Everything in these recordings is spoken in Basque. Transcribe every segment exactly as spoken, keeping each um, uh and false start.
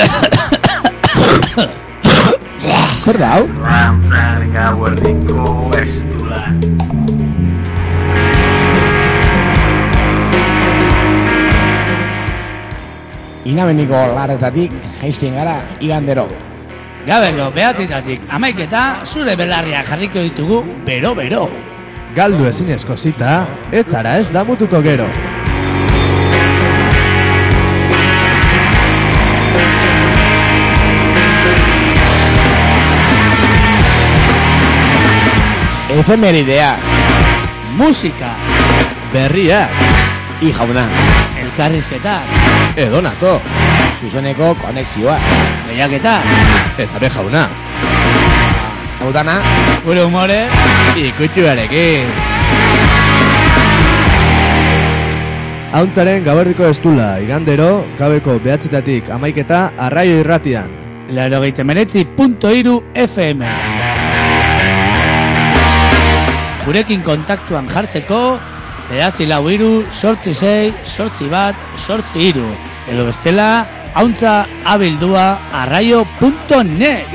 Zer da, hau? Rantzaren gauerdiko estula. Inabeniko larretatik jaisten gara igandero. Gabeko behatitatik amaiketa zure belarriak jarriko ditugu bero-bero. Galdu ezinezko zita, ez zara ez damutuko gero. Efemeridea, Musika, Berriak, i jauna, elkarrizketak, edonato, zuzeneko konexioa, lehiaketak, eta be jauna, hau dana, gure humore, ikutuarekin. Hauntzaren gaberdiko estula, igandero, gabeko behatzitatik amaiketa arraio irratian. laurogeita hemeretzi puntu hiru F M. Gurekin kontaktuan jartzeko, behatzi lau hiru, sortzi sei, sortzi bat, sortzi hiru. Edo bestela, hauntza abildua arraio punto net.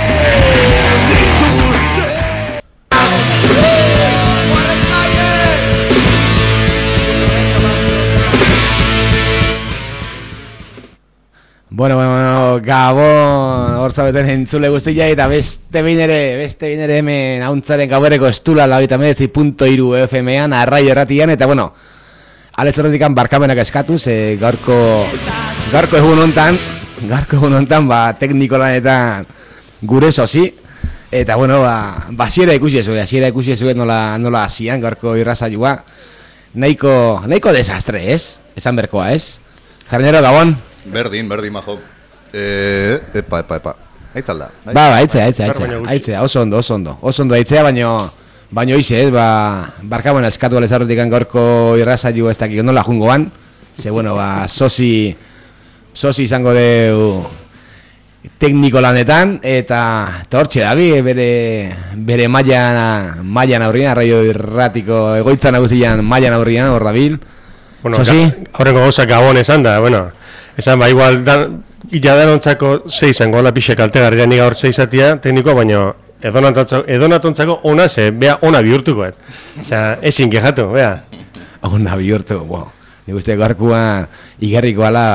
Bueno, bueno, bueno, Gabon, hor zabeten entzule guztia eta beste behin ere, beste behin ere hemen hauntzaren gauereko estula laurogeita hemeretzi puntu hiru F M-an, arraio erratian, eta bueno, alez horretikan barkamenak eskatu, ze gaurko, gaurko egun hontan, gaurko egun hontan, ba, tekniko lanetan gure sozi, eta bueno, ba, ba hasiera ikusi ezue, hasiera ikusi ezue nola, nola hasian gaurko irrasaioa, nahiko, nahiko desastre, ez? Esan berkoa, ez? Jarnero, Gabon. Berdin, berdin, majo. Eh, epa, epa, epa. Aitzalda. Ba, ba, aitzea, aitzea, aitzea, aitzea, oso ondo, oso ondo. Oso ondo aitzea, baino, baino ize, ez, ba, barkamena eskatu alezarrotik gaurko irrasaio ez dakik nola jungoan. Ze, bueno, ba, sosi, sosi izango deu tekniko lanetan, eta, eta hortxe dabi, bere, bere mailan, mailan aurrian, arraio irratiko egoitza nagusian mailan aurrian, hor dabil. Bueno, sosi? Horrengo gauza Gabon esan da, bueno, esan ba, igual, dan, ila danontzako zei zango, la pixe kaltegarria nik gaur zeizatia teknikoa, baina edonatontzako ona ze, bea ona bihurtuko, et. Osea, ezin kejatu, bea. Ona bihurtu, wow. Nik uste gaurkoa igerriko ala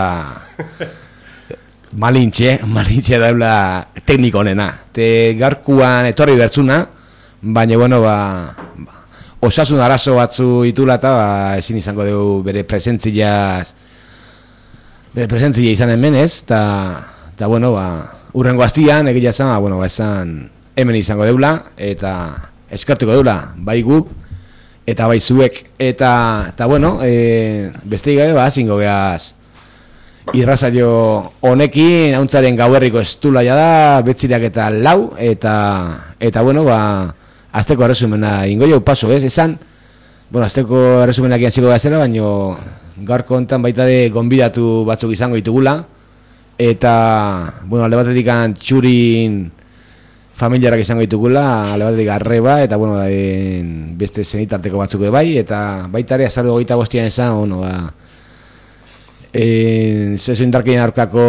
malintxe, malintxe daula tekniko honena. Te gaurkoan etorri bertzuna, baina, bueno, ba, ba osasun arazo batzu itula eta ba, ezin izango dugu bere presentziaz bere presentzia izan hemen, ez? Eta, bueno, ba, urrengo astian, egia esan, ba, bueno, ba, esan hemen izango deula, eta eskartuko deula, bai guk, eta bai zuek, eta, eta bueno, e, beste gabe, ba, zingo geaz, irrasaio honekin, hauntzaren gauerriko estulaia da, betzirak eta lau, eta, eta bueno, ba, azteko erresumena ingo jau paso, ez? Esan, bueno, azteko erresumenak iantziko gazela, baino gaurko hontan baita de gonbidatu batzuk izango ditugula, eta, bueno, alde batetik txurin familiarak izango ditugula, alde batetik arreba, eta, bueno, en, beste zenitarteko batzuk bai, eta baita ere azardo goita bostian esan, bueno, ba, zezo indarkeien aurkako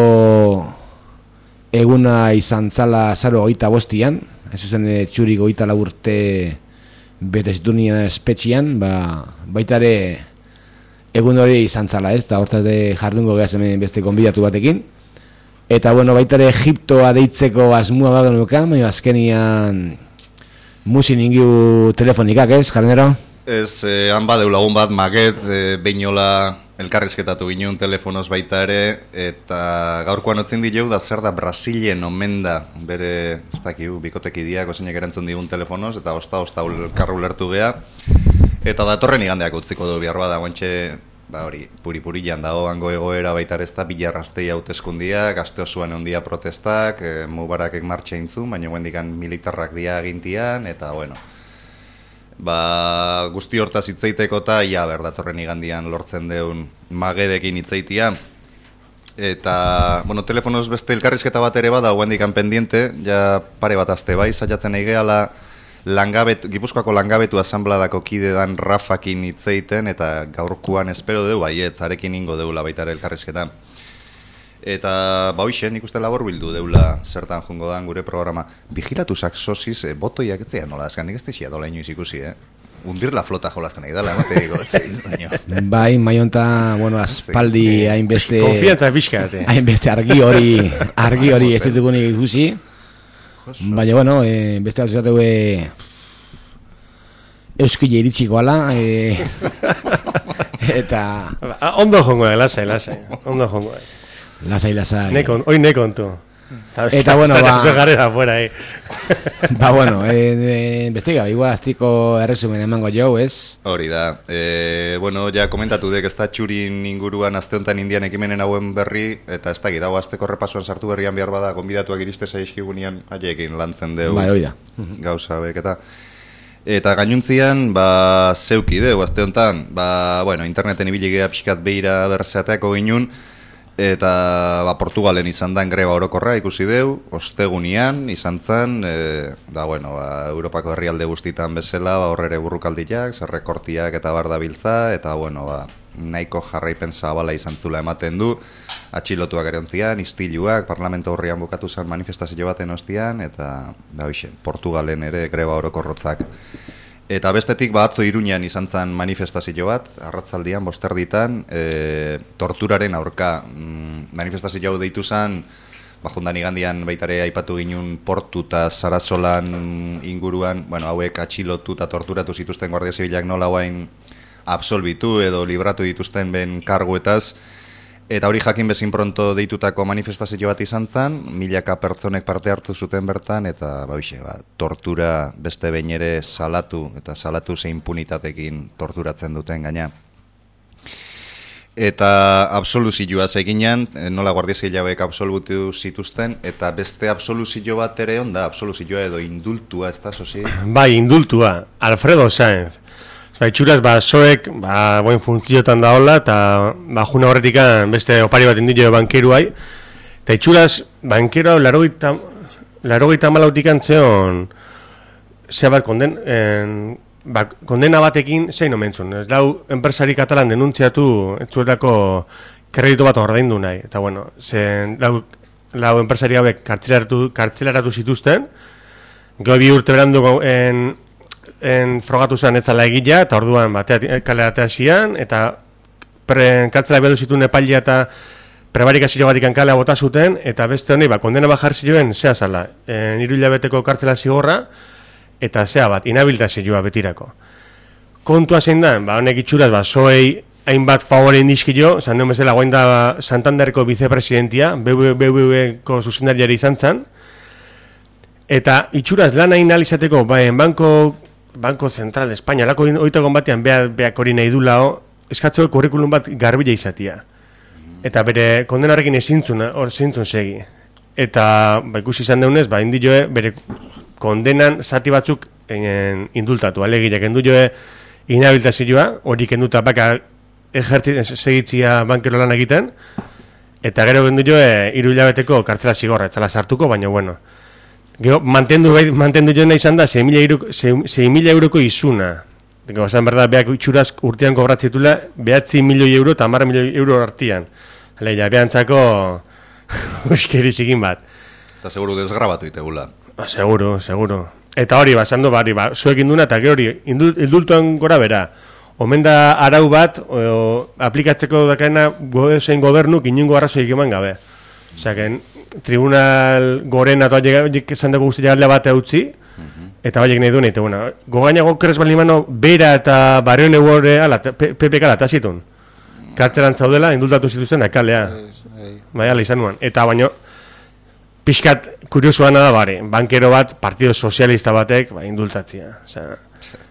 eguna izan zala azardo goita bostian, ez zen txuri goita laburte bete zitunian espetxian, ba, baita ere egun hori izan zala, ez, eta hortaz de jardungo gehaz hemen beste konbidatu batekin. Eta, bueno, baita ere Egiptoa deitzeko asmua bagen nukan, baina azkenian musin ingiu telefonikak, ez, Jarnero? Ez, eh, han badeu lagun bat, maget, eh, behinola elkarrizketatu ginen telefonoz baita ere, eta gaurkoan otzin dieu da zer da Brasilen omen da, bere, ez dakiu, bikotekidiak ozinek erantzun digun telefonoz, eta osta-osta elkarru lertu geha, eta datorren igandeak utziko du behar bada, guantxe, ba hori, puri-purian dago hango egoera baita ere ez da, bilarraztei hauteskundiak, aste osoan ondia protestak, e, Mubarakek martxa intzun, baina guendikan militarrak dia agintian, eta bueno, ba, guzti hortaz hitzeiteko eta ia ber datorren igandian lortzen deun magedekin hitzeitia. Eta, bueno, telefonoz beste elkarrizketa bat ere bada guendikan pendiente, ja pare bat azte bai, saiatzen eigeala langabetu, Gipuzkoako langabetu asanbladako kide dan Rafakin hitzeiten, eta gaurkoan espero deu baiet, zarekin ingo deula baita ere elkarrizketa. Eta, ba hoxe, nik uste labor bildu deula zertan jongo dan gure programa. Vigilatusak sosiz, eh, botoiak etzea nola, azkan nik ez dixia dola inoiz ikusi, eh? Undir la flota jolazten nahi dala, emate digo, bai, maionta, bueno, aspaldi hainbeste... Konfiantza pixka, ate. Hainbeste argi hori, argi hori ez ditugu nik ikusi. Baina, bueno, eh, beste bat zuzateu eh, euskile iritsiko ala, eh, eta... Ondo jongo da, lasai, lasai, ondo jongo da. Lasai, lasai. Nekon, oi nekon, tu. Eta, bueno, ba... Eta garera fuera, eh. Ba, bueno, eh, eh, bestiga, igual aztiko erresumen emango jau, ez? Hori da, e, bueno, ja komentatu dek ez da txurin inguruan azte honetan indian ekimenen hauen berri, eta ez da gidago azteko repasuan sartu berrian behar bada, gonbidatuak iriste zaizkigunean haiekin lantzen deu bai, hori da. Gauza hauek eta eta gainuntzian, ba, zeuki deu azte honetan, ba, bueno, interneten ibiligea pixkat behira berzeateako ginun, eta ba, Portugalen izan dan greba orokorra ikusi deu, ostegunian izan zen, e, da, bueno, ba, Europako herrialde guztitan bezala, ba, horrere burrukaldiak, zerrekortiak eta bar dabiltza, eta, bueno, ba, nahiko jarraipen zabala izan zula ematen du, atxilotuak erontzian, istiluak, parlamento horrian bukatu zen manifestazio baten ostian, eta, da, hoxe, Portugalen ere greba orokorrotzak. Eta bestetik ba atzo Iruñan izan zen manifestazio bat, arratzaldian, bosterditan, e, torturaren aurka mm, manifestazio hau deitu zen, ba jundan igandian baitare aipatu ginun Portu eta Sarasolan inguruan, bueno, hauek atxilotu eta torturatu zituzten Guardia Zibilak nola guain absolbitu edo libratu dituzten ben karguetaz, eta hori jakin bezin pronto deitutako manifestazio bat izan zen, milaka pertsonek parte hartu zuten bertan, eta ba, bixe, ba, tortura beste behin ere salatu, eta salatu ze impunitatekin torturatzen duten gaina. Eta absoluzioa eginean, nola Guardia Zibilak absolutu zituzten, eta beste absoluzio bat ere onda, absoluzioa edo indultua, ez da, sozi? Bai, indultua, Alfredo Sáenz. Itxuraz, ba, soek, ba, boin funtziotan da hola, eta ba, juna horretik beste opari bat indillo bankeruai. Eta itxuraz, bankeroa larogeita malautik antzeon, zea bat, konden, en, ba, kondena batekin zein omentzun. Ez lau, enpresari katalan denuntziatu, ez zuelako kredito bat ordaindu nahi. Eta, bueno, zen, lau, lau enpresari hauek kartzelaratu, kartzelaratu zituzten, gero bi urte berandu en, en frogatu zen etzala egila, eta orduan batea kaleratea zian, eta kartzela bedu zituen epailia eta prebarikazio batik kalea bota zuten, eta beste honi, ba, kondena bajar zioen, zea zala, hiru hilabeteko kartzela zigorra, eta zea bat, inabiltazioa betirako. Kontua zein da, ba, honek itxuraz, ba, zoei hainbat favore indizkio, zan deun bezala, guain da Santanderko vicepresidentia, B B V-ko zuzendariari izan zen, eta itxuraz lan hain alizateko, ba, banko Banco Central de España, lako oitakon batean beak hori nahi du lao, eskatzeko kurrikulum bat garbila izatia. Eta bere kondenarekin ezintzun, hor zintzun segi. Eta, ba, ikusi izan deunez, ba, indioe bere kondenan zati batzuk en, indultatu. Alegiak endu joe inabiltazioa, hori kenduta baka segitzia bankero lan egiten, eta gero endu joe hiru hilabeteko kartzela zigorra, etzala sartuko, baina bueno. Gero, mantendu, mantendu joan izan da sei mila euroko izuna. Gero, esan berda, beak itxuraz urtean kobratzitula, behatzi milioi euro eta hamar milioi euro artian. Hale, ja, behantzako uskeri zikin bat. Eta seguru desgrabatu itegula. Ba, seguro, seguro. Eta hori, ba, esan du, bari, ba, zuek induna, eta gero hori, indultuan gora bera. Omen da arau bat, o, aplikatzeko dakaena zein gobernuk inungo arrazoik eman gabe. Osaken, tribunal gorena eta horiek esan dugu guzti jagalea bat eutzi, eta horiek nahi du nahi, eta bueno, gogainago krez balimano bera eta barrione gore ala, P P K ala, eta zitun. Kartzelan zaudela, indultatu zituzten akalea. Bai, ala izan nuen. Eta baino, pixkat kuriosoa da bare, bankero bat, Partido Sozialista batek, ba, indultatzia. Osea,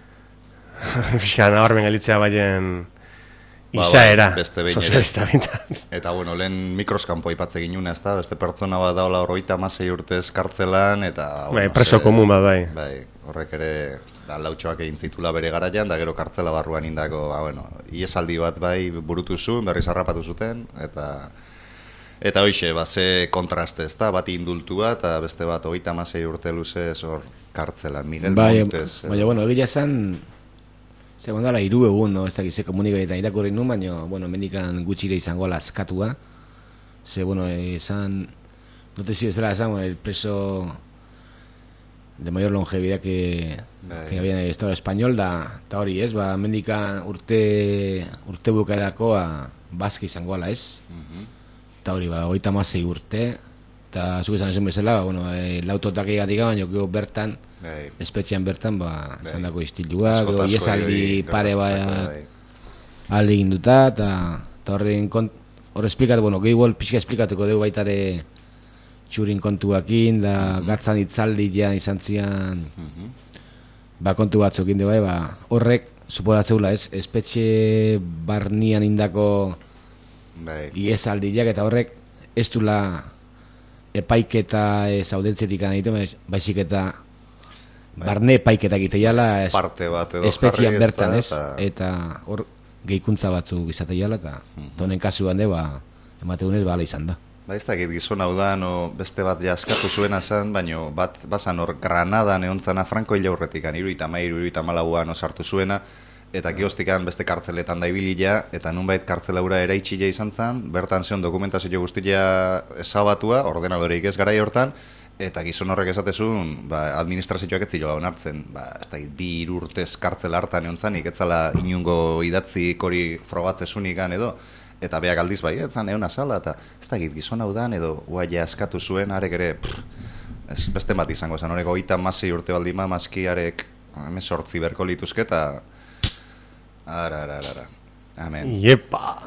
pixkat nabarmen galitzea baien... Izaera, ba, sozialista bintzat. Eta, bueno, lehen mikroskampo aipatze ginuna, ez da? Beste pertsona bat daola horroita amasei urtez kartzelan, eta... Bai, bueno, preso komun bat, bai. Bai, horrek ere, da, lautxoak egin zitula bere garaian, da gero kartzela barruan indako, ba, bueno, iesaldi bat bai burutu zuen, berriz harrapatu zuten, eta... Eta hoixe, ba, ze kontraste, ez da? Bat indultua, eta beste bat hogeita amasei urte luzez hor kartzelan, Miguel bai, Montes... Bai, bueno, egia zen... Segon dala, iru egun, no? Ez dakize komunikaetan irakurri nun, baina, bueno, mendikan gutxire izango ala askatua. Ze, bueno, esan, notizio bezala esan, el preso de mayor longevidad que, que había en el Estado español, da, da hori, ez? Ba, mendika urte, urte bukaedako, a, bazki izango ala, ez? Eta hori, ba, hogeita hamasei urte, eta zuk esan esan bezala, ba, bueno, e, lautotak egatik baina gero bertan, Bai. espetxean bertan, ba, bai. Esan dako istilua, gero iesaldi pare bat alde egin duta, eta horren hor esplikatu, bueno, gehi igual pixka esplikatuko dugu baitare txurin kontuakin, da mm -hmm. gatzan itzaldi ja izan zian, mm -hmm. ba, kontu batzuk inde bai, ba, horrek, supodatzeula ez, espetxe barnian indako bai. Iesaldiak, eta horrek ez dula epaiketa ez audentzetik anaitu, baizik eta bai. Barne epaiketa egiteiala espetxian bertan, ez? Eta hor gehikuntza batzuk izateiala, eta mm-hmm. honen kasuan de, ba, emategunez, ba, ala izan da. Ba, ez dakit gizon hau da, no, beste bat jaskatu zuena zen, baina bat, bazan hor Granada neontzana Franco hila horretikan, iruita mairu, iruita malauan osartu zuena, eta kiostikan beste kartzeletan da ibilia, eta nunbait kartzelaura eraitxila izan zen, bertan zion dokumentazio guztia esabatua, ordenadoreik ez garai hortan, eta gizon horrek esatezun, ba, administrazioak ez ziloa onartzen, ba, ez da, bi irurtez kartzela hartan eontzanik, ez zala inungo idatzik hori frogatzesunik edo, eta beak aldiz bai, ez zan egon azala, eta ez da, gizon hau dan, edo guai askatu zuen, arek ere, prr, ez beste bat izango zen, horrek oita masei urte baldima, maski arek, hemen sortzi berko lituzke, eta ara, ara, ara, amen. Iepa!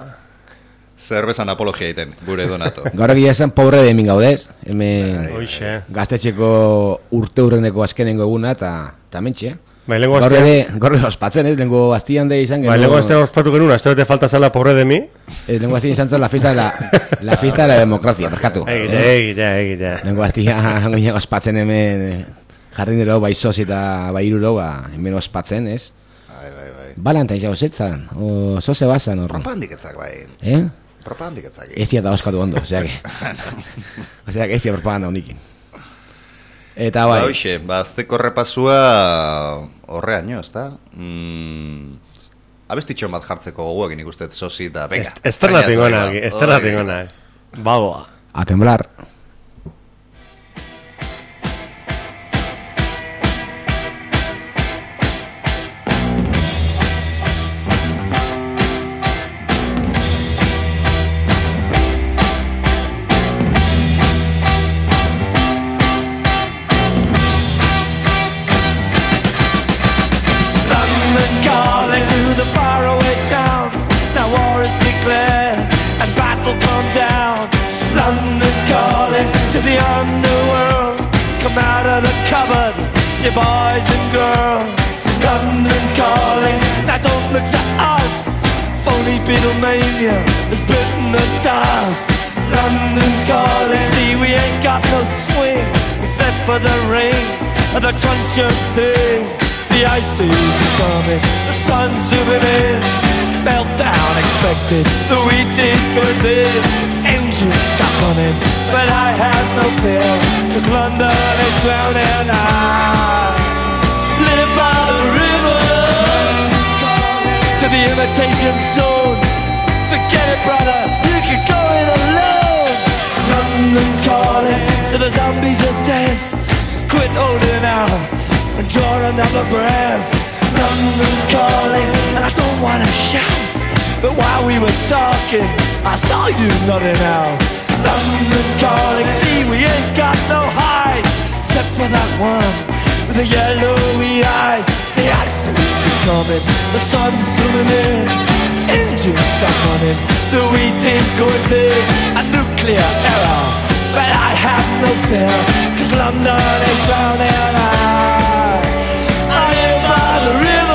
Zer bezan apologia egiten, gure Donato. Gaur egia esan pobre de min gaudez, hemen Oixe. gaztetxeko urte urreneko azkenengo eguna, eta mentxe. Bai, lengo gaur ere, gaur ere ospatzen, ez, lengo aztian de izan. Bai, lengo aztian ospatu genuen, azte bete falta zala pobre de mi. Ez, lengo aztian izan zen la fiesta de la, la fiesta de la democracia, berkatu. Egite, egite, egite. Lengo aztian guinak ospatzen hemen, jardinero, bai sozi eta bai iruro, ba, hemen ospatzen, ez? Bai, bai, bai. Balanta izan osetzan, o zoze bazan horren. Ropa handiketzak, bai. Eh? Ropa handiketzak. Ez dira da oskatu ondo, oseak. Oseak ez dira propaganda hondikin. Eta bai. Ba, hoxe, ba, azteko repasua horreaino, ez da? Mm, abestitxon bat jartzeko goguak nik uste sozi eta venga. Esterna tingonak, esterna tingonak. Bagoa. A temblar. Boys and girls, London calling. Now don't look to us. Phony Beatlemania has bitten the dust. London calling. See, we ain't got no swing except for the rain and the truncheon thing. The ice age is coming. The sun's zooming in. Meltdown expected. The wheat is good in. Engines stop running, but I have no fear, 'cause London is drowning. I live by the river to the imitation zone. Forget it, brother, you can go it alone. London calling to the zombies of death. Quit holding out and draw another breath. London calling, and I don't wanna shout, but while we were talking, I saw you nodding out. London calling, see we ain't got no hide, except for that one with the yellowy eyes. The ice age is coming, the sun's zooming in, engines stuck running, the wheat is going thin, a nuclear error, but I have no fear, 'cause London is drowning. I, I am by the river.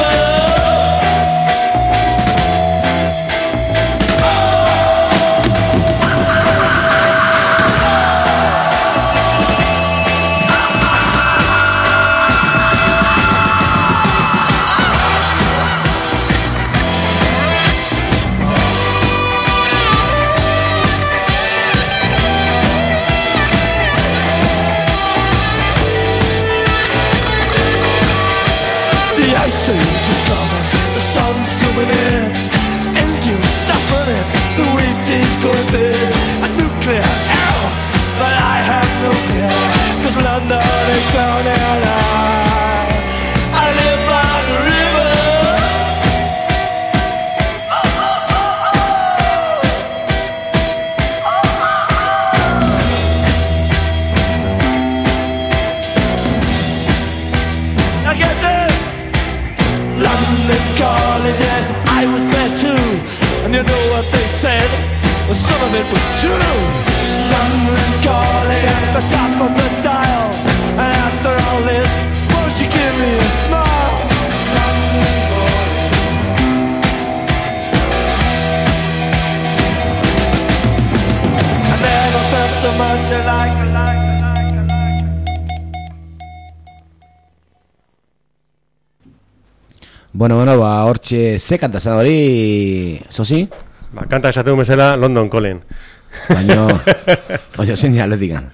Bueno, bueno, ba, hortxe, ze kanta zen hori, Zosi? Ba, kanta esategu bezala London Calling. Baina, baina zein atletikan.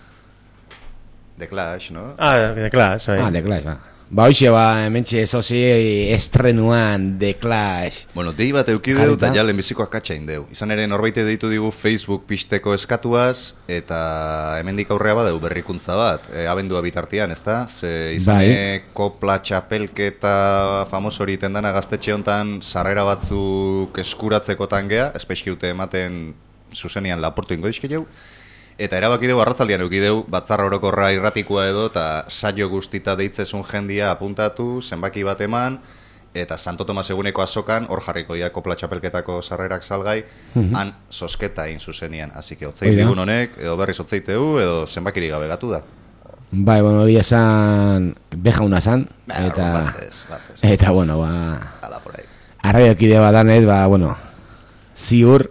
The Clash, no? Ah, The Clash, bai. Ah, The Clash, ba. Ba, hoxe, ba, hementxe Zosi estrenuan The Clash. Bueno, dei bat eukideu eta Jarrita. ja lehenbiziko akatsain deu. Izan ere norbaite deitu digu Facebook pisteko eskatuaz, eta hemendik aurrea badeu berrikuntza bat, e, abendua bitartean, ezta? Ze izan Bai. ere kopla txapelketa famosori tendana gaztetxe hontan sarrera batzuk eskuratzekotan gea, espeskiute ematen zuzenian laportu ingo dizkideu, eta erabaki dugu arratzaldian eukideu, batzar orokorra irratikoa edo, eta saio guztita deitzezun jendia apuntatu, zenbaki bat eman, eta Santo Tomas eguneko azokan, hor jarriko ia kopla txapelketako sarrerak salgai, han sosketa egin zuzenian. Así que otzeit Hori da. digun honek, edo berriz otzeiteu, edo zenbakiri gabe gatu da. Bai, bueno, egia esan, bejauna zan, eta, Batez, batez, eta, bueno, ba, ala por ahí. arraiokide badanez, ba, bueno, ziur,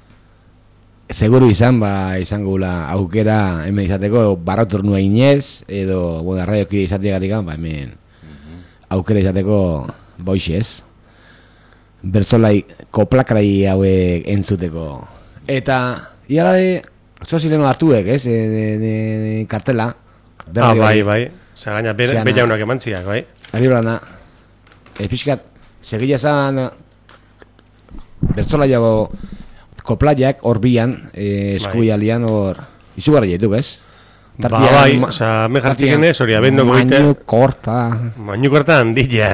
seguru izan, ba, izango gula aukera hemen izateko, edo barrauturnua inez, edo, bueno, arraiokide izategatik, ba, hemen aukera izateko boixe ez. Bertzolai, koplakrai hauek entzuteko. Eta, iala de, sozileno hartuek, ez, de, de, de, de kartela. Ah, bai, bai. Osa, gaina, be, Zeana. bella unak emantziak, bai. Ari brana, ez pixkat, segila zan, bertzolaiago koplaiak hor bian, eh, eskubialian hor, izugarri jaituk, ez? Ba, bai, osa, me jartziken ez, hori, abendoko goite... Mainu korta. Mainu korta handilla.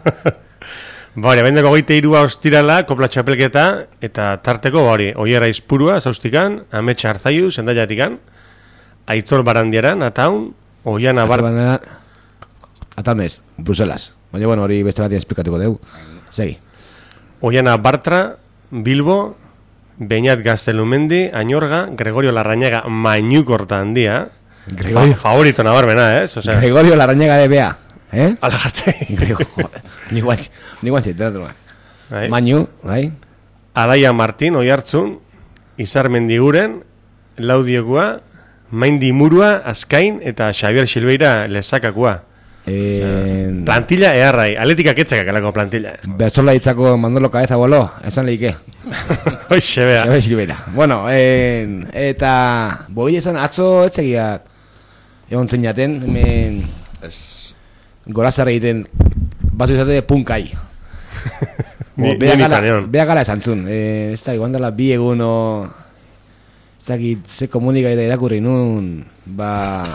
Ba, hori, abendoko goite irua ostirala, kopla txapelketa, eta tarteko, ba, hori, oierra izpurua, zaustikan, ametsa arzaiu, zendaiatikan, aitzol barandiaran, ataun, oian abar... Atalmez, Bruselas. Baina, bueno, hori beste batien esplikatuko dugu. Segi. Oiana Bartra, Bilbo, Beñat Gaztelumendi, Añorga, Gregorio Larrañaga, Mainu korta handia. Gregorio. Fa favorito nabarmena, ez? O sea, Gregorio Larrañaga de Bea. Eh? ala jarte. Gregorio. Ni guantxe, ni guantxe, tenatu. Bai. Mainu, bai? Adaia Martin, Oiartzun, Izar Mendiguren, Laudiokoa, Maindi Murua, Azkain, eta Xavier Silveira lezakakua. Eh, Plantilla eharrai, atletikak etzakak alako plantilla. Bertola hitzako mandolo cabeza bolo, esan leike. Hoxe, bea. Xabe Silveira. Bueno, en, eta boi esan atzo etzegiak egon zeinaten, hemen Ez, gorazar egiten batzu izate punkai. Ni- Bea ni gala, nitaneon. bea gala esan zun. Eh, ez da, igual dela bi egun o... Ez dakit, ze komunikaita irakurri nun, ba...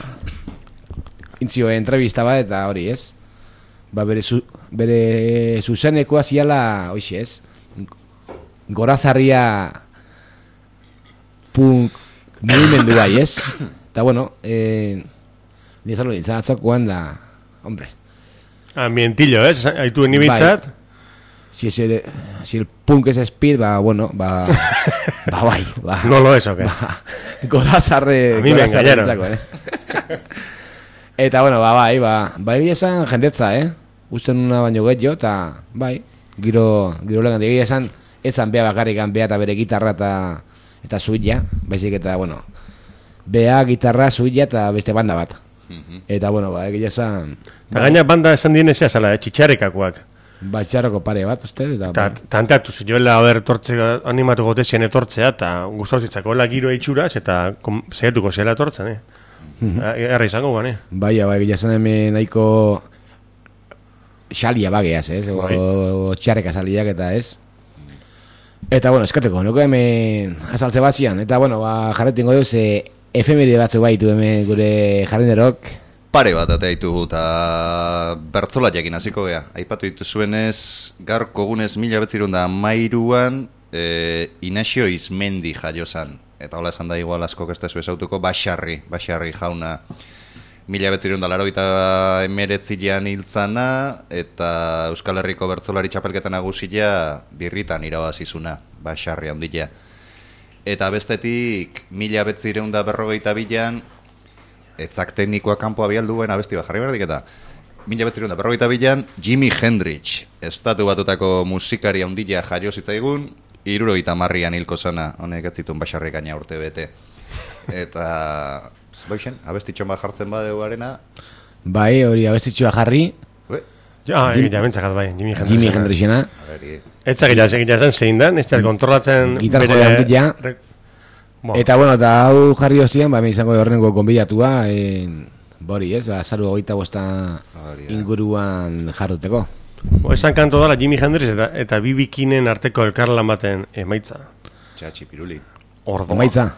Intzio entrevista bat eta hori, ez? Ba, bere, zu, bere zuzenekoa ziala, hoxe, ez? Gorazarria punk mugimendu bai, ez? Eta, bueno, eh, nizalo nintzen atzokoan da, hombre, Ambientillo, ez? Aitu ni bintzat. si, es el, si el punk es speed, ba, bueno, ba, ba, bai, ba, No lo es, ok. ba, gorazarre, A mí me engañaron. entzako, eh? Eta, bueno, ba, bai, ba, ba, egia esan jendetza, eh? Usten una baino gehiago, eta, bai, giro, giro legan, egia esan, etzan bea bakarrikan, bea eta bere gitarra eta, eta suilla, baizik eta, bueno, bea, gitarra, suilla eta beste banda bat. Eta, bueno, ba, egia esan, Eta gaina banda esan dienezea zala, eh, txitxarekakoak. batxarroko pare bat, uste, eta, Eta tanteatu zioela, haber, tortze, animatu gotezien etortzea, eta gustau zitzako la giro itxuraz, eta kom- saiatuko zela etortzen, eh? Erra izango gane. bai, bai, egia esan hemen nahiko xalia bageaz, ez? O, Bai. o txarreka saliak eta ez? Eta, bueno, eskateko, nuko hemen azaltze batzian, eta, bueno, ba, jarretu ingo duz, e, efemeride batzu baitu hemen gure jarrenderok. pare bat eta ditugu eta bertzola jakin hasiko gea. Aipatu dituzuenez, gaurko egunez mila betzirun da mairuan e, Inaxio Izmendi jaio zan. Eta hola esan da igual askok ez dezu esautuko, Baxarri, Baxarri jauna. Mila betzirun da laroita emeretzilean hiltzana, eta Euskal Herriko bertzolari txapelketa nagusia birritan irabazizuna, Baxarri handia. Eta bestetik, mila betzireun da berrogeita bilan, etzak teknikoa kanpoa bialduen abesti bat jarri berdik eta mila betzireun da berrogeita bilan, Jimi Hendrix, estatu batutako musikari handia jaio zitzaigun, hirurogeita hamarrean hilko zana, honek ez zituen Baxarri gaina urte bete. Eta, boixen, abestitxon bat jartzen badeu arena, Bai, hori abestitxua jarri. ue, Ah, egia mentzakat bai, Jimi Hendrix. Jimi Hendrixena. Ageri. Etzak egia zen zein da, ez da kontrolatzen... Gitar bere- jole handia. re- Bo, Eta bueno, eta hau jarri hostian, ba, hemen izango horrengo gonbidatua, en, bori ez, ba, azaru hogeita bosta Hori da. inguruan jarruteko. bo, esan kanto dala Jimi Hendrix eta, eta B B Kingen arteko elkarlan baten emaitza. Txatxi piruli. Ordoa. Emaitza.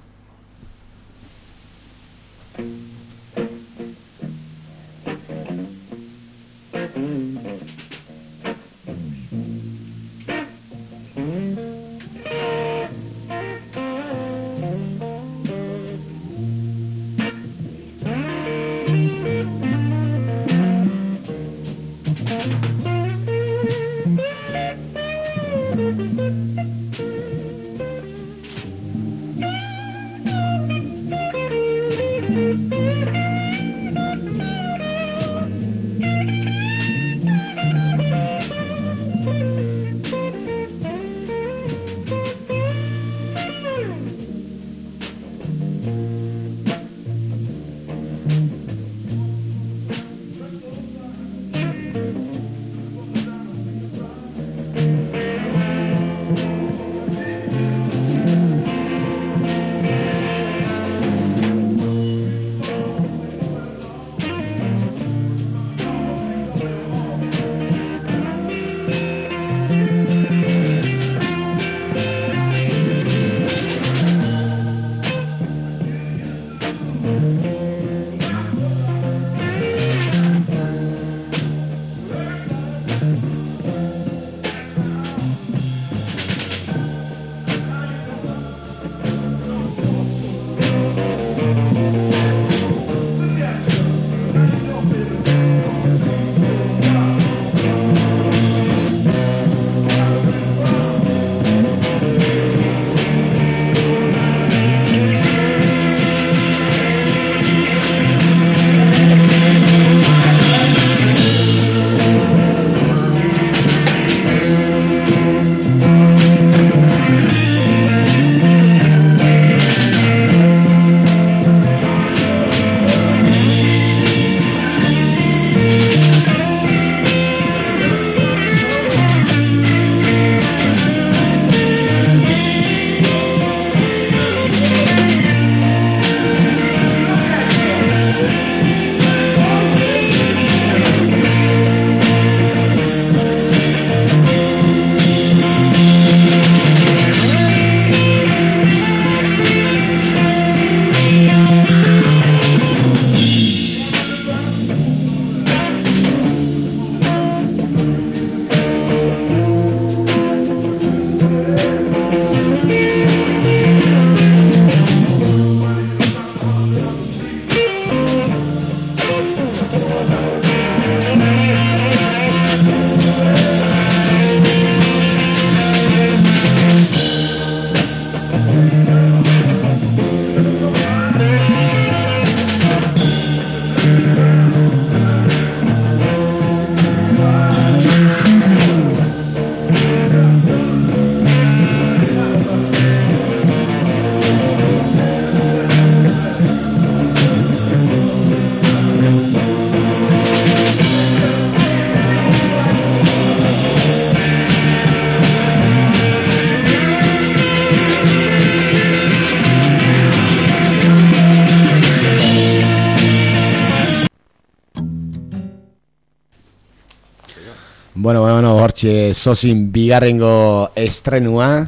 Bueno, bueno, hortxe Zozin bigarrengo estrenua.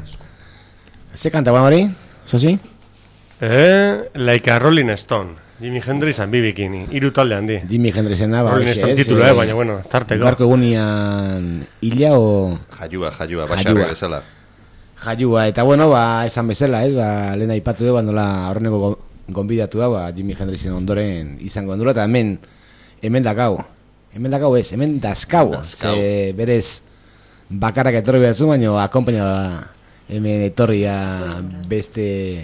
Ze kanta guan hori, Zozi? Eh, like a Rolling Stone. Jimi Hendrix and B B King, hiru talde handi. Jimi Hendrixena, ba, Rolling Stone ez, titulua, eh, eh, baina, bueno, tarteko. Gaurko egunian hila o... Jaiua, jaiua, Jaiua. baxarri bezala. Jaiua, eta bueno, ba, esan bezala, ez, ba, lehen aipatu du, bandola horreneko go- gonbidatua, ba, Jimi Hendrixen ondoren izango handula, eta hemen, hemen dakau. Hemen dakau ez, hemen dazkau. Dazkau. Ze berez, bakarrak etorri behar zu, baina akompaina da, hemen etorria beste...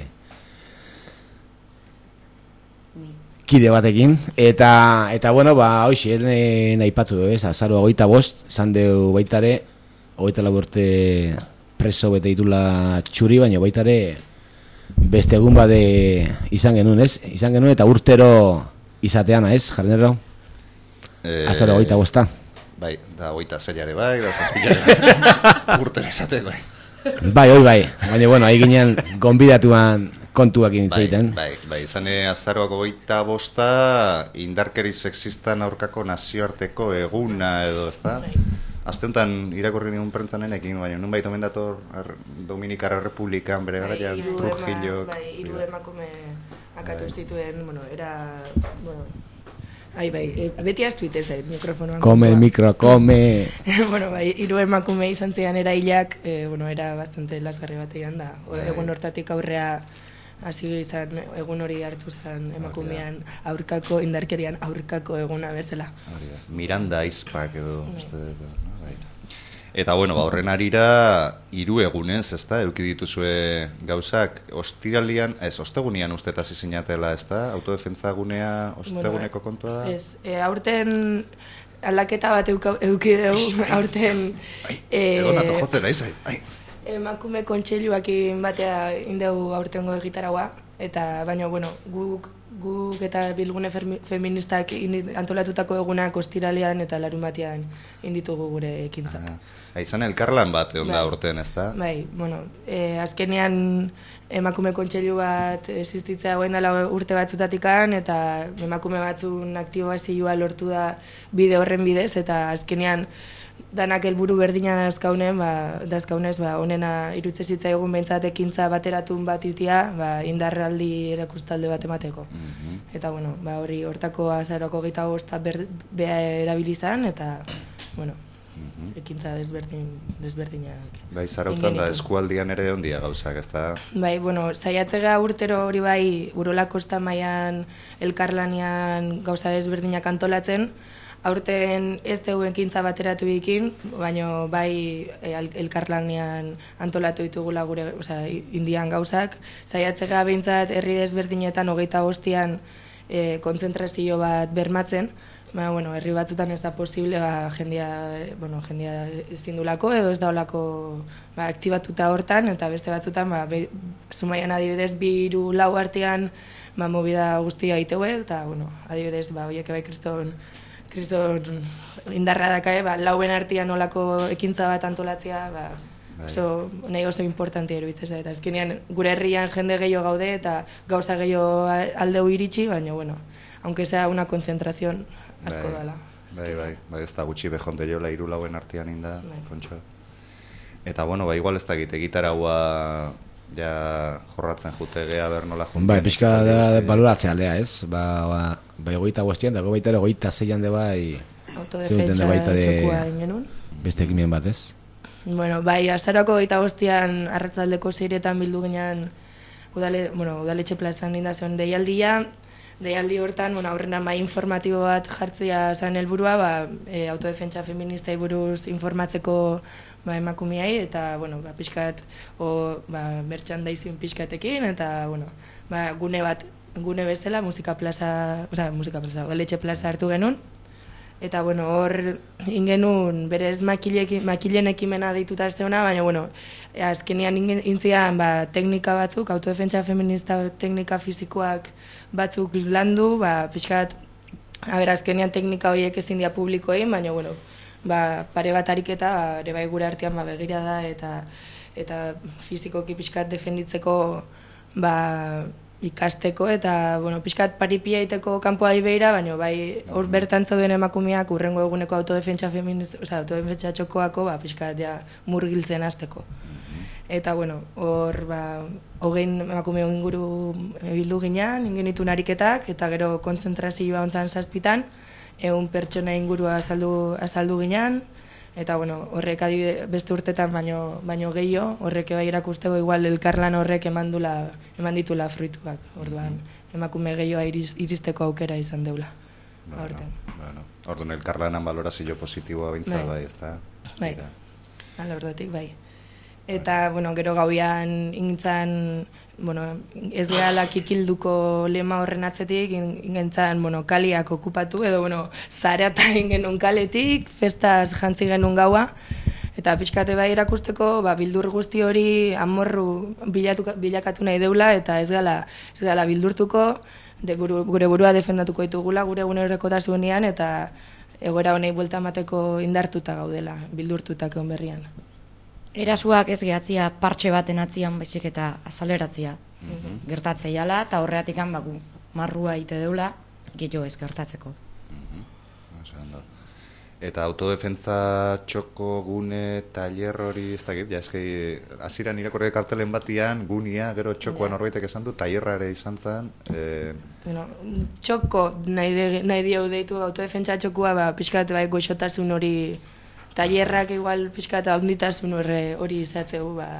kide batekin, eta, eta bueno, ba, hoxe, lehen aipatu du, ez, azaro hogeita bost, zan deu baitare, hogeita lau urte preso bete ditula txuri, baina baitare beste egun bade izan genuen, ez, izan genuen, eta urtero izateana, ez, jarrinero, Eh, azaro hogeita bosta. bai, da hogeita seiare bai, da zazpilare urtera esateko. Bai, hoi bai, baina bueno, ahi ginen gonbidatuan kontuak egiten. Bai, bai, bai, izan azaroak hogeita bosta indarkeri sexistan aurkako nazioarteko eguna edo, ezta? Azte honetan irakurri nigun prentzan enekin, baina nun baita omen dator Dominikarra Republikan bere gara, Trujillo... Bai, hiru emakume akatu ez dituen, bueno, era... Bueno, ai, bai, beti aztu itez, mikrofonoan... Come el micro, come... Bueno, bai, hiru emakume izan zian erailak, eh, bueno, era bastante lasgarri batean da. Egun hortatik aurrea hasi izan, egun hori hartu zen emakumean aurkako, indarkerian aurkako eguna bezala. Miranda Aizpak edo, uste dut, bai. Eta, bueno, ba, horren arira, hiru egunez, ezta, eduki dituzue gauzak, ostiralian, ez, ostegunian uste eta zizinatela, ezta, autodefentza gunea osteguneko kontua da? Ez, e, aurten aldaketa bat eduki dugu, aurten... Ai, edo nato jotzera izai, ai. Emakume kontseiluakin batea indegu aurtengo egitaragua, eta baina, bueno, guk, guk eta bilgune feministak antolatutako egunak ostiralean eta larun batean inditugu gure ekintzak. Ah, izan elkarlan bat egon da urtean, ezta? Bai, bueno, e, azkenean emakume kontseilu bat existitzea goen dela urte batzutatikan, eta emakume batzun aktibazioa lortu da bide horren bidez, eta azkenean danak helburu berdina dazkaunen, ba, dazkaunez, ba, onena irutze zitzaigun behintzat ekintza bateratun bat itia, ba, indarraldi erakustalde bat emateko. Mm-hmm. Eta, bueno, ba, hori hortako azaroko gita bosta beha erabilizan, eta, bueno, mm-hmm. ekintza desberdin, desberdinak. Bai, zarautzan da eskualdian ere ondia gauzak, ez da? Bai, bueno, saiatzega urtero hori bai, Urola Kosta mailan elkarlanian gauza desberdinak antolatzen, aurten ez dugu ekintza bateratu ikin, baina bai elkarlanean antolatu ditugula gure, osea, indian gauzak. Saiatzega behintzat herri desberdinetan hogeita bostian e, kontzentrazio bat bermatzen, baina, bueno, herri batzutan ez da posible, ba, jendia, bueno, jendia ezin dulako edo ez da olako ba, aktibatuta hortan, eta beste batzutan, ba, be, Zumaian adibidez, bi hiru lau artean ba, movida guztia iteue, eta, bueno, adibidez, ba, oieke bai kriston kriston indarra dakae, ba, lauen artean olako ekintza bat antolatzea, ba, oso, nahi oso importantia eruditzen da, eta azkenean gure herrian jende gehiago gaude, eta gauza gehiago aldeu iritsi, baina, bueno, aunque sea una concentración asko dala. Bai, bai, bai, ez da gutxi bejonte jola hiru lauen artean inda, kontxo. Eta, bueno, ba, igual ez da egite gitaragua ja jorratzen jute gea bernola junten. Bai, pixka da baloratzea lea, ez? Ba, ba, bai goita guztian, dago baita ere goita zeian de bai... Autodefentsa txokua ingenun. Beste ekimen bat, ez? Bueno, bai, azarako goita guztian arratzaldeko zeiretan bildu ginean udale, bueno, udaletxe plazan indazion deialdia. Deialdi hortan, bueno, aurrena mai informatibo bat jartzea zen helburua, ba, e, autodefentsa feministai buruz informatzeko ba, emakumeai, eta, bueno, ba, pixkat, o, ba, merchandising pixkatekin, eta, bueno, ba, gune bat, gune bezala, musika plaza, oza, musika plaza, udaletxe plaza hartu genuen, eta, bueno, hor ingenun berez makilen ekimena dituta azteuna, baina, bueno, azkenean intzian, ba, teknika batzuk, autodefentsa feminista teknika fizikoak batzuk landu, ba, pixkat, haber, azkenean teknika horiek ezin dia publikoein, baina, bueno, ba, pare bat ariketa, ba, ere bai gure artean ba, begira da, eta, eta fizikoki pixkat defenditzeko ba, ikasteko, eta, bueno, pixkat paripia iteko kanpoa ibeira, baina, bai, hor bertan zauden emakumeak urrengo eguneko autodefentsa feminista, oza, autodefentsa txokoako, ba, pixkat, ja, murgiltzen hasteko. Eta, bueno, hor, ba, hogein emakume inguru bildu ginean, ingenitu ariketak, eta gero kontzentrazioa ontzan zazpitan, egun pertsona ingurua azaldu, azaldu ginean, eta, bueno, horrek adibide beste urtetan baino, baino gehiago, horrek bai erakusteko igual elkarlan horrek eman, dula, eman ditula fruituak, orduan, emakume gehiagoa iriz, iristeko aukera izan deula. Bueno, bueno. Orduan, elkarlanan balorazio positiboa bintza, bai, ez da? Bai, ala horretik, bai. Eta, bueno, gero gauian ingintzan, bueno, ez gehala kikilduko lema horren atzetik, ingintzan, bueno, kaliak okupatu, edo, bueno, zareata ingenun kaletik, festaz jantzi genuen gaua, eta pixkate bai erakusteko, ba, bildur guzti hori amorru bilatu, bilakatu nahi deula, eta ez gala, ez gala bildurtuko, de buru, gure burua defendatuko ditugula, gure egunerokotasunean, eta egoera honei buelta emateko indartuta gaudela, bildurtuta egon berrian. Erasuak ez gehatzia partxe baten atzian baizik eta azaleratzia Mhm. gertatzeiala, eta horreatik ba, gu marrua ite deula, gehiago ez gertatzeko. Oso ondo. Eta autodefentza txoko gune tailer hori ez dakit, ja eski hasieran irakurri kartelen batian gunia, gero txokoa norbaitek esan du, tailerra ere izan zen. Eh, Bueno, txoko nahi, de, nahi dio deitu autodefentsa txokoa, ba, pixkat bai goxotasun hori, tailerrak igual pixkat handitasun horre hori izatzeu, ba,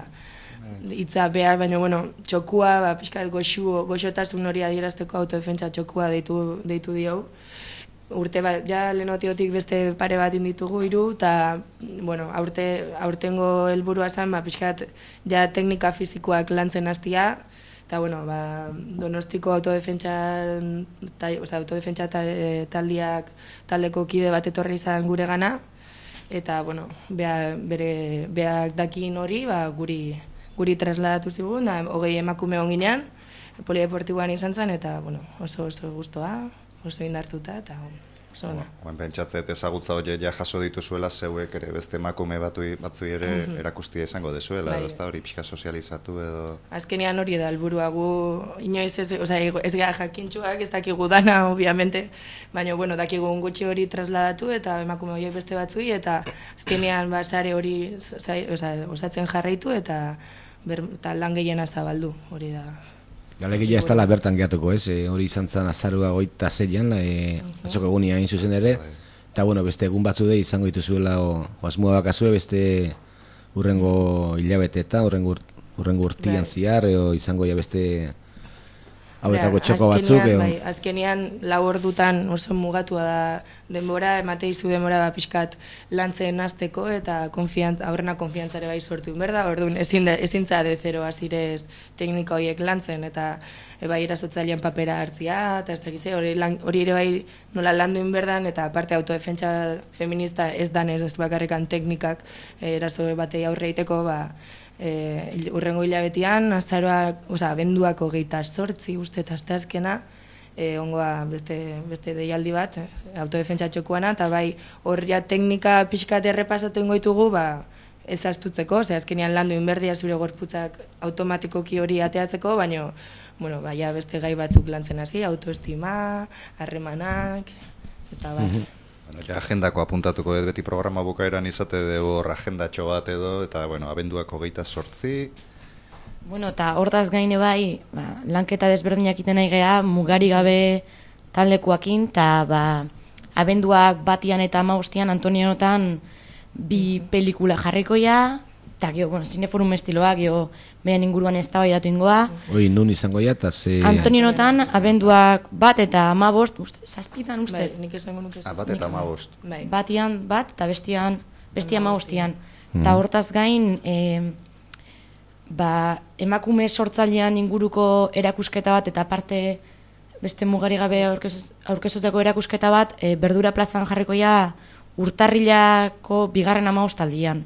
hitza behar, baina bueno, txokua, ba, pixkat goxu, goxotasun hori adierazteko autodefentsa txokua deitu, deitu dio. Urte bat, ja lehenotiotik beste pare bat inditugu hiru, eta, bueno, aurte, aurtengo helburua zen, ba, pixkat, ja teknika fizikoak lantzen hastia, eta, bueno, ba, Donostiko autodefentsa, ta, oza, autodefentsa ta, e, taldiak, taldeko kide bat etorri izan gure gana, eta, bueno, bea, bere, beak dakin hori, ba, guri, guri trasladatu zigun, da, hogei emakume onginean, polideportiboan izan zen, eta, bueno, oso, oso gustoa, oso indartuta, eta oso ona. Guen pentsatzet ezagutza hori ja jaso dituzuela zeuek ere beste emakume batu, batzui ere Mhm. erakustia izango dezuela, Bai. edo ez da hori pixka sozializatu edo... Azkenean hori da helburua gu inoiz ez, osea, ez gara jakintxuak, ez dakigu dana, obviamente, baina, bueno, dakigun gutxi hori trasladatu eta emakume horiek beste batzui, eta azkenean ba, sare hori osea, osatzen jarraitu eta, ber, eta lan gehiena zabaldu, hori da. Galegia ez dela bertan gehatuko, ez? E, hori izan zen azarua goita zeian, e, atzoko egunia hain zuzen ere, eta bueno, beste egun batzude izango dituzuela, o, o asmoa bakazue beste urrengo hilabetetan, urrengo, ur, urrengo urtian Bai. ziar, o izango ja beste hauetako Bera, txoko azkenean, batzuk, edo... Bai, azkenean lau ordutan oso mugatua da denbora, emate izu denbora ba, pixkat lantzen hasteko eta konfiant, aurrena konfiantzare bai sortu. Berda, orduan ezin, da, ezin za de zero hasirez teknika horiek lantzen eta e, bai erasotzailean papera hartzia, eta ez dakize, hori, lan, hori ere bai nola landu inberdan, eta aparte autodefentsa feminista ez danez ez bakarrekan teknikak e, eraso batei aurre egiteko, ba, E, urrengo hilabetian, azaroak, oza, abenduako geita sortzi uste eta asteazkena, e, ongoa beste, beste deialdi bat, autodefentsa txokuana, eta bai horria teknika pixkat errepasatu ingoitugu, ba, ez astutzeko, ze azkenean landu inberdia zure gorputzak automatikoki hori ateatzeko, baina, bueno, bai, beste gai batzuk lantzen hasi, autoestima, harremanak, eta bai. Bueno, ja, agendako apuntatuko dut beti programa bukaeran izate dugu hor agendatxo bat edo, eta, bueno, abenduako geita sortzi. Bueno, eta hortaz gaine bai, ba, lanketa desberdinak iten nahi geha, mugari gabe taldekoakin, eta ba, abenduak batian eta hamabostian Antonionotan bi pelikula jarrikoia, eta gero, bueno, zineforum estiloak, gero behan inguruan ez da datu ingoa. Hoi nun izango ja, eta ze... Antonionotan abenduak bat eta hamabost, uste, zazpitan uste. Bai, nik esango nuke Ah, bat eta hamabost. Bai. Batian bat eta bestian, bestia hamabostian. Eta hortaz gain, e, ba, emakume sortzailean inguruko erakusketa bat, eta aparte beste mugari gabe aurkezutako erakusketa bat, e, Berdura plazan jarrikoia urtarrilako bigarren hamabostaldian.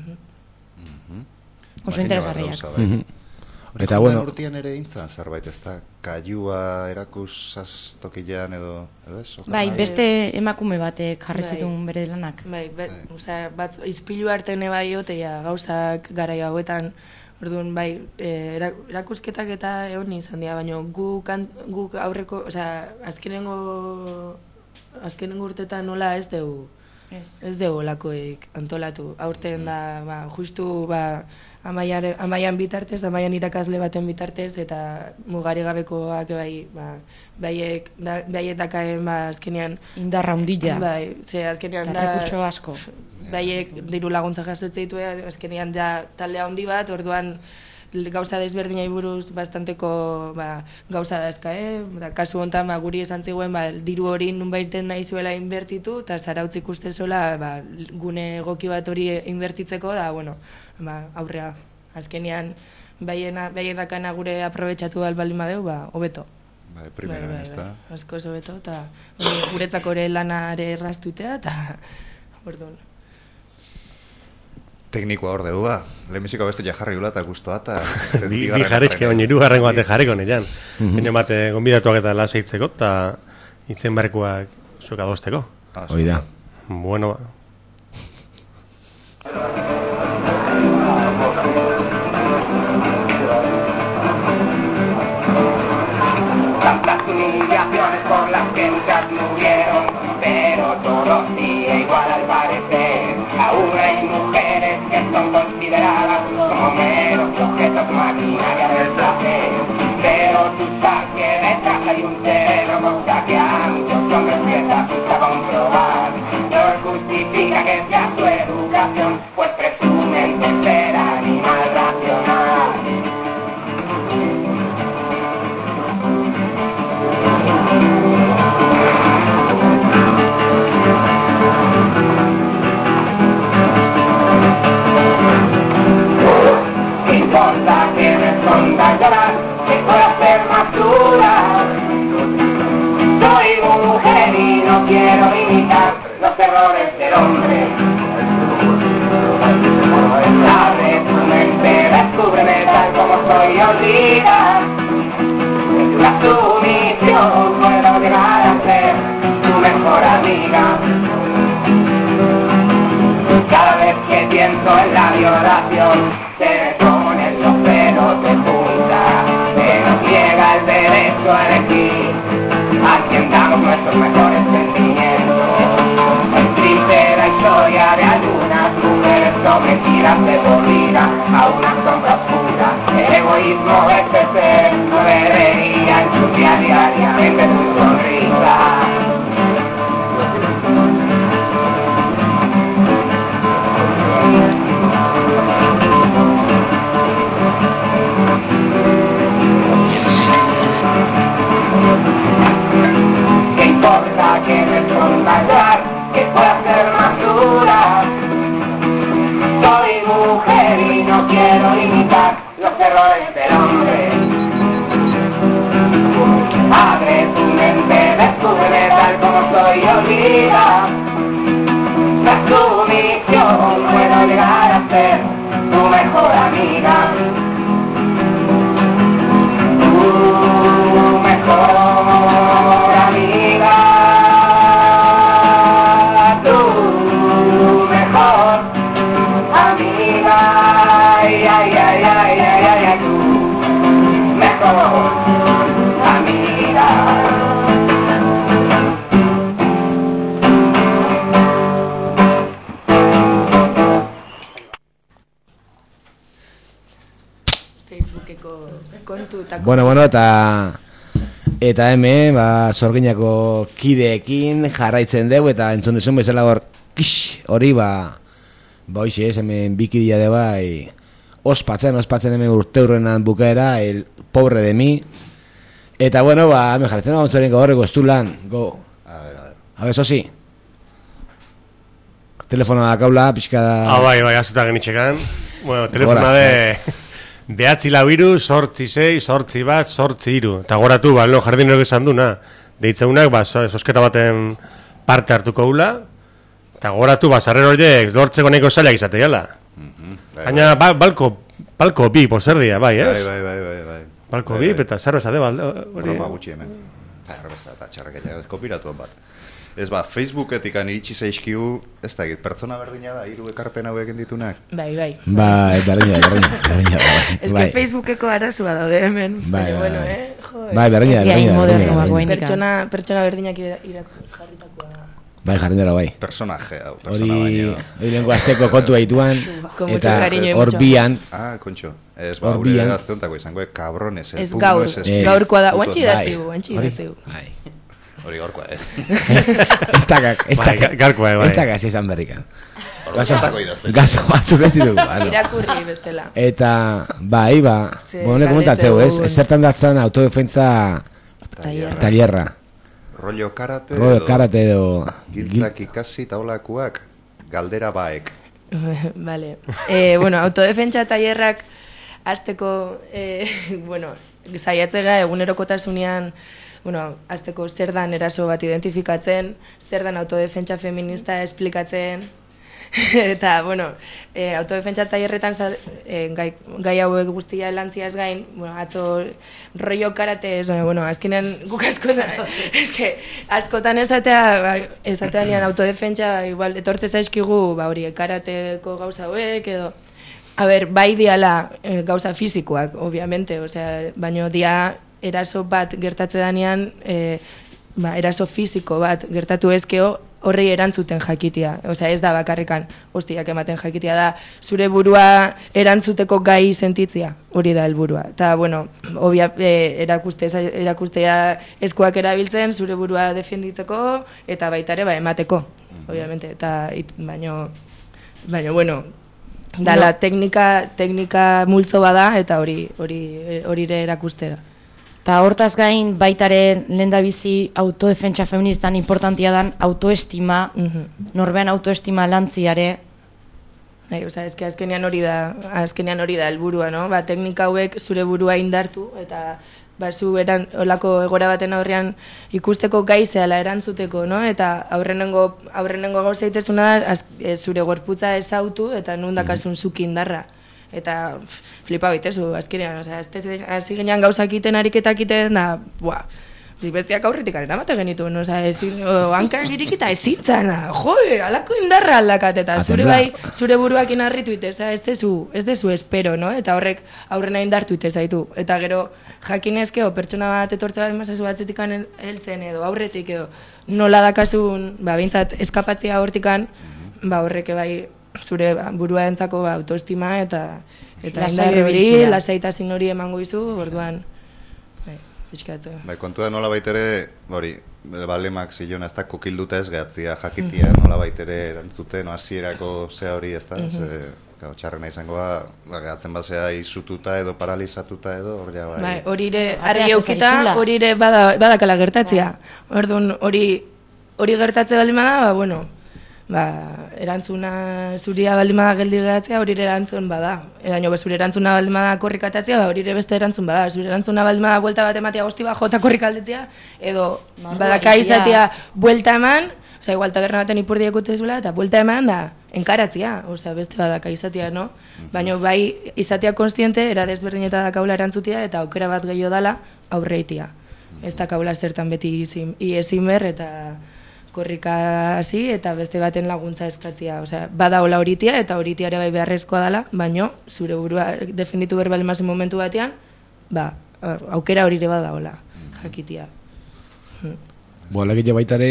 Oso interesgarriak. Mhm. Eta Eta, bueno, bueno, urtean ere intzan zerbait, ez da, kaiua erakus tokian edo, edo ez? Ojalá. Bai, beste emakume batek jarri Bai. zituen bere lanak. Bai, bai, osea, bat izpilu artene bai otea gauzak garai hauetan, orduan bai, e, era- erakusketak eta egon izan dira, baina gu kan, guk aurreko, osea, azkenengo azkenengo urtetan nola ez dugu Ez. ez dugu olakoik antolatu. Aurten da, ba, justu ba, amaiare, amaian bitartez, amaian irakasle baten bitartez, eta mugari gabekoak bai, ba, baiek, da, baiek dakaen ba, azkenean Indarra hundila. Bai, ze azkenean Eta da... rekurtso asko. Baiek diru laguntza jasotzen ditu, azkenean da talde handi bat, orduan gauza desberdinai buruz bastanteko ba, gauza dazka, eh? Da, kasu honetan ba, guri esan ziguen ba, diru hori nunbaiten nahi zuela inbertitu, eta zarautz ikuste zola ba, gune egoki bat hori inbertitzeko, da, bueno, ba, aurrea. Azkenean, baiena, baien dakana gure aprobetxatu albaldin badeu, ba, hobeto. Bai, primeran, ez da. Asko ez hobeto, eta hori guretzako ere lanare erraztutea, eta orduan. Teknikoa hor dugu, ba. Lehenbiziko beste ja jarri gula eta guztua, eta... Bi, bi jarrizke, baina hirugarrengo bate jarriko nean. Baina bate, gonbidatuak eta laseitzeko, eta itzen barkoak zuek adosteko. Ah, hoi da. Bueno, tantas humillaciones por las que muchas murieron, pero todo sigue igual al parecer. Aún hay mujeres que son consideradas como meros objetos maquinarias del placer. Pero tú sabes que detrás hay un cerebro, cosa que a muchos hombres les asusta comprobar. No justifica que sea su educación, pues presumen de ser animal racional. ¿Qué importa que me esconda a llorar? Que pueda ser más dura. Soy mujer y no quiero imitar los errores del hombre. Abre tu mente, descúbreme tal como soy, olvida la sumisión, puedo llegar a ser tu mejor amiga. Cada vez que pienso en la violación, se me ponen los pelos de punta. Se nos niega el derecho a elegir a quien damos nuestros mejores sentimientos. Es triste la historia de algunas mujeres sometidas de por vida a una sombra oscura. El egoísmo es ese, no debería ensuciar diariamente tu sonrisa. ¿Qué importa que me esconda a llorar? Que pueda ser más dura. Soy mujer y no quiero imitar los errores del hombre. Abre tu mente, descúbreme tal como soy, olvida la sumisión, puedo llegar a ser tu mejor amiga. Tu mejor amiga. Tu mejor amiga. Ay, ay, ay, ay, ay, ay, ay, tu mejor amiga. Facebookeko kontutako. Bueno, bueno, eta eta hemen, ba, Sorginako kideekin jarraitzen dugu, eta entzun duzun bezala hor, kix, hori, ba, ba, hoxe, ez, hemen bikidia de bai, ospatzen, ospatzen hemen urte hurrenan bukaera, el pobre de mi, eta, bueno, ba, hemen jarraitzen dugu, ontzaren gaurreko estulan, go, A ver, a ver. a ver, sosi, telefonoa da kaula, pixka da... Ah, bai, bai, azuta genitxekan. Bueno, telefona Gora, de... Behatzi lau iru, sortzi sei, sortzi bat, sortzi iru. Eta goratu, ba, no, jardinerok esan duna. Deitzeunak, ba, sosketa baten parte hartuko gula. Eta goratu, ba, sarrero horiek lortzeko nahiko zailak izateala. Baina, ba, balko, balko bi, pozerdia, bai, ez? Bai, bai, bai, bai, bai. Balko Bai, bi, bai. eta zerbeza de balde, hori. Broma gutxi hemen. Zerbeza eta txarraketa, kopiratuan bat. Ez ba, Facebooketik iritsi zaizkigu, ez da, pertsona berdina da, hiru ekarpen hauek ditunak. Bai, bai. Bai, berdina, berdina, berdina, Ez bai. que Facebookeko arazua daude hemen. Bai, Baina, bai, bueno, bai. eh? Joder. Bai, berdina, Ez gai berdina, modernoak berdina. guainik. Pertsona, pertsona berdinak irakuz jarritakoa da. Bai, jarrindera, bai. Personaje hau, persona Hori, baino. hori lehenko azteko kontu haituan, Con mucho eta cariño y hor mucho bian, Ah, kontxo. Ez, ba, Hor gure bian. gazte hontako izango, eh, cabrones, el Ez puto gaur, es es- Eh, gaurkoa da, putos, oantxe bai. idatzigu, oantxe hori, idatzigu. bai. Hori gaurkoa, eh. Ez dakak, ez Bai, dakak, garkoa, bai. ez dakak izan berrikan. Gazo, Horretako idazten. gazo batzuk ez ditugu, bano. Irakurri bestela. Eta, bai, ba, Ze, bone komentatzeu, ez? galdetzeu- Zertan datzan autodefentsa Tailerra. talierra. Rollo karate Rode edo karate edo... giltzak ikasi taulakuak galdera baek. Vale. Eh, bueno, autodefentsa tailerrak hasteko, eh, bueno, saiatzega egunerokotasunean, bueno, hasteko zer dan eraso bat identifikatzen, zer dan autodefentsa feminista esplikatzen, Eta, bueno, e, autodefentsa tailerretan e, gai, gai hauek guztia lantziaz gain, bueno, atzo rollo karate, ez, bueno, azkenean guk askotan, eske, askotan esatea, esatea nian autodefentsa, igual, etortze zaizkigu, ba hori, karateko gauza hauek, edo, a ber, bai diala e, gauza fizikoak, obviamente, osea, baino dia eraso bat gertatze danean, e, ba, eraso fiziko bat gertatu ezkeo, horrei erantzuten jakitia. Osea, ez da bakarrikan hostiak ematen jakitia da, zure burua erantzuteko gai sentitzia, hori da helburua. Eta, bueno, obvia, e, erakuste, erakustea eskuak erabiltzen, zure burua defenditzeko, eta baita ere, ba, emateko, obviamente. Eta, it, baino, baino, bueno, dala, no. teknika, teknika multzo bada, eta hori, hori, hori ere erakustea. Eta hortaz gain, baitare lehendabizi autodefentsa feministan importantia dan autoestima, mm-hmm. norbean autoestima lantziare. Bai, osea, eske azkenean hori da, azkenean hori da helburua, no? Ba, teknika hauek zure burua indartu eta ba zu eran holako egora baten aurrean ikusteko gai zehala erantzuteko, no? Eta aurrenengo aurrenengo gauza daitezuna da zure gorputza ezautu eta nun dakasun zuk indarra. Eta pff, flipa baitezu, azkenean, osea, hasi ginean gauzak iten ariketak iten, da, buah, bestiak aurretik arena bate genitu, no? Osea, ezin, hankak irikita ezintzan, jo, alako indarra aldakat, eta zure bai, zure buruak inarritu ite, ez dezu, ez dezu espero, no? Eta horrek aurrena indartu ite zaitu, eta gero jakinezkeo pertsona bat etortza bat mazazu batzetikan heltzen edo, aurretik edo, nola dakasun, ba, bintzat, eskapatzea hortikan, ba, horrek bai, zure burua entzako ba, autoestima eta eta indar hori, lasaitasun hori emango izu, orduan bai, pixkatu. Bai, kontua nola baitere, hori, balemak zilona ez da kokilduta ez gehatzia jakitia, nola baitere erantzute, no, hasierako zea hori ez da, ze, gau, txarrena izango ba, ba gehatzen basea izututa edo paralizatuta edo, hor ja bai. Bai, hori ere, argi eukita, hori ere bada, badakala gertatzea, orduan hori, hori gertatze baldin bada, ba, bueno, ba, erantzuna zuria baldin bada geldi gehatzea, hori erantzun bada. Edaino, zure erantzuna baldin bada korrikatatzea, ba, hori beste erantzun bada. Zure erantzuna baldin bada buelta bat ematea gosti bat jota korrikaldetzea, edo badaka izatea buelta eman, osea, igual taberna baten ipurdi ekutezula, eta buelta eman da, enkaratzea, osea, beste badaka izatea, no? Baina bai izatea konstiente, era desberdineta dakaula erantzutia, eta aukera bat gehiago dala aurreitia. Ez dakaula zertan beti iezimer, eta korrika hasi eta beste baten laguntza eskatzia, osea, bada hola horitia eta horitia ere bai beharrezkoa dela, baino zure burua defenditu behar baldin bazen momentu batean, ba, aukera hori ere bada hola, jakitia. Bo, legitze baitare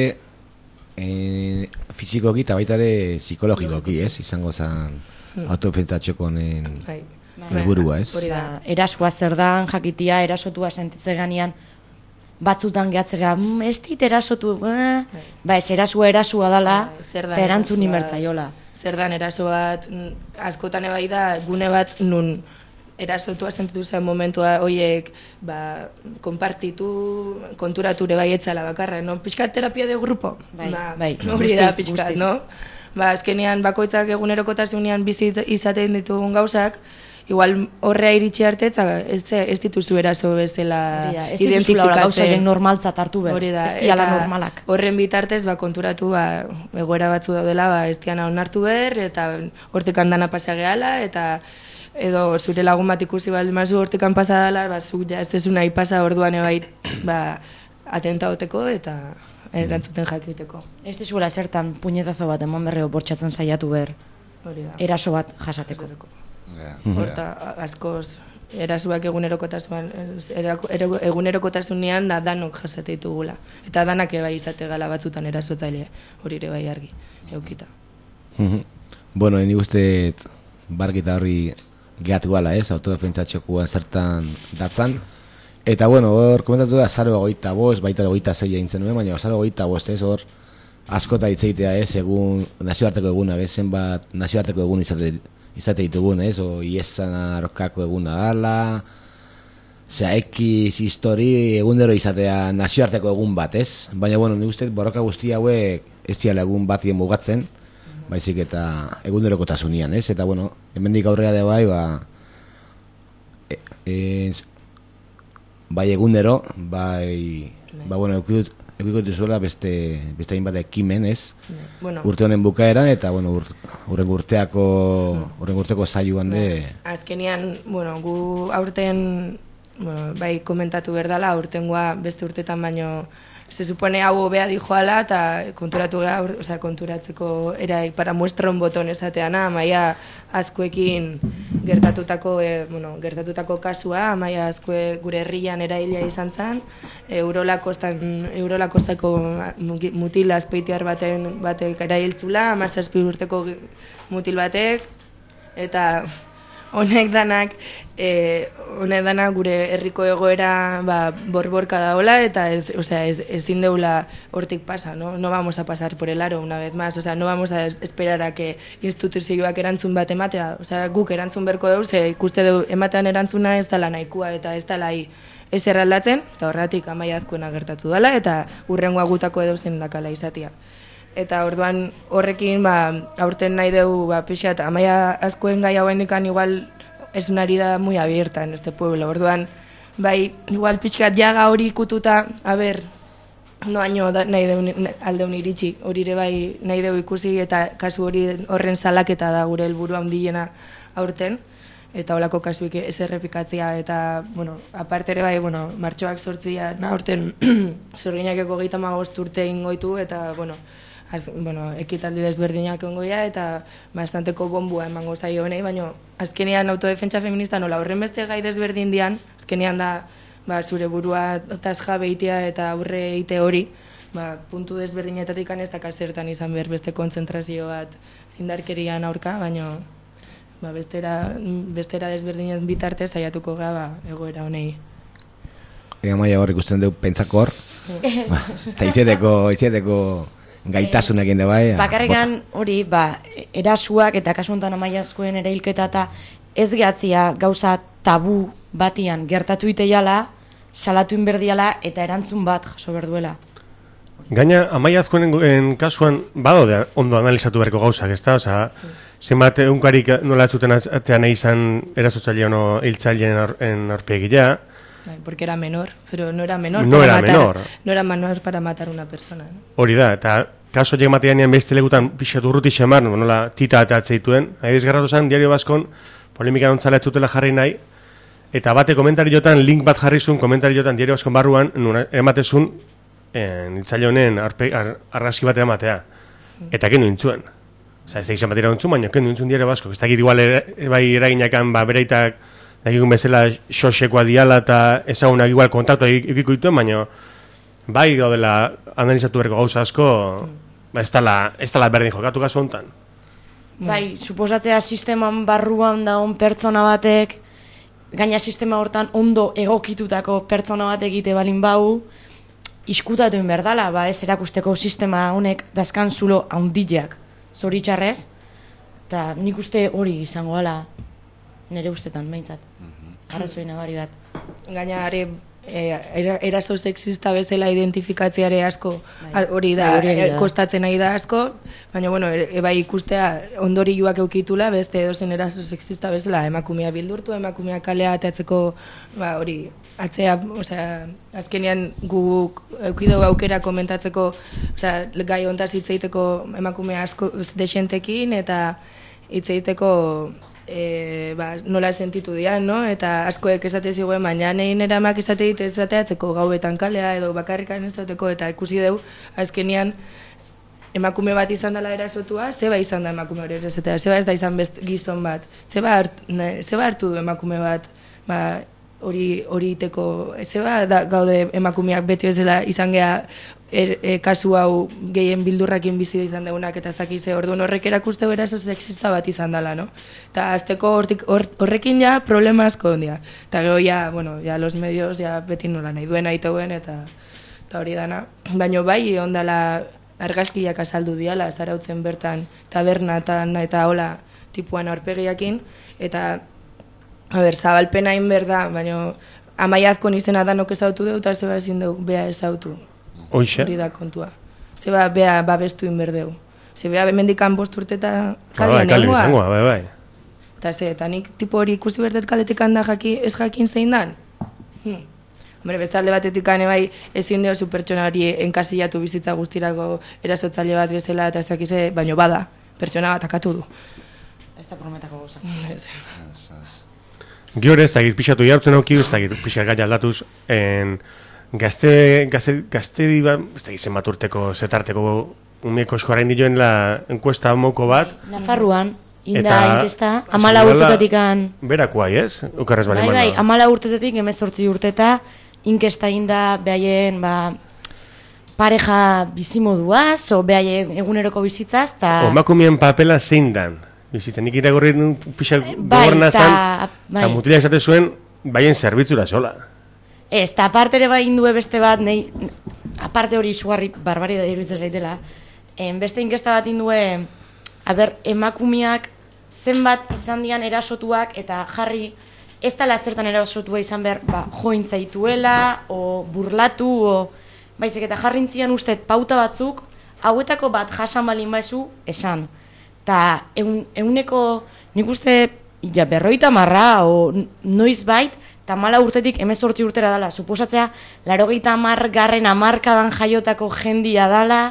e, fizikoki eta baitare psikologikoki, ez? Izango zen autodefentsatxoko honen helburua, ez? Ba, erasua zer dan, jakitia, erasotua sentitze ganean, batzutan gehatzea, mmm, ez dit erasotu, eh? Ba, ez erasua erasua dala, eta erantzun inbertzaiola. Zer dan eraso bat, askotan ebai da, gune bat nun erasotua sentitu zen momentua hoiek, ba, konpartitu, konturature bai etzala bakarra, no? Pixkat terapia de grupo? Bai, ba, bai, hori da pixkat, no? Ba, azkenean bakoitzak egunerokotasunean bizi izaten ditugun gauzak, igual horrea iritsi arte, eta ez, ez dituzu eraso bezala identifikatzen. Ez dituzula gauzaren normaltzat hartu behar, ez diala normalak. Horren bitartez, ba, konturatu, ba, egoera batzu daudela, ba, ez diana onartu behar, eta hortekan dana pasa gehala, eta edo zure lagun bat ikusi baldin mazu hortekan pasa dela, ba, zu ja, ez dezu nahi pasa orduan ebait, ba, atenta hoteko, eta erantzuten jakiteko. Ez dizuela zertan puñetazo bat emon berreo bortxatzen saiatu behar, eraso bat jasateko. Horta, askoz, erasuak egunerokotasunean, egunerokotasunean da danok jasate ditugula. Eta danak ebai izate gala batzutan erasotzaile, hori ere bai argi, eukita. Bueno, ni uste bargita horri gehatu gala, ez, autodefentsatxokuan zertan datzan. Eta, bueno, hor, komentatu da, zaro goita bost, baita goita zeia intzen nuen, baina zaro goita bost, ez, hor, askota hitzeitea, ez, egun, nazioarteko eguna, ez, zenbat nazioarteko egun izate, izate ditugun, ez, o iesan arokako eguna dala, zera, ekiz, histori, egundero izatea nazioarteko egun bat, ez? Baina, bueno, nik uste, borroka guzti hauek ez diala egun batien mugatzen, baizik eta egunderokotasunean, ez? Eta, bueno, hemendik aurrera de bai, ba, e, ez, bai egundero, bai, ba, bueno, eukidut, eukiko duzuela beste, beste hainbat ekimen, ez? Bueno. Urte honen bukaeran, eta, bueno, ur, urren urteako, urren urteko saioan de... Azkenean, bueno, gu aurten, bueno, bai komentatu berdala, aurtengoa beste urtetan baino, se supone hau hobea dijoala, eta konturatu gara, o sea, konturatzeko era para muestra un botón esateana, Amaia askoekin gertatutako, e, bueno, gertatutako kasua, Amaia askoe gure herrian eraila izan zen, Eurola kostan, Eurola kostako mutil azpeitiar baten batek erailtzula, hamazazpi urteko mutil batek, eta honek danak, eh, honek danak gure herriko egoera ba, borborka daola, eta ez, o sea, ez, ezin deula hortik pasa, ¿no? No vamos a pasar por el aro una vez más, o sea, no vamos a esperar a que instituzioak erantzun bat ematea, o sea, guk erantzun berko dugu, ze ikuste dugu ematean erantzuna ez dela nahikoa, eta ez dela ez erraldatzen, eta horretik Amaia Azkoena gertatu dela, eta urrengoa gutako edo zen dakala izatea. Eta orduan horrekin ba, aurten nahi dugu ba, pixat, Amaia Azkoen gai hauen dikan igual es una herida muy abierta en este pueblo. Orduan, bai, igual pixkat jaga hori ikututa, a ber, noaino da, nahi deun, aldeun iritsi, hori ere bai nahi dugu ikusi, eta kasu hori horren salaketa da gure helburu handiena aurten, eta holako kasuik ez errepikatzea, eta, bueno, aparte ere bai, bueno, martxoak sortzia, aurten Zorginakeko gehieta magost urte ingoitu, eta, bueno, Az, bueno, ekitaldi desberdinak ongoia eta bastanteko bombua emango zaio honei, baina azkenean autodefentsa feminista nola horren beste gai desberdin dian, azkenean da ba, zure burua otaz jabe itea eta aurre ite hori, ba, puntu desberdinetatik ez da kasertan izan behar beste kontzentrazio bat indarkerian aurka, baina ba, bestera, bestera desberdinen bitarte saiatuko gara ba, egoera honei. Ega maia hor ikusten dugu pentsakor, eta itxeteko, itxeteko gaitasunekin da bai. Bakarrikan hori, ba, erasuak eta kasu honetan Amaia Azkoen erailketa eta ez gehatzia gauza tabu batian gertatu iteiala, salatu inberdiala eta erantzun bat jaso berduela. Gaina, Amaia Azkoenen kasuan badaude ondo analizatu beharko gauzak, ezta? Osea, zenbat egunkarik nola zuten atean izan erasotzaile ono hiltzaileen aurpegilea. Porque era menor, pero no era menor no para era matar, menor. no era menor para matar una persona, ¿no? Hori da, eta kaso horiek mateanean beste legutan pixat urruti xemar, nola tita eta atzeituen. Adibidez garratu zen, Diario Baskon, polemika ontzala ez zutela jarri nahi, eta bate komentariotan, link bat jarri zuen, komentariotan Diario Baskon barruan, nuna, ematezun, nintzaile honen ar, argazki bat ematea. Eta kendu intzuen. Osa, ez da izan bat irauntzun, baina kendu intzun Diario Basko. Ez dakit igual er, bai eraginakan, ba, bereitak, egin bezala xoxekoa diala eta ezagunak igual kontaktu egiko dituen, baina bai gaudela analizatu berko gauza asko, ba, ez dala, ez dala berdin jokatu kasu honetan. Bai, suposatzea sisteman barruan daun pertsona batek, gaina sistema hortan ondo egokitutako pertsona batek egite balin bau, iskutatu inberdala, ba, ez erakusteko sistema honek dazkan zulo handiak zoritxarrez, eta nik uste hori izango gala nire ustetan, behintzat. Arrazoi nabari bat. Gaina, are, e, eraso sexista bezala identifikatzeare asko, hori da, e, kostatzen nahi da asko, baina, bueno, e, bai ikustea ondorioak eukitula, beste edozen eraso sexista bezala, emakumea bildurtu, emakumea kalea atatzeko, ba, hori, atzea, osea, azkenean guk eukideu aukera komentatzeko, osea, gai hontaz hitz egiteko emakumea asko desentekin, eta hitz egiteko E, ba, nola sentitu dian, no? Eta askoek esate ziguen, baina nein eramak esate dit esateatzeko gauetan kalea edo bakarrikan ez dauteko, eta ikusi deu, azkenean emakume bat izan dela erasotua, zeba izan da emakume hori esatea, zeba ez da izan best gizon bat, zeba hartu, ne, zeba hartu du emakume bat, ba, hori hori iteko, zeba da, gaude emakumeak beti bezala izan geha er, e, kasu hau gehien bildurrakin bizi izan deunak, eta ez dakize orduan horrek erakuste eraso sexista bat izan dela, no? Eta azteko hortik, or, horrekin ja problema asko ondia. Eta gero ja, bueno, ja los medios ja beti nola nahi duen aiteuen, eta, eta hori dana. Baina bai, ondala argazkiak azaldu diala, zarautzen bertan tabernatan eta hola tipuan aurpegiakin, eta a ber, zabalpena hain berda, baina Amaia Azkon izena danok ezautu deu, eta zeba ezin deu, bea ezautu. Hoxe. Hori da kontua. Zeba bea babestu inberdeu. Zeba mendikan bost urteta kalian ba, nengoa. Bai, bai, bai. Eta ze, eta nik tipo hori ikusi berdet kaletik handa jaki, ez jakin zein dan. Hmm. Hombre, beste alde batetik ane bai, ezin diozu pertsona hori enkasillatu bizitza guztirako erasotzaile bat bezala, eta ez dakize, baino bada, pertsona bat akatu du. Ez da prometako gauza. Giore ez dakit pixatu jartzen auki, ez dakit pixat gai aldatuz, en, gazte, gazte, gazte diba, ez dakit zenbat urteko, zetarteko umeko eskoaren dioen la enkuesta moko bat. Nafarruan, inda inkesta, amala urtetatik-an... Berakoai, ez? Ukarrez bali bai, bai, amala urtetetik, emezortzi urteta, inkesta inda behaien, ba, pareja bizimoduaz, o behaien eguneroko bizitzaz, ta... Omakumien papela zein dan. Bizitzen, nik iragorri pixak gogorna zan, eta mutila esate zuen, baien zerbitzura sola. Ez, eta aparte ere bai indue beste bat, nei, aparte hori izugarri barbari da iruditzen zaitela, en, beste inkesta bat indue, aber, emakumiak zenbat izan dian erasotuak, eta jarri, ez dala zertan erasotua izan behar, ba, jointzaituela, o burlatu, o, baizik, eta jarrintzian uste pauta batzuk, hauetako bat jasan balin baizu, esan. Ta eguneko, nik uste, ja, berroita marra, o noiz bait, eta mala urtetik hemezortzi urtera dala. Suposatzea, larogeita hamar garren hamarkadan jaiotako jendia dala,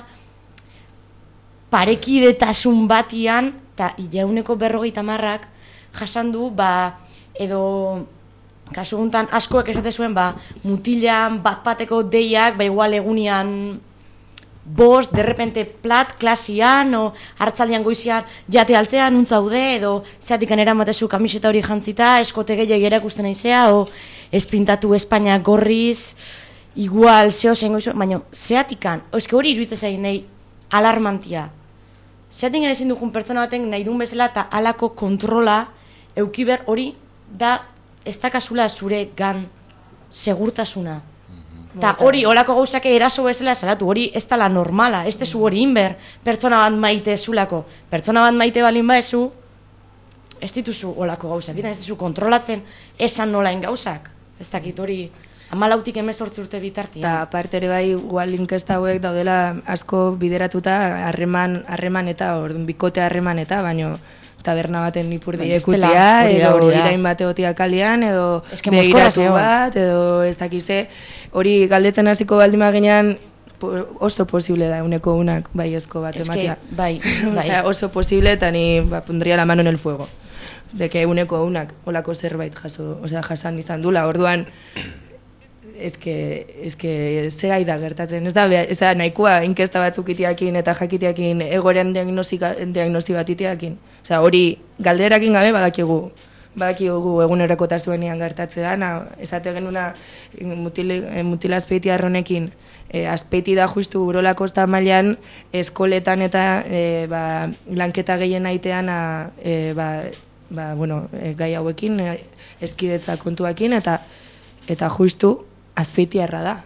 parekidetasun batian, eta jauneko berrogeita hamarrak jasan du, ba, edo, kasu guntan, askoek esate zuen, ba, mutilan bat-bateko deiak, ba, igual egunian, bost, derrepente plat, klasian, o hartzaldian goizian jate altzean, untzaude, edo zeatikan eramatezu kamiseta hori jantzita, eskote gehiago erakusten aizea, o espintatu Espainia gorriz, igual, zeo zen goizu, baina zeatikan, eske hori iruditzen zain nahi alarmantia. Zeatikan ezin dugun pertsona baten nahi duen bezala eta alako kontrola eukiber hori da ez dakazula zure gan segurtasuna. Ta hori, holako gauzak eraso bezala salatu, hori ez dala normala, ez dezu hori inber, pertsona bat maite zulako. Pertsona bat maite balin baezu, ez dituzu holako gauzak, ez dezu kontrolatzen esan nolain gauzak. Ez dakit hori, hamalautik hemezortzi urte bitartian. Eta aparte ere bai, igual inkesta hauek daudela asko bideratuta, harreman, harreman eta, orduan, bikote harreman eta, baino... taberna baten ipurdi ekutzea, edo irain bate otia kalian, edo begiratu bat, edo ez dakize, hori galdetzen hasiko baldin baginean oso posible da uneko unak bai esko bat ematea. Bai, bai. O sea, oso posible eta ni ba, pondría la mano en el fuego. De que uneko unak olako zerbait jaso, o sea, jasan izan dula. Orduan, ez que, ez que ze gai da gertatzen, ez da, ez da nahikoa inkesta batzuk itiakin eta jakitiakin egoren diagnosi bat itiakin. Osea, hori galderakin gabe badakigu, badakigu egunerakotasunean gertatze da, esate genuna mutil, mutila azpeiti arronekin, e, azpeiti da justu urolako mailan eskoletan eta e, ba, lanketa gehien aitean a, e, ba, ba, bueno, e, gai hauekin, e, eskidetza kontuakin, eta eta justu azpeitiarra da.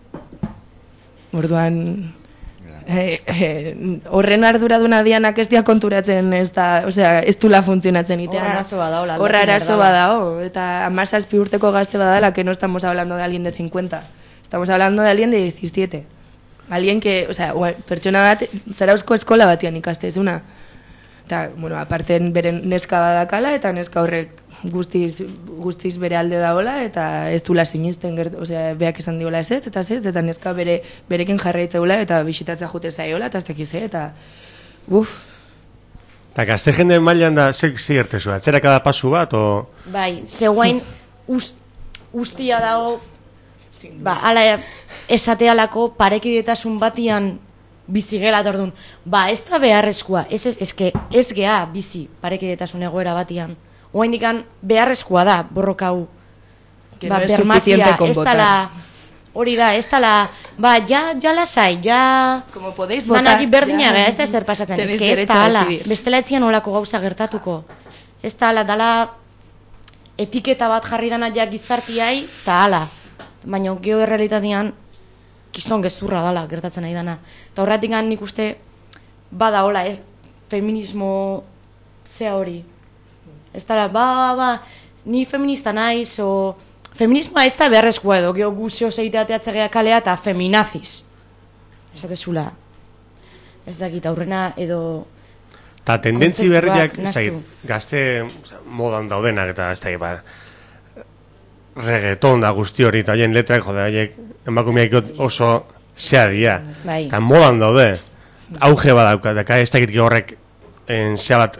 Orduan, eh, eh, horren arduraduna dianak ez dia konturatzen, ez da, osea, ez dula funtzionatzen itean. Horra arazo badao. Horra arazo badao, eta hamazazpi urteko gazte badala, que no estamos hablando de alguien de cincuenta. Estamos hablando de alguien de diecisiete. Alguien que, o sea, pertsona bat, Zarauzko eskola batian ikastezuna. Eta, bueno, aparten beren neska badakala, eta neska horrek guztiz, guztiz bere alde daola, eta ez dula sinisten, o sea, beak esan diola ez ez, eta ez, eta neska bere, berekin jarraitzeula, eta bisitatzea jute zaiola, eta ez dakize, eta uf. Eta gazte jende mailan da, zer gertezu, atzeraka da pasu bat, o... Bai, zegoain ustia dago, ba, ala esatealako parekidetasun batian bizi gela tordun. Ba, ez da beharrezkoa, ez ez, eske, ez gea bizi parekidetasun egoera batian. Oain dikan beharrezkoa da, borrokau, ba, bermatzia, ez dala, hori da, ez dala, ba, ja, ja lasai, ja... Como podéis votar. Manaki berdinaga, ez da zer pasatzen, ez que ez da ala, bestela etzian olako gauza gertatuko. Ez da ala, dala etiketa bat jarri dana ja gizartiai, eta ala. Baina geo errealitatean, kiston gezurra dala, gertatzen nahi dana. Eta horretik nik uste, bada hola, ez, feminismo zea hori. Ez dara, ba, ba, ba, ni feminista naiz, o... Feminismoa ez da beharrezkoa edo, geho guzio zeiteateatzegea kalea eta feminaziz. Esatezula. Ez dakit, aurrena edo... Ta tendentzi berriak, ez dakit, gazte modan daudenak eta ez dakit, ba... reggaeton da guzti hori, eta haien letrak, jode, haiek emakumeak oso zea dira. Bai. Eta modan daude, auge badauka, daka ez dakit horrek en, zea bat,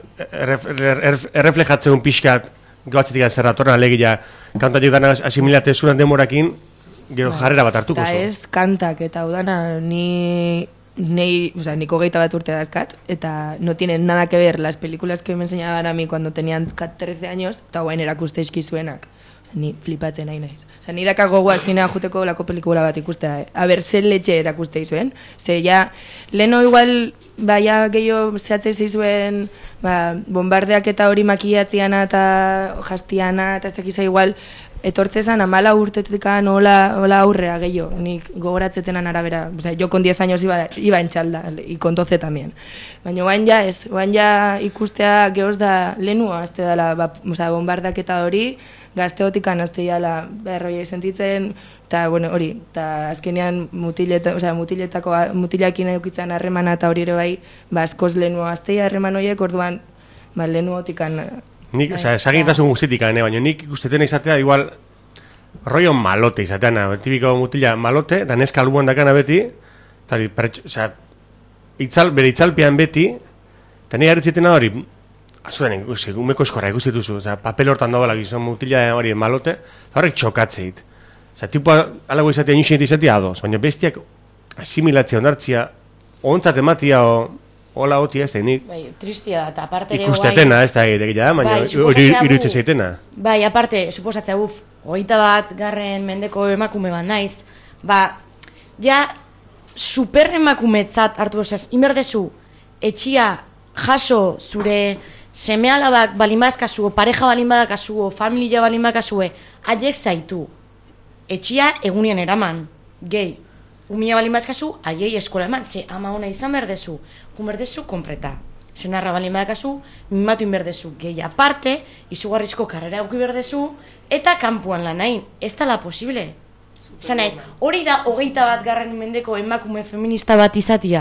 erreflejatzen un pixkat, goatzetik azerratorren alegia, kantatik dana asimilate zuren demorakin, gero jarrera bat hartuko zu. Eta ez kantak, eta udana, ni... Nei, o sea, niko geita bat urte dazkat, eta no tienen nada que ver las películas que me enseñaban a mí cuando tenían trece años, eta guain erakuste eskizuenak. O sea, ni flipatzen nahi naiz. O sea, ni daka gogoa zinea juteko lako pelikula bat ikustea. Eh? A ber, zer letxe erakuste izuen. Ze, ja, leno igual, ba, ja, gehiago zehatzei zizuen, ba, bombardeak eta hori makiatziana eta jastiana, eta ez dakiza igual, etortzezan amala urtetekan hola, hola aurrea gehiago, nik gogoratzetenan arabera, o sea, yo con diez años iba, iba en txalda, y con doce también. Baina oain ja ez, oain ja ikustea gehoz da lenua, azte dala, ba, o sea, bombardak eta hori, gazteotikan azte dala berroia sentitzen, eta, bueno, hori, eta azkenean mutileta, o sea, mutiletako, mutilakin eukitzen harremana eta hori ere bai, ba, askoz lenua azte harreman horiek, orduan, ba, lenuotikan... Nik, oza, esagitasun guztitik ane, baina nik ikustetena izatea igual rollo malote izateana, tipiko mutila malote, da neska albuan dakana beti, eta oza, itzal, bere itzalpean beti, eta nire garritzetena hori, azuden, ikusi, umeko eskorra ikustituzu, oza, papel hortan dagoela gizon mutila hori malote, eta horrek txokatzeit. Oza, tipua alago izatea inusinet izatea adoz, baina bestiak asimilatzea, onartzia, ontzat ematia, o... Hola, oti ez, nik. Bai, tristia da, eta aparte ere ikustetena, ez da egitea, baina hori iruditzen zeitena. Bai, aparte, suposatzea, buf, hogeita bat garren mendeko emakume bat naiz, ba, ja, super emakumetzat hartu bezaz, inberdezu, etxia jaso zure seme alabak balin badakazu, pareja balin badakazu, familia balin badakazu, haiek zaitu, etxia egunien eraman, gehi. Umia balin bazkazu, aiei eskola eman, ze ama hona izan berdezu, kun berdezu, kompreta. Senarra balin badakazu, mimatu inberdezu, gehi aparte, izugarrizko karrera auki berdezu, eta kanpuan lan nahi, ez da la posible. Esan nahi, hori da hogeita bat garren mendeko emakume feminista bat izatia.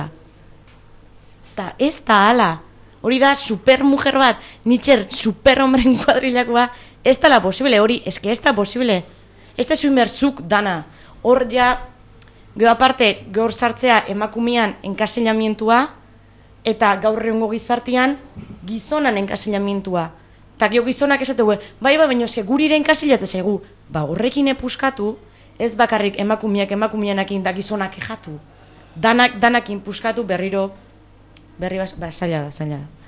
Ta ez da ala, hori da super mujer bat, nitxer super hombren kuadrilakoa, ez da la posible, hori, ez que ez da posible. Ez da zuen berzuk dana, hor ja... Gero aparte, gaur sartzea emakumean enkasilamientua eta gaur egungo gizartean gizonan enkasilamientua. Eta gero gizonak esategu, bai bai baino eske gurire enkasilatzen zaigu. Ba horrekin epuskatu, ez bakarrik emakumeak emakumeanekin da gizonak ejatu. Danak danakin puskatu berriro berri bas, ba zaila da, zaila da.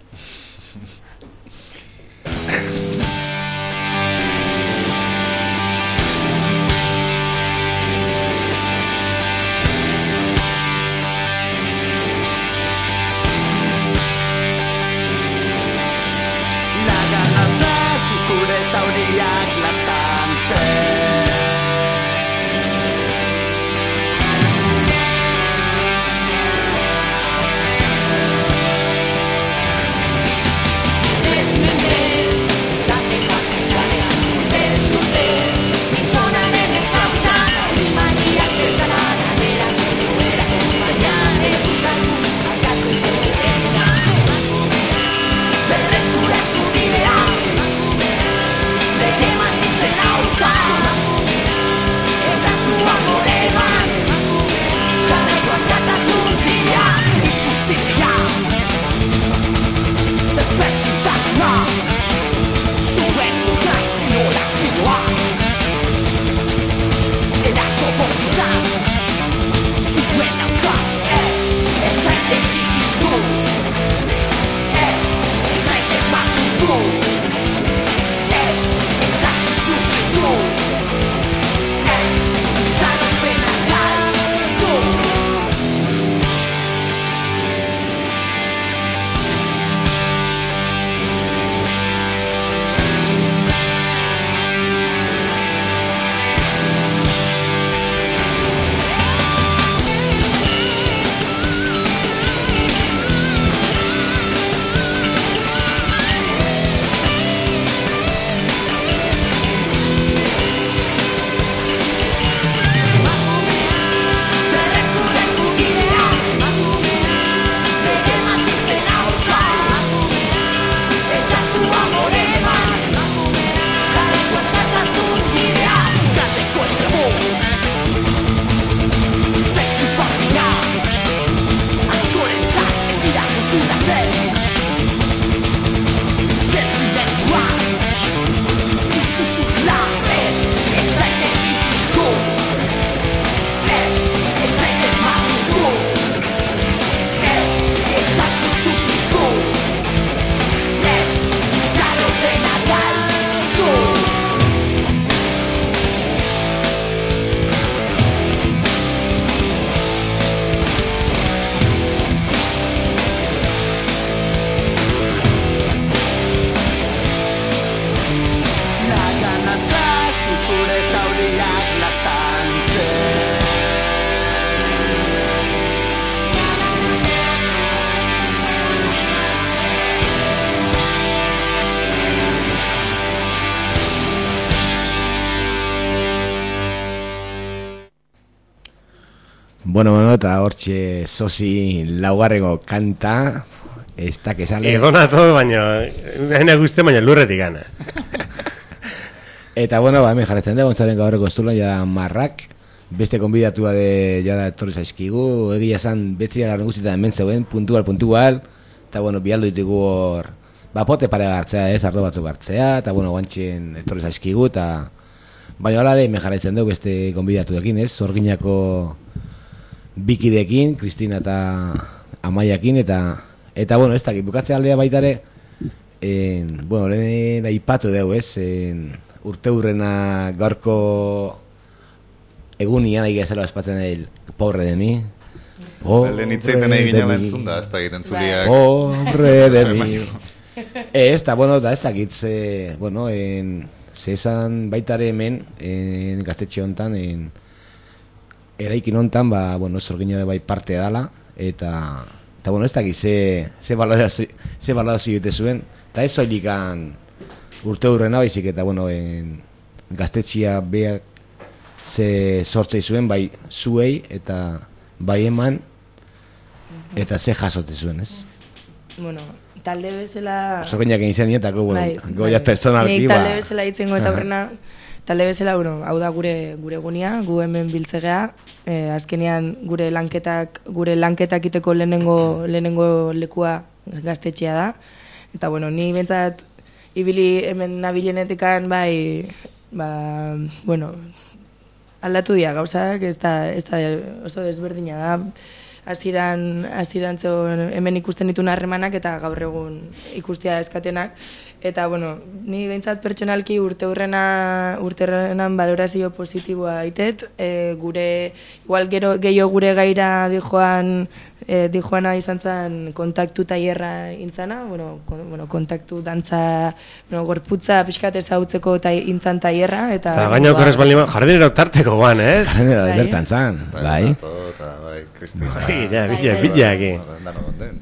Zure zauriak lastantzen Bueno, bueno, eta hortxe sozi laugarrego kanta, ez da que sale. Edona todo, baina, nahi guzti, baina lurretik gana. Eta, bueno, ba, hemen jarretzen da, gontzaren gaurreko estulan, ja marrak, beste konbidatua de, jada etorri zaizkigu, egia esan, betzia garen guztietan hemen zeuen, puntual, puntual, eta, bueno, bialdo ditugu hor, ba, pote pare hartzea, ez, ardo batzuk hartzea, eta, bueno, guantxen etorri zaizkigu, eta, baina holare, hemen jarretzen dugu beste konbidatuekin, ez, Zorginako bikidekin, Kristina eta Amaiakin, eta, eta, bueno, ez dakit, bukatzea aldea baitare, en, bueno, lehen aipatu dugu, ez, en, urte hurrena gaurko egunian ahi gezela espatzen el pobre de mi. Lehen hitzeiten nahi ginen entzun da, ez da egiten zuliak. Pobre de mi. Ez, eta, bueno, da, ez da egitze, bueno, en, zezan baitare hemen, en, gaztetxe hontan, en, eraikin hontan, ba, bueno, Zorgina de bai parte dala, eta, eta, bueno, ez da egitze, ze balorazio, ze balorazio dute zuen, eta ez zoilikan urte hurrena baizik, eta, bueno, en, gaztetxia beak ze sortzei zuen, bai zuei, eta bai eman, eta ze jasote zuen, ez? Bueno, talde bezala... Zorginak egin zen nietako, bueno, bai, goia bai. personalki, Nik ba... talde bezala hitzengo eta horrena, talde bezala, bueno, hau da gure gure gunia, gu hemen biltzegea, eh, azkenean gure lanketak, gure lanketak iteko lehenengo, lehenengo lekua gaztetxea da, eta, bueno, ni bentsat, ibili hemen nabilenetikan, bai, ba, bueno, aldatu dira gauzak, ez da, ez da oso desberdina da, hasieran hasieran hemen ikusten dituen harremanak eta gaur egun ikustea eskatenak, eta, bueno, ni behintzat pertsonalki urte hurrena, urte hurrenan balorazio positiboa aitet, e, gure, igual gero gehiago gure gaira dijoan, e, dijoana izan zen kontaktu tailerra intzana, bueno, kon, bueno, kontaktu dantza, bueno, gorputza pixkat ezagutzeko tai, intzan tailerra, eta... Eta gaina okorrez bali ma, jardinero tarteko guan, ez? Jardinero bertan zan, bai. Bai, Kristina... Bila, bila, bila, eki. Dano gonden.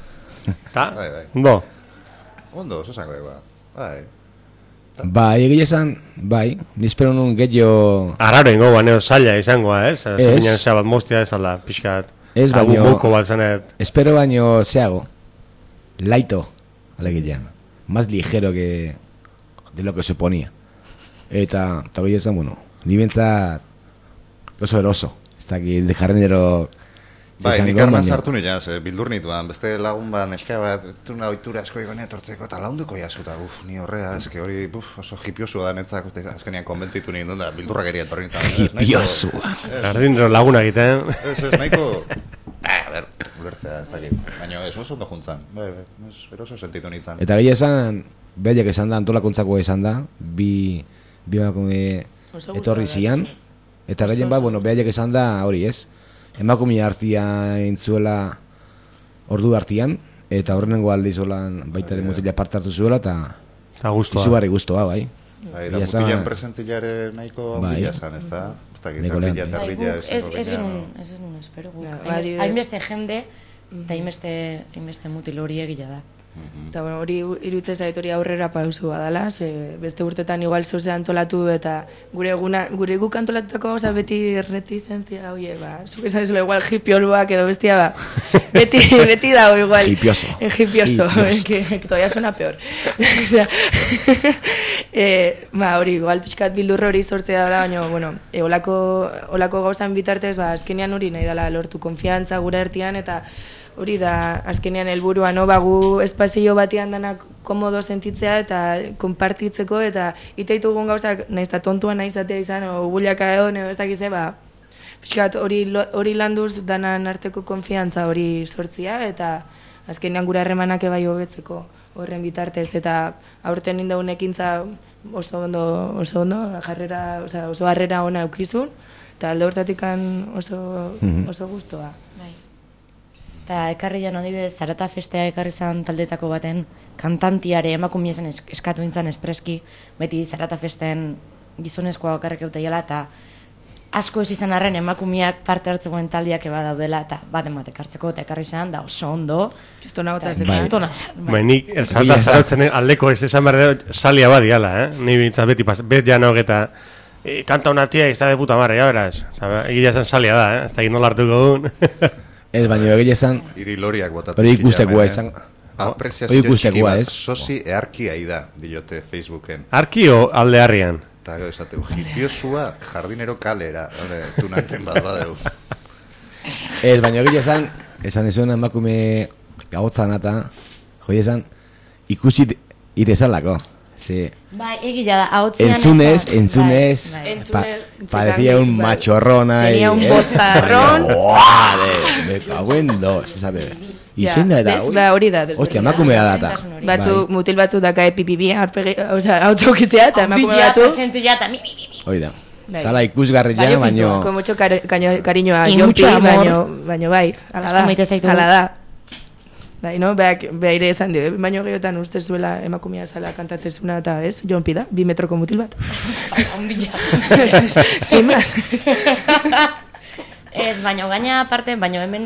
Ta? Bai, bai. Bo. Ondo, oso zango eba. Bai. Bai, egia esan, bai, nizpero nun gehiago... Arraro ingo, baneo zaila izangoa, ez? Ez. Zerbinan zea bat moztia ez ala, pixkat. Ez baino... Agu bat zanet. Espero baino zeago. Laito, alegia. Más ligero que... de lo que suponía. Eta, eta gehiago esan, bueno, ni bentzat... oso eroso. Ez dakit, de jardinero... Bai, nik arna sartu nila, ze, bildur nituan, beste lagun bat, neska bat, tuna oitura asko egon etortzeko, eta launduko jasu, eta uf, ni horrea, eske hori, uf, oso hipiosua da netzak, azkenean konbentzitu nindun, da, bildurrak eria etorri nintzen. Hipiosua. Jardinero laguna egiten. Ez, ez, nahiko, a ber, ulertzea, ez dakit, baina ez oso ondo juntzan, bai, bai, eroso sentitu nintzen. Eta gehi esan, behaiek esan da, antolakuntzako esan da, bi, bi emakume etorri zian, eta gehien bat, bueno, behaiek esan da, hori ez, emakumia artia intzuela ordu artian, eta horrenengo aldiz olan baita ere mutila parte hartu zuela, eta izugarri guztua, bai. Bai, da mutilan presentzilare nahiko handia zan, ez da? Ez da, gitarbila eta arbila ez genuen, ez genuen, espero guk. Hainbeste jende, eta hainbeste mutil hori egila da. Eta bueno, hori iruditzen zait hori aurrera pausua dela, ze beste urtetan igual zoze antolatu eta gure eguna, gure guk antolatutako gauza beti retizentzia, oie, ba, zuk esan ez igual hipioluak edo bestia, ba, beti, beti dago igual. Hipioso. Hipioso, que, que todavía suena peor. e, ba, hori, igual pixkat bildurro hori sortzea dela, baina, bueno, e, olako, olako gauzan bitartez, ba, azkenean hori nahi dela lortu konfiantza gure artean, eta hori da, azkenean helburua, no, bagu espazio batian danak komodo sentitzea eta konpartitzeko eta iteitugun gauzak nahiz eta tontua nahi izatea izan, o buliaka edo, edo ez dakize, ba, pixkat hori, hori landuz danan arteko konfiantza hori sortzia eta azkenean gure harremanak ebai hobetzeko horren bitartez eta aurten indaun ekintza oso ondo, oso ondo, jarrera, oza, oso harrera ona eukizun eta alde hortatikan oso, oso guztua. Eta ekarri jan adibidez, Zarata festea ekarri zan taldetako baten kantantiare emakumia zen eskatu nintzen espreski, beti Zarata festen gizonezkoa bakarrik eutaiela, eta asko ez izan arren emakumiak parte hartzekoen taldiak eba daudela, eta baten bat ekartzeko, eta ekarri zan, da oso ondo. Kistona gota ez Kistona. Bai, nik Zarata zarautzen aldeko ez esan behar salia badiala, eh? Ni bintza beti pas, bet janok eta e, kanta una tía y está de puta madre, ya verás. Egia esan salia da, eh? Ez da nola hartuko duen. Ez, baina egia esan... Iri loriak botatzen. Hori ikustekoa izan... Apreziazio txiki bat, sosi earkia da, diote Facebooken. Arki o aldearrian? Eta gero esateu, hipiosua jardinero kalera, hori, tunanten bat badeu. Ez, baina egia esan, esan ezuen emakume gagotzan eta, joi esan, ikusi irezalako. Sí. Bai, egia da, ahotzean... Entzunez, entzunez, parecía un machorrona. Tenía un bozarrón. Me cago en dos, esate. Izen da eta, hori da. Hostia, emakume da data. Batzu, mutil batzu daka epipibia, oza, hau txaukitzea, eta emakume batzu... Presentzia eta mi, mi, mi, mi. Hoi da. Sala ikusgarria, baino... Con mucho cariñoa, jonpi, baino bai, ala da, ala da. Bai, no, behaire esan dio, baino gehiotan uste zuela emakumea zala kantatzen zuna eta ez, jonpi da, bi metroko mutil bat. Onbila. Sin más. Ez, baino gaina aparte, baino hemen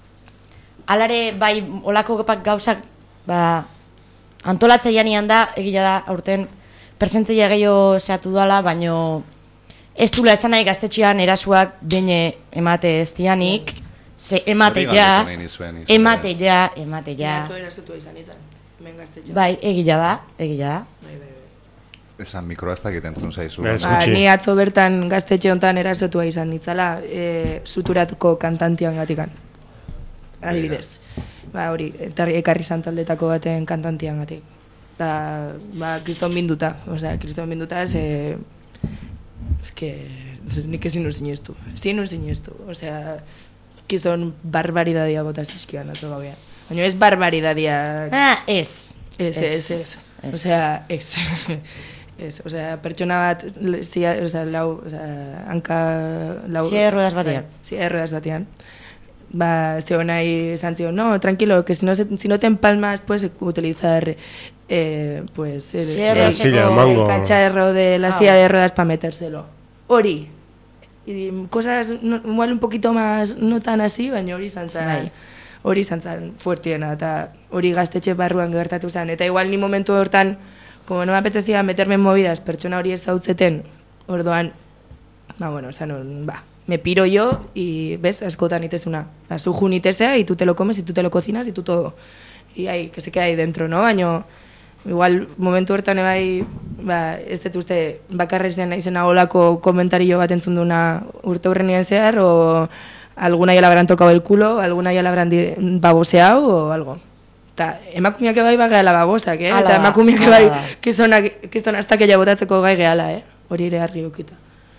alare bai olako gauzak ba, antolatzeianian da, egia da, aurten persenteia gehiago zehatu dala, baino ez dula esan nahi gaztetxean erasuak bine emate ez dianik, ze emate ja, emate ja, emate ja. Atzo erasotua izan izan, hemen gaztetxean. Bai, egia da, egia da. Bai, bai, bai. Esan mikroa ez dakit entzun zaizu. Ba, ni atzo bertan gaztetxe hontan erasotua izan nitzala, e, suturatuko kantantian gatikan. Adibidez. Ba, hori, ekarri zan taldetako baten kantantian gatik. Da, ba, kriston binduta. Osea, kriston binduta, ze... Ez que... Nik ez dinun sinestu. Ez dinun sinestu. Osea, kriston barbaridadia bota zizkian atzo gauean. Baina ez barbaridadia... Ah, ez. Ez, ez, ez. Osea, ez. Ez, osea, pertsona bat, zia, osea, lau, osea, hanka... Zia erruedaz batean. Zia erruedaz batean. Ba, zeo nahi esan zio, no, tranquilo, que si no, si no te empalmas, puedes utilizar, eh, pues, el, sí, el, el, el, el cacharro de la ah. silla de ruedas para metérselo. Hori. Y cosas, no, igual un poquito más, no tan así, baina hori izan zan, hori izan zan fuertiena, eta hori gaztetxe barruan gertatu zen. Eta igual ni momentu hortan, como no me apetecía meterme en movidas, pertsona hori ez zautzeten, orduan, ba, bueno, esan, ba, me piro yo y, ves, askotan itezuna. A su jun itesea y tú te lo comes y tú te lo cocinas y tú todo. Y ahí, que se queda ahí dentro, ¿no? Baina, igual, momentu hortan ebai, ba, ez dut uste, bakarrezen izena olako komentario bat entzun duna urte hurrenien zehar, o alguna ya le habrán tocado el culo, alguna ya le habrán baboseado, o algo. Eta emakumiak ebai bagela babosak, eh? Eta emakumiak ebai, kiston hasta que ya botatzeko gai gehala, eh? Hori ere harri ukita.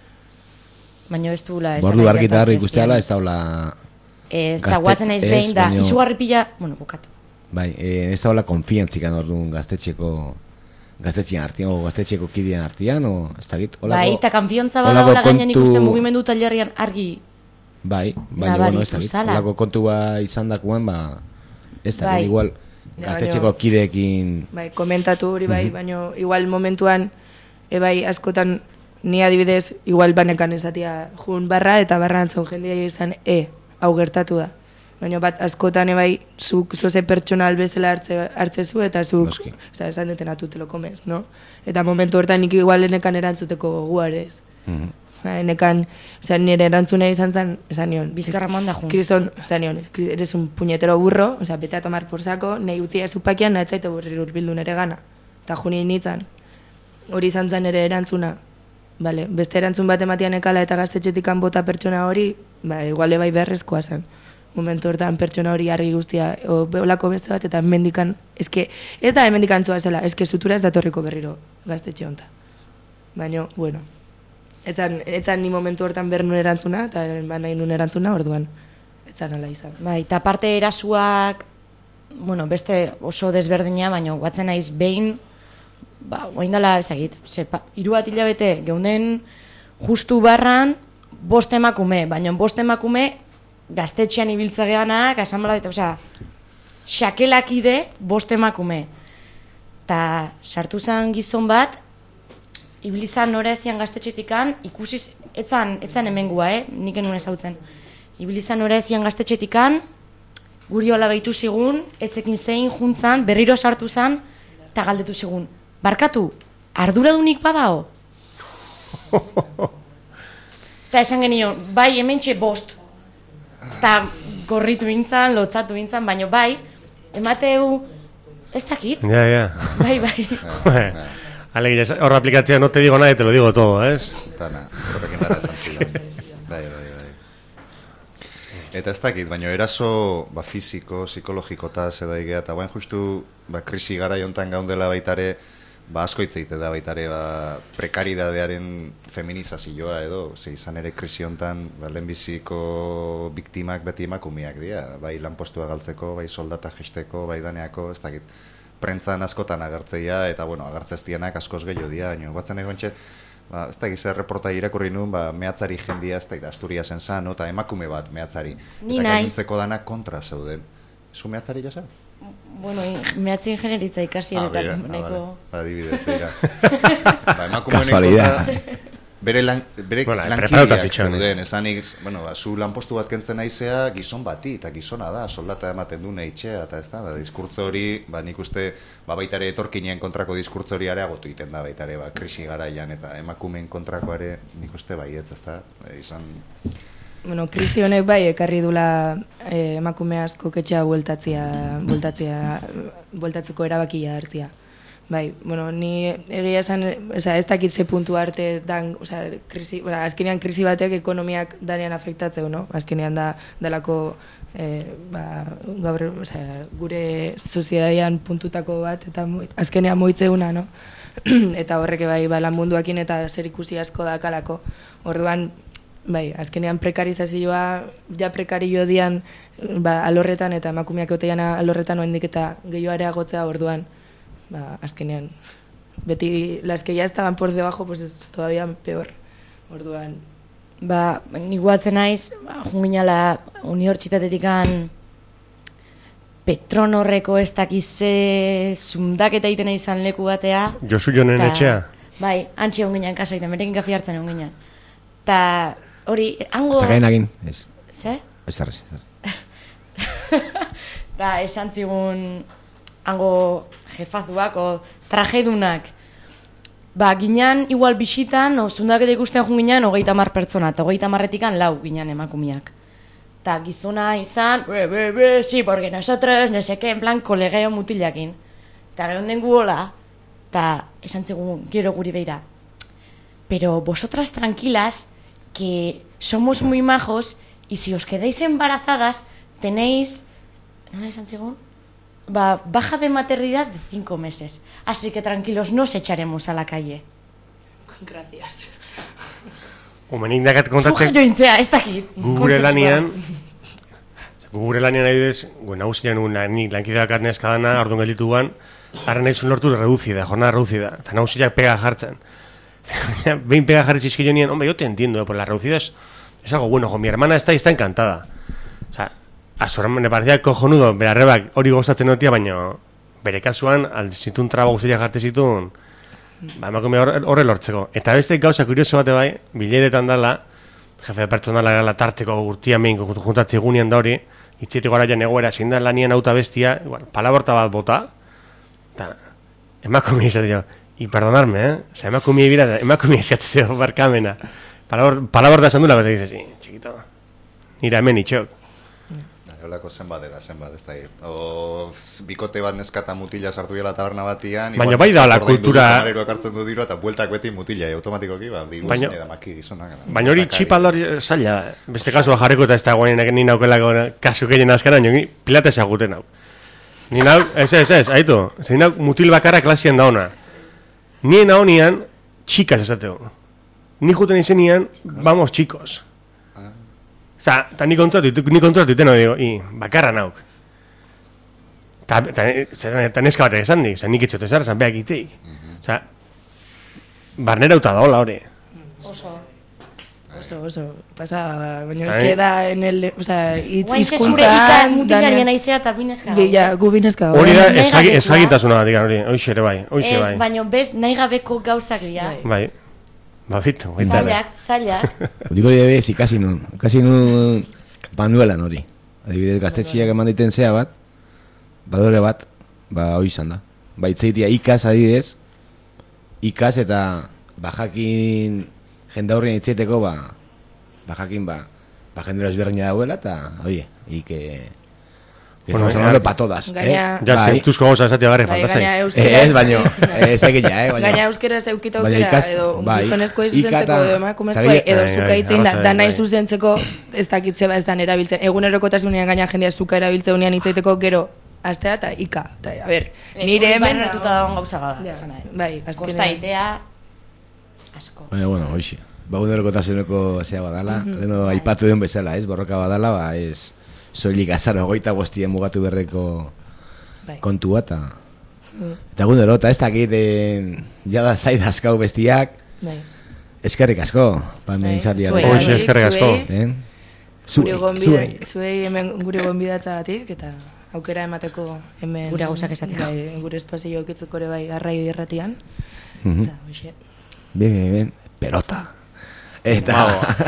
Baina ez duela esan. Bordu argitarri ikusteala ez daula... Ez da guatzen aiz behin da, izugarri pila... Bueno, bukatu. Bai, ez daula konfiantzikan orduan gaztetxeko... Gaztetxean artian, o gaztetxeko kidean artian, o ez da git? Bai, eta konfiantza bada hola gainean ikusten mugimendu talerrian argi... Bai, baina bueno, ez da git. Olako kontua izan dakuan, ba... Ez da git, igual... Gaztetxeko kideekin... Bai, komentatu hori bai, baina igual momentuan... Ebai askotan... Ni adibidez, igual banekan esatia jun barra eta barra antzon jendia izan e, hau gertatu da. Baina bat askotan ebai zuk zoze pertsonal bezala hartze, hartzezu eta zuk, oza, esan duten atu te lo comes, no? Eta momentu hortan nik igual enekan erantzuteko guarez. Mm -hmm. Enekan, oza, nire erantzuna izan zen, esan nion. Bizkarra manda jun. Kriston, esan nion, eres un puñetero burro, oza, bete a tomar por saco, nahi utzia zupakian, nahi etzaite burri urbildu nere gana. Eta juni nintzen, hori izan zen ere erantzuna. Vale, beste erantzun bat ematean ekala eta gaztetxetikan bota pertsona hori, ba, iguale bai beharrezkoa zen. Momentu hortan pertsona hori argi guztia, o beolako beste bat, eta mendikan, eske, ez da mendikan zua zela, eske sutura ez datorriko berriro gaztetxe honta. Baina, bueno, etzan, etzan ni momentu hortan behar nun erantzuna, eta nahi nun erantzuna, orduan, etzan ala izan. Bai, eta parte erasuak, bueno, beste oso desberdina, baina guatzen naiz behin, ba, oain dela ezagit, hiru bat hilabete geunden justu barran bost emakume, baina bost emakume gaztetxean ibiltzegeanak, asanbala, osea, xakelakide bost emakume. Eta sartu zen gizon bat, ibilizan nora ezian gaztetxetikan, ikusiz, etzan, etzan hemengua, eh? Nik enun ezautzen. Ibilizan nora ezian gaztetxetikan, guri hola behitu zigun, etzekin zein juntzan, berriro sartu zen, eta galdetu zigun. Barkatu, arduradunik badao? Eta esan genio, bai, hementxe bost. Eta gorritu bintzan, lotzatu bintzan, baina bai, emateu, ez dakit. Ja, ja. Bai, bai. Alegia, hor aplikatzea no te digo nada, te lo digo todo, ez? Tana, zerrekin dara esan zila. Bai, bai, bai. Eta ez dakit, baina eraso ba, fisiko, psikologikotaz edo egea, eta bain justu ba, krisi gara jontan gaundela baitare, ba, asko hitz egite da baitare ba, prekaridadearen feminizazioa edo, ze izan ere krisi hontan ba, lehenbiziko biktimak beti emakumeak dira, bai lanpostua galtzeko, bai soldata jisteko, bai daneako, ez dakit, prentzan askotan agertzeia, eta bueno, agertzeztienak askoz gehiago dira, baina batzen egon txe, ba, ez dakit zer reportai irakurri nuen, ba, mehatzari jendia, ez dakit, Asturiasen zan, no? Eta emakume bat mehatzari. Ni eta naiz. gainontzeko danak kontra zeuden. Zu mehatzari jasa? Bueno, mehatzi ingenieritza ikasi Ah, eta bera, neko... ah, vale. Adibidez, bera. Ba, emakumeen Kasualidad. kontra, bere, lan, bere Bueno, lankideak zituen, zeuden, esanik, bueno, ba, zu lanpostu bat kentzen naizea gizon bati, eta gizona da, soldata ematen du neitxea, eta ez da, da diskurtzo hori, ba, nik uste, ba, baitare etorkinien kontrako diskurtzo hori areagotu egiten da, baitare, ba, krisi garaian, eta emakumeen kontrakoare, nik uste, baietz, ez da, izan... Bueno, krisi honek bai ekarri dula eh, emakume asko ketxea bueltatzea, bueltatzea, bueltatzeko erabakia hartzia. Bai, bueno, ni egia esan, oza, ez dakit ze puntu arte dan, oza, krisi, bueno, azkenean krisi batek ekonomiak danean afektatzeu, no? Azkenean da, dalako, eh, ba, gaur, oza, gure soziedadian puntutako bat, eta moit, azkenean moitzeuna, no? Eta horreke bai, ba, lan munduakin eta zer ikusi asko dakalako. Orduan, bai, azkenean prekarizazioa, ja prekario dian, ba, alorretan, eta emakumeak oteian alorretan oendik eta gehiago areagotzea orduan, ba, azkenean, beti las que ya estaban por debajo, pues todavía peor, orduan. Ba, nik guatzen naiz, ba, junginala unibertsitatetikan Petronorreko ez dakize zundaketa egiten izan leku batea. Josu Jonen ta, etxea. Bai, antxe egon ginean kaso egiten, berekin kafi hartzen egon ginean. Ta hori, hango... Zagain agin, ez. Ze? Ez zarrez, ez zarrez. Ta esan zigun hango jefazuak o trajedunak. Ba, ginean igual bisitan, o zundaketa ikusten jun ginean, hogeita mar pertsona, eta hogeita marretikan lau ginean emakumiak. Ta gizona izan, be, be, be, sí, porque nosotros, no sé qué, en plan, kolegeo mutilakin. Ta gehon den guola, ta esan zigun, gero guri beira. Pero vosotras tranquilas, que somos muy majos, y si os quedáis embarazadas, tenéis... ¿No esan zigun? Va, baja de maternidad de cinco meses. Así que tranquilos, no os echaremos a la calle. Gracias. Humenik dakat kontatzen... Zuja jointzea, ez dakit. Gure lanian... Gure lanian adibidez, guen hausian nik lankideak neska dana, orduan gelditu guan, arren nahi zuen lortu reducida, jornada reducida. Eta nausiak pega jartzen. Behin pega jarri zizkio nien, hombre, yo te entiendo, pues la reducida es, es algo bueno, jo, mi hermana está, está encantada. O sea, a su hermana me parecía cojonudo, bera arrebak hori gozatzen notia, baina bere kasuan, aldizitun traba guztiak jarte zitun, ba, emakume horre lortzeko. Eta beste gauza kurioso bate bai, bileretan dala, jefe de pertsonala gala tarteko urtia mein juntatzi gunean da hori, itxetik gara jan egoera, zein da lanien auta bestia, igual, palaborta bat bota, eta emakume izatio, y perdonarme, eh? O sea, emakume ibira, emakume izatio barkamena. Palaborta esan dula, bete dice, sí, chiquito, nira hemen itxok. Eolako zenbat eta zenbat, ez da gir. O bikote bat neskata mutila sartu gela taberna batian. Baina bai da la kultura... Kamareroak hartzen du dirua eta bueltak beti mutila, e, automatikoki, ba, diru baina, da maki gizonak. Baina hori txipaldor zaila, beste kasua jarriko eta ez da guanenak ni naukelako kasu gehien azkaran, jo, pilates aguten hau. Ni nau, ez ez ez, haitu, zein nau mutil bakarra klasian da ona. Nien honian, txikas esateo. Ni juten izenian, vamos chicos. Osa, eta ni kontratu, ni kontratu iteno, digo, i, bakarra nauk. Eta neska batek esan dik, nik itxote zer, esan behak iteik. Osa, barnera uta da, hola hori. Oso, oso, oso, pasada da, baina ez que da, en el, osa, izkuntzan... Mutilarien aizea eta bineska gau. Ja, gu bineska gau. Hori da, ezagitasuna, digan hori, hoxe ere bai, hoxe bai. Ez, baina bez, nahi gabeko gauzak dira. Bai. Ba, bitu, zailak, zailak. Diko dira bez, ikasi nun, ikasi nun banduelan hori. Adibidez, gaztetxiak eman diten zea bat, badore bat, ba, hoi izan da. Ba, itzeitia ikas adibidez, ikas eta bajakin jende horrien itzieteko, ba, ba jakin, ba, ba jende desberdina dauela, eta, oie, ike... Que Bueno, estamos hablando pa todas, Gaina- eh? Ja, Bai. zentuzko gauza esatia garri, Bai, fantasai. gaina euskaraz- Ez, baino, ez egila, eh? Baino. Gaina euskaraz eukita Baina aukera, ikas- edo bai, gizonezkoa ika zuzentzeko, eta- edo emakumezkoa, eta edo bai, zuka bai, hitzein da, arrazoi, da nahi bai. zuzentzeko, ez dakitze ba ez dan erabiltzen. Egunerokotasunean gaina jendea zuka erabiltzeunean hitzaiteko gero, astea eta ika. Eta, a ber, nire hemen... barneratuta dagoen gauza bada. Ja, esan nahi. bai, azkenean. Kosta itea, asko. Baina, bueno, hoxe. Ba, unerokotasuneko zea badala, leno aipatu den bezala, ez? Borroka badala, ba, ez... Soilik azaro, goita guztien mugatu berreko Bai. kontua, eta... Eta gunero, eta ez dakit, jada zaida askau bestiak, Bai. eskerrik asko, ba, hemen Bai, izatea. zuei, Hoxe, Alex, eskerrik asko. zuei. Eh? Gure Zuei, gonbida, zuei. zuei hemen gure gonbidatzagatik eta aukera emateko hemen Gure gauzak esateko. Bai, gure espazio ekitzeko ere bai arraio irratian. Mhm. Eta, hoxe. Bien, bien, bien, pelota. Eta...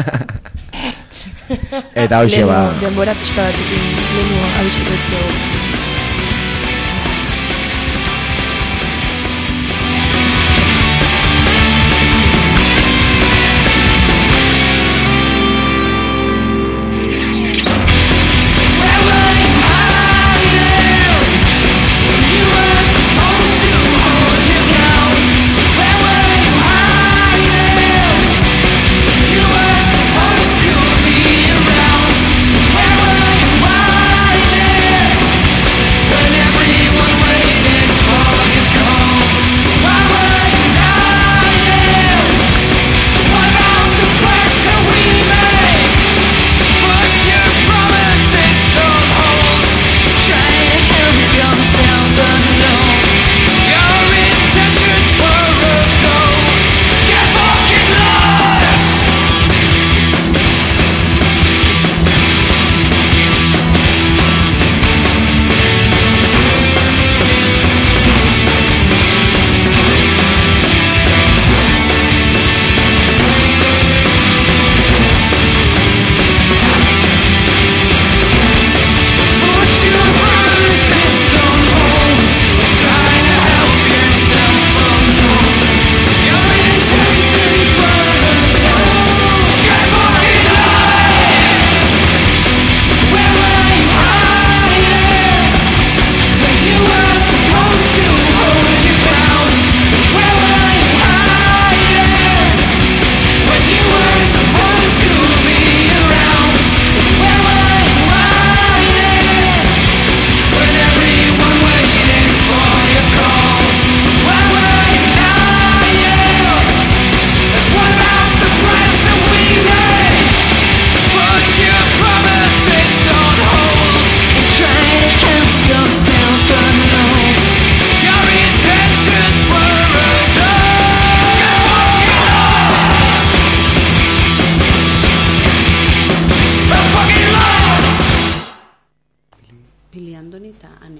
Eta hoxe, ba... Lehenu denbora pixka batekin, lehenu abixeko ezko. Pili Andoni eta Ane.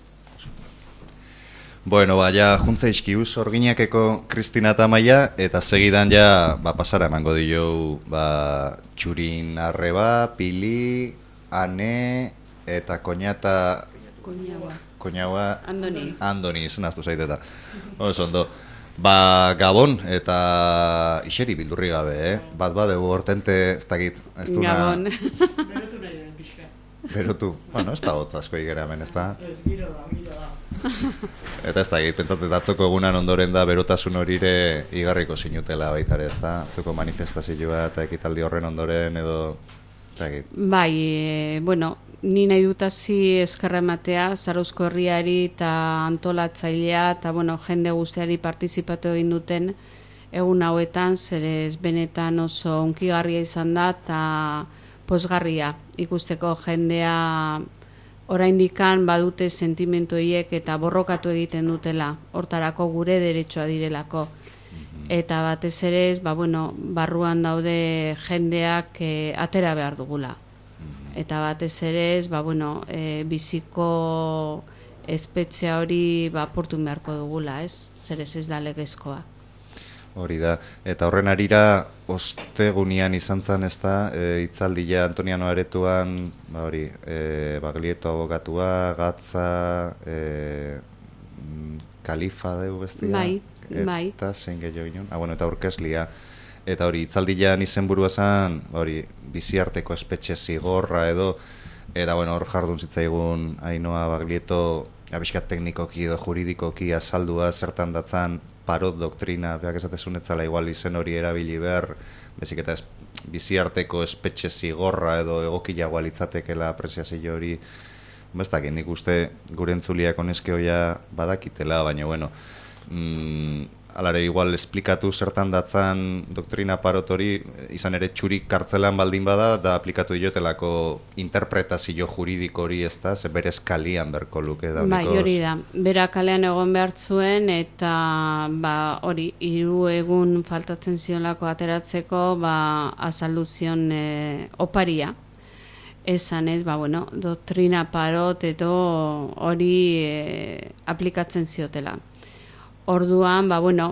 Bueno, ba, ja, juntza izkiuz, orginakeko Kristina eta Maia, eta segidan ja, ba, pasara emango dio, ba, Txurin Arreba, Pili, Ane, eta Koñata... Koñaua. Koñaua... Andoni. Andoni, izan aztu zaiteta. Oso ondo. Ba, Gabon, eta iseri bildurri gabe, eh? Bat badegu hortente, ez dakit, ez duna... Gabon. Berotu nahi den pixka. Berotu. Bueno, ez da hotz asko igera hemen, ez da? Ez, giro da, giro da. Eta ez da, pentsatzen atzoko egunan ondoren da berotasun horire igarriko sinutela baita ere, ez da? Atzoko manifestazioa eta ekitaldi horren ondoren edo... Bai, e, bueno, ni nahi dut hasi eskerra ematea, Zarauzko herriari eta antolatzailea eta bueno, jende guztiari partizipatu egin duten egun hauetan, zerez benetan oso unkigarria izan da eta pozgarria ikusteko jendea oraindikan badute sentimendu horiek eta borrokatu egiten dutela, hortarako gure deretsua direlako. Eta batez ere, ba, bueno, barruan daude jendeak e, atera behar dugula. Eta batez ere, ba, bueno, e, biziko espetzea hori ba, portu beharko dugula, ez? Zerez ez da legezkoa. Hori da, eta horren arira ostegunian izan zen, ez da, e, itzaldia Antoniano Aretuan, ba hori, e, Baglieto abogatua, Gatza, e, Kalifa deu bestia, bai, bai. eta zein gehiago ginen, ah, bueno, eta aurkezlia, eta hori hitzaldian izenburua zen, hori biziarteko espetxe zigorra edo, eta bueno, hor jardun zitzaigun Ainhoa Baglietto abiskat teknikoki edo juridikoki azaldua zertan datzan parot doktrina, beak esatezun etzala igual izen hori erabili behar, bezik eta es, biziarteko espetxe zigorra edo egokiagoa litzatekela apreziazio hori, bestak, nik uste gure entzuliak oneske hoia badakitela, baina bueno, mm, alare igual esplikatu zertan datzan doktrina parot hori, izan ere txurik kartzelan baldin bada, da aplikatu diotelako interpretazio juridiko hori ez da, ze bere eskalian berko luke da. Bai, hori da, bera kalean egon behar zuen, eta ba, hori, hiru egun faltatzen ziolako ateratzeko, ba, azaldu zion e, oparia. Esan ez, ba, bueno, doktrina parot edo hori e, aplikatzen ziotela. Orduan, ba, bueno,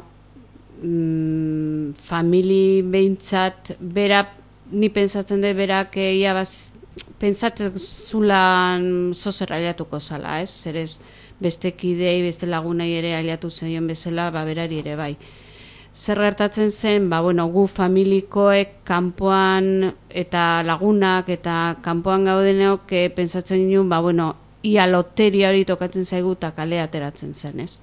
mm, famili behintzat, bera, ni pensatzen dut berak ia baz, pentsatzen zulan zozer aliatuko zala, ez? Zer ez, beste kidei, beste lagunei ere aliatu zeion bezala, ba, berari ere bai. Zer gertatzen zen, ba, bueno, gu familikoek kanpoan eta lagunak eta kanpoan gaudeneok eh, pentsatzen ginen, ba, bueno, ia loteria hori tokatzen zaigu eta kale ateratzen zen, ez?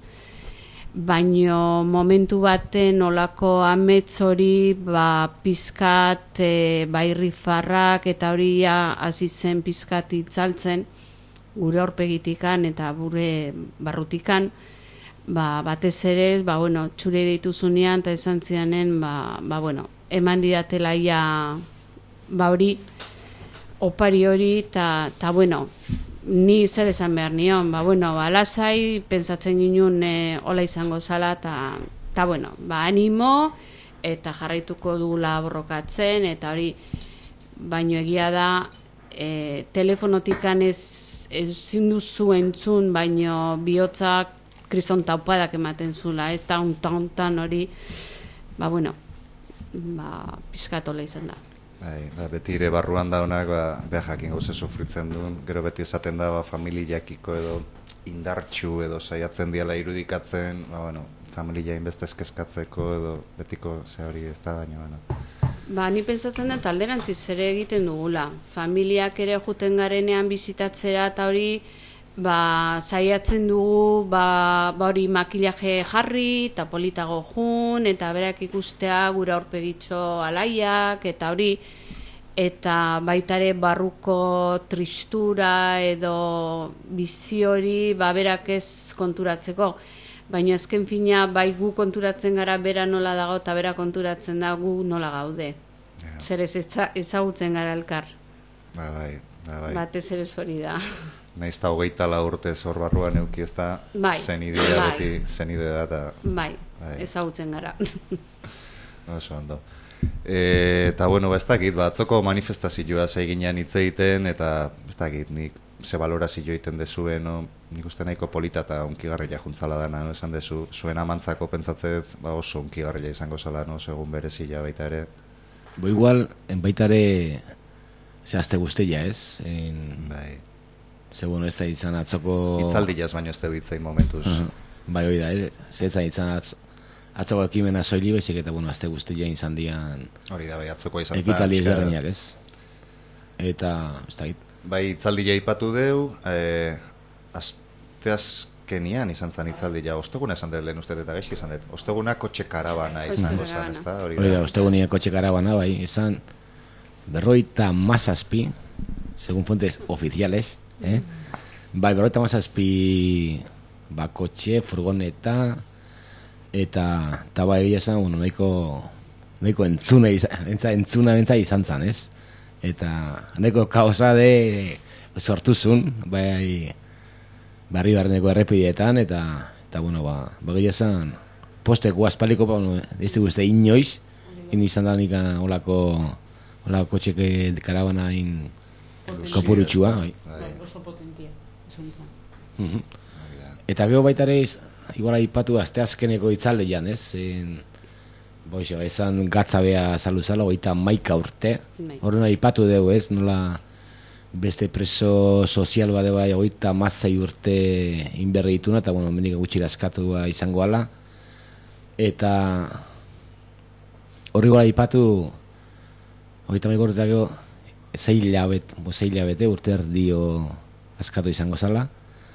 Baino momentu baten olako amets hori ba, pizkat e, bairrifarrak eta hori hasi zen pizkat itzaltzen gure aurpegitikan eta gure barrutikan, ba, batez ere, ba, bueno, txure dituzunean eta esan zianen, ba, ba, bueno, eman didatela ia ba, hori, opari hori eta, bueno, ni zer esan behar nion, ba, bueno, ba, lasai, pentsatzen ginen e, hola izango zala, eta, eta, bueno, ba, animo, eta jarraituko dugula borrokatzen, eta hori, baino egia da, e, telefonotikan ez, ezin duzu entzun, baino bihotzak kriston taupadak ematen zula, ez da, untan hori, ba, bueno, ba, pizkatola izan da. Bai, da, beti ere barruan da honak, ba, behar jakin gauze sufritzen duen, gero beti esaten da, ba, familiakiko edo indartxu edo saiatzen diala irudikatzen, ba, bueno, familia inbeste eskeskatzeko edo betiko ze hori ez da, baina, bueno. Ba, ni pentsatzen dut alderantziz ere egiten dugula. Familiak ere juten garenean bizitatzera eta hori, ba, saiatzen dugu, ba, ba hori makillaje jarri eta politago jun, eta berak ikustea gure aurpegitxo alaiak, eta hori, eta baitare barruko tristura edo bizi hori, ba, berak ez konturatzeko. Baina azken fina, bai gu konturatzen gara bera nola dago, eta bera konturatzen da gu nola gaude. Yeah. Zer ez ezagutzen gara elkar. Ba, bai, ba, bai. Batez ere hori da. Naiz eta hogeita la urte zor barruan euki ez da, bai, zenidea bai. beti, zenidea eta... Bai, bai. Ezagutzen gara. Oso ondo. E, eta bueno, ba ez dakit, ba, atzoko manifestazioa zaiginean hitz egiten, eta ez dakit, nik ze balorazio egiten dezuen, no? Nik uste nahiko polita eta unkigarria juntzala dana, no? Esan dezu, zuen amantzako pentsatzez, ba oso unkigarria izango zala, no? Segun berezila baita ere. Bo igual, en baita ere, zehazte guztia, ez? En... Bai. Segun ez da izan atzoko... Itzaldiaz baino ez tebu itzein momentuz. Uh -huh. Bai, hori da, eh? Zehazan izan atz... atzoko ekimena soili, baizik eta, bueno, azte guztia izan dian... Hori da, bai, atzoko izan zan... Ekitali ezberdinak, ez? Eta, ez da, bai, itzaldia ipatu deu, e, asteazkenian izan zan itzaldia, osteguna esan dut lehen uste eta gaizki izan dut, osteguna kotxe karabana izango zan, ez da? Hori da, ostegunia kotxe karabana, bai, izan berroita mazazpi, segun fuentes oficiales, eh? Bai, berroita mazazpi, ba, kotxe, furgoneta, eta, eta bai, egia esan, bueno, nahiko, nahiko entzuna, entza, entzuna bentza izan zan, ez? Eta nahiko kaosa de sortuzun, bai, barri barreneko errepideetan, eta, eta bueno, ba, bagai esan, posteko aspaliko, ba, bueno, ez guzti inoiz, in izan da nik olako, olako kotxeke karabana in kopurutxua, bai. Oso potentia, esan zan. Uh-huh. Eta gero baita ere, igual aipatu asteazkeneko itzaldean, ez? En, Boixo, esan gatzabea saluzala, oita maika urte. Horren aipatu dugu, ez? Nola beste preso sozial bade bai, oita mazai urte inberri dituna, eta bueno, mendik gutxi raskatua izango ala. Eta horri gara ipatu, hogeita hamaika urteako, zei hilabete, zei hilabete urte erdio askatu izango zala,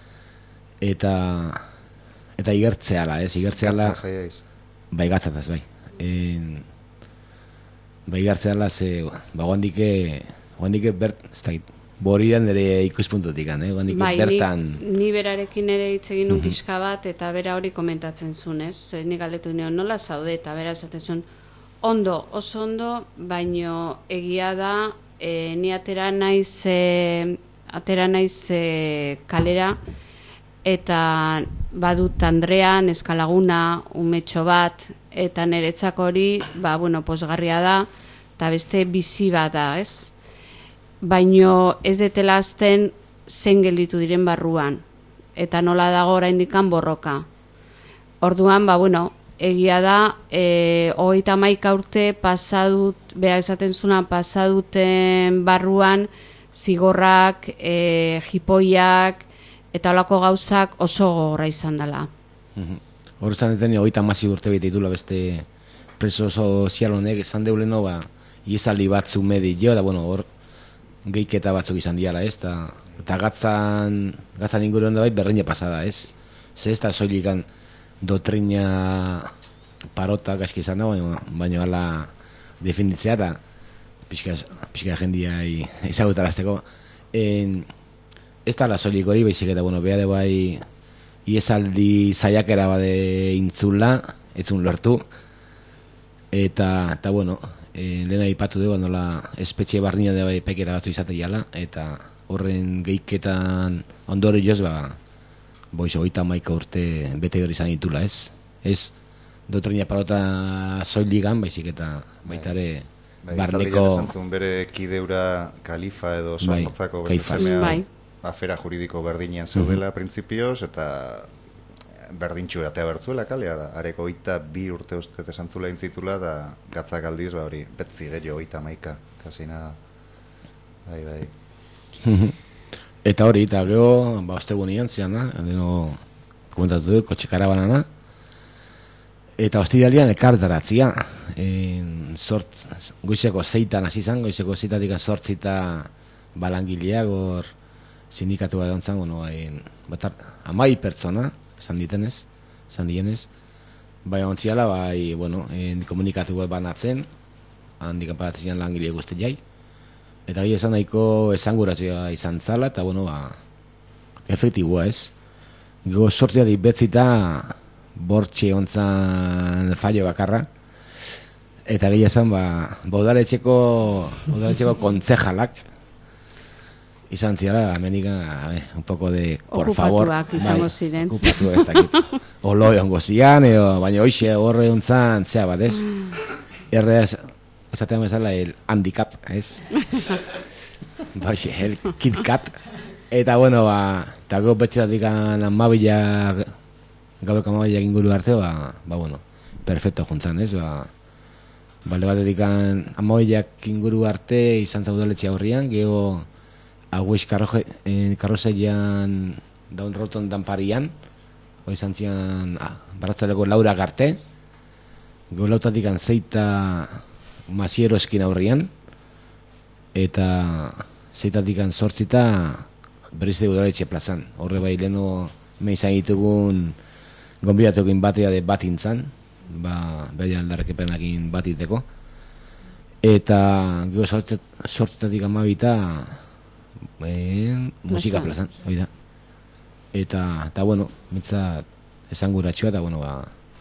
eta eta igertzeala, ez, igertzeala, bai gatzataz, bai. En, bai igertzeala, ze, ba, guandike, guandike bert, ez da, borian ere ikuspuntutik, eh? Guandike bai, bertan... Ni, ni berarekin ere hitz egin un pixka bat, eta bera hori komentatzen zuen, ez? Nik galdetu nion, nola zaude, eta bera esaten zuen, ondo, oso ondo, baino egia da, e, ni atera naiz, e, atera naiz e, kalera, eta badut Andrea, neskalaguna, umetxo bat, eta niretzako hori, ba, bueno, posgarria da, eta beste bizi bat da, ez? Baino ez detela azten zen gelditu diren barruan, eta nola dago oraindikan borroka. Orduan, ba, bueno, egia da, e, hogeita hamaika urte pasadut, beha esaten zuna, pasaduten barruan, zigorrak, e, jipoiak, eta holako gauzak oso gogorra izan dela. Hor izan deten, hogeita hamazi urte bete ditula beste preso sozial honek, esan deuleno, ba, iezaldi batzu medi jo, da, bueno, hor, gehiketa batzuk izan diala, ez, eta, eta gatzan, gatzan inguruan da bai, berdine pasada, ez. Ze ez da soilikan dotrina parota gaizki izan da, baina, baina ala definitzea, eta pixka, pixka jendia izagutarazteko. En, ez da la soilik hori, baizik eta, bueno, beha de bai, iesaldi zaiakera bade intzula, etzun lortu, eta, eta bueno, e, lehena ipatu dugu, nola espetxe barnia da bai peketa batzu izateiala, eta horren gehiketan ondori joz, ba, boiz, hogeita hamaika urte bete hori izan ditula, ez? Ez, dotrina parota soiligan, baizik eta baita ere barneko... Bai, esan zuen bere kideura kalifa edo sormotzako beste semea afera juridiko berdinean zeudela printzipioz, eta berdintxu eratea bertzuela kalea da. Areko oita bi urte uste esan zula intzitula, da gatzak aldiz, ba hori, betzi gehiago oita maika, kasi nada. Bai, bai. Eta hori, eta geho, ba, ostegunian ziana, deno, komentatu du, kotxe karabanana, eta hostialian ekartaratzia, sort, goizeko zeitan hasi izan, goizeko zeitatik sortzita balangileak, hor, sindikatu bat egon zan, bueno, batar, amai pertsona, esan ditenez, esan dienez, bai ontziala, bai, bueno, en, komunikatu bat banatzen, handik aparatzen langile guzti jai, eta gai esan nahiko esanguratzea izan zala, eta, bueno, ba, efektibua ez. Go sortzea dibetzita, bortxe ontzan fallo bakarra, eta gai esan, ba, baudaletxeko, baudaletxeko kontzejalak, izan ziara, amenika, un poco de, por favor, okupatuak izango ziren. Okupatuak ez dakit. Olo egongo zian, edo, baina hoxe horre ontzan, zea bat, ez? Erre, esatean bezala, el handicap, ez? Ba, hoxe, el Kit Kat. Eta, bueno, ba, eta gau betxetatik amabilak, gaubek amabilak inguru arte, ba, ba, bueno, perfecto juntzan, ez? Ba, balde batetik amabilak inguru arte izan zaudaletxe aurrian, geho, Aguiz karrozeian daun roton danparian, hoi izan zian ah, baratzaleko Laura Garte, gau lautatik zeita Masiero eskin aurrian, eta zeitatik sortzita berriz dugu daletxe plazan. Horre bai leheno me izan ditugun gonbidatukin batea de bat intzan, ba, behar aldarrekepenakin bat iteko, eta gau sortzitatik amabita En, musika plazan, hori da. Eta, eta bueno, mitzat esanguratxoa, eta bueno, ba,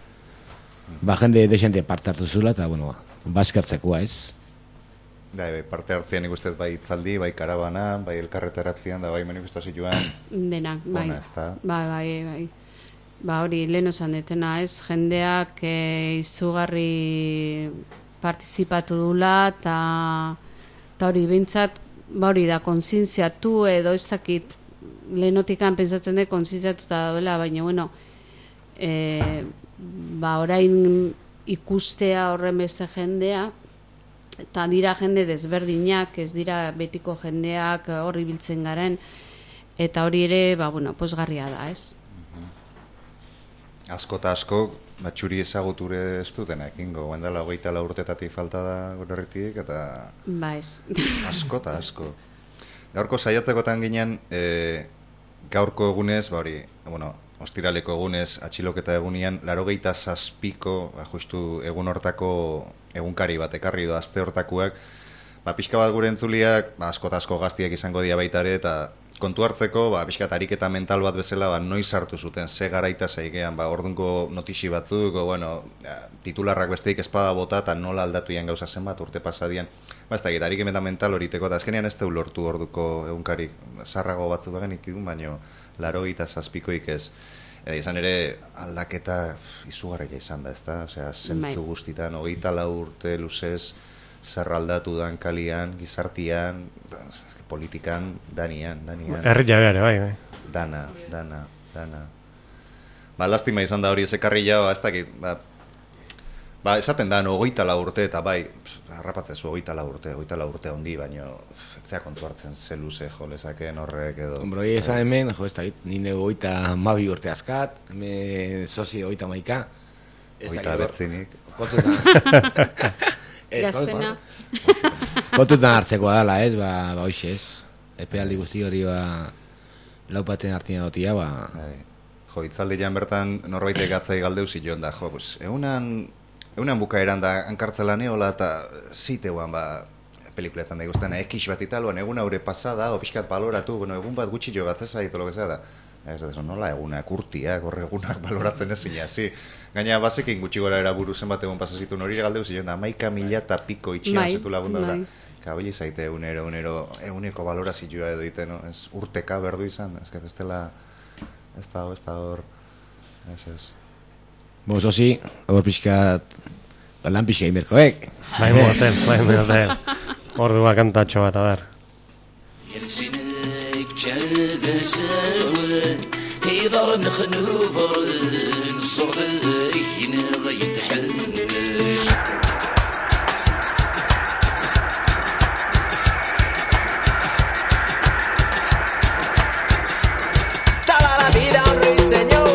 ba jende desente parte hartu zula, eta bueno, ba, bazkertzekoa ez. Da, bai, parte hartzean ikustez bai itzaldi, bai karabana, bai elkarretaratzean, da bai manifestazioan. Denak, bai. Ona, ez da. Bai, bai, bai. Ba hori, lehen osan detena ez, jendeak e, izugarri partizipatu dula, eta hori bintzat, ba hori da, kontzientziatu edo ez dakit, lehenotikan pentsatzen dut kontzientziatuta dauela, baina bueno, e, ba orain ikustea horren beste jendea, eta dira jende desberdinak, ez dira betiko jendeak horri biltzen garen, eta hori ere, ba bueno, posgarria da, ez? Asko eta asko, batxuri ezaguture ez dutenak, ingo, guendala hogeita la urtetatik falta da gure herritik, eta Ba ez. asko eta asko. Gaurko saiatzekotan ginen, e, gaurko egunez, ba hori, bueno, ostiraleko egunez, atxiloketa egunean, larogeita zazpiko, ba, justu egun hortako egunkari bat ekarri do, azte hortakuak, ba, pixka bat gure entzuliak, ba, asko eta asko gaztiak izango dia baita ere, eta kontu hartzeko, ba, pixka ariketa mental bat bezala, ba, noiz hartu zuten, ze garaita zaigean, ba, ordunko notixi batzuk, o, bueno, ja, titularrak besteik espada bota, eta nola aldatu ian gauza zenbat, urte pasadian, ba, ez da, ariketa mental horiteko, eta azkenean ez teu lortu orduko egunkarik, zarrago batzuk bagen itidun, baino, larogeita zazpikoik ez. E, izan ere, aldaketa pf, izugarria izan da, ez da? Osea, zentzu guztitan, hogeita lau urte luzez, zer aldatu dan kalian, gizartian, politikan, danian, danian. Herri jabeare, bai, bai. Dana, dana, dana. Ba, lastima izan da hori ezekarria, ba, ez dakit, ba, ba, esaten da, hogeita lau urte, eta bai, harrapatzen zu, hogeita lau urte, hogeita lau urte ondi, baino, etzea kontu hartzen ze luze jo lezakeen horrek edo. Hombre, hori esan hemen, jo, ez da, nire hogeita mabi urte askat, hemen sozi hogeita maika. Hogeita betzinik. Kontutan. Gaztena. Kontutan hartzekoa dala, ez, ba, ba, hoxe ez. Epealdi guzti hori, ba, laupaten hartien dotia, ba. Jo, itzaldian bertan norbaitek gatzai galdeu zion da, jo, pues, egunan, egunan bukaeran da hankartzelan eola, eta ziteuan, ba, pelikuletan da iguztena, ekix bat italoan, egun haure pasada, o pixkat baloratu, bueno, egun bat gutxi jo batzeza ditu, lo que sea da. Ez da, nola egunak urtiak, horre egunak baloratzen ez zina, zi. Gaina bazekin gutxi gora eraburu zenbat egun pasazitun hori galdeu zion da, maika mila eta piko itxian zetu lagundu da. Kabili zaite egunero, egunero, eguneko balorazioa edo ite, no? Ez urteka berdu izan, ez que bestela, ez da hor, ez da hor, ez ez. Bo, zozi, hor pixkat, lan pixka imerkoek. Bai motel, bai motel. Ordua kantatxo bat, a ber. كذا ساول هيضر نخنوبر نصر ذينا يتحنش Toda la vida un ruiseñor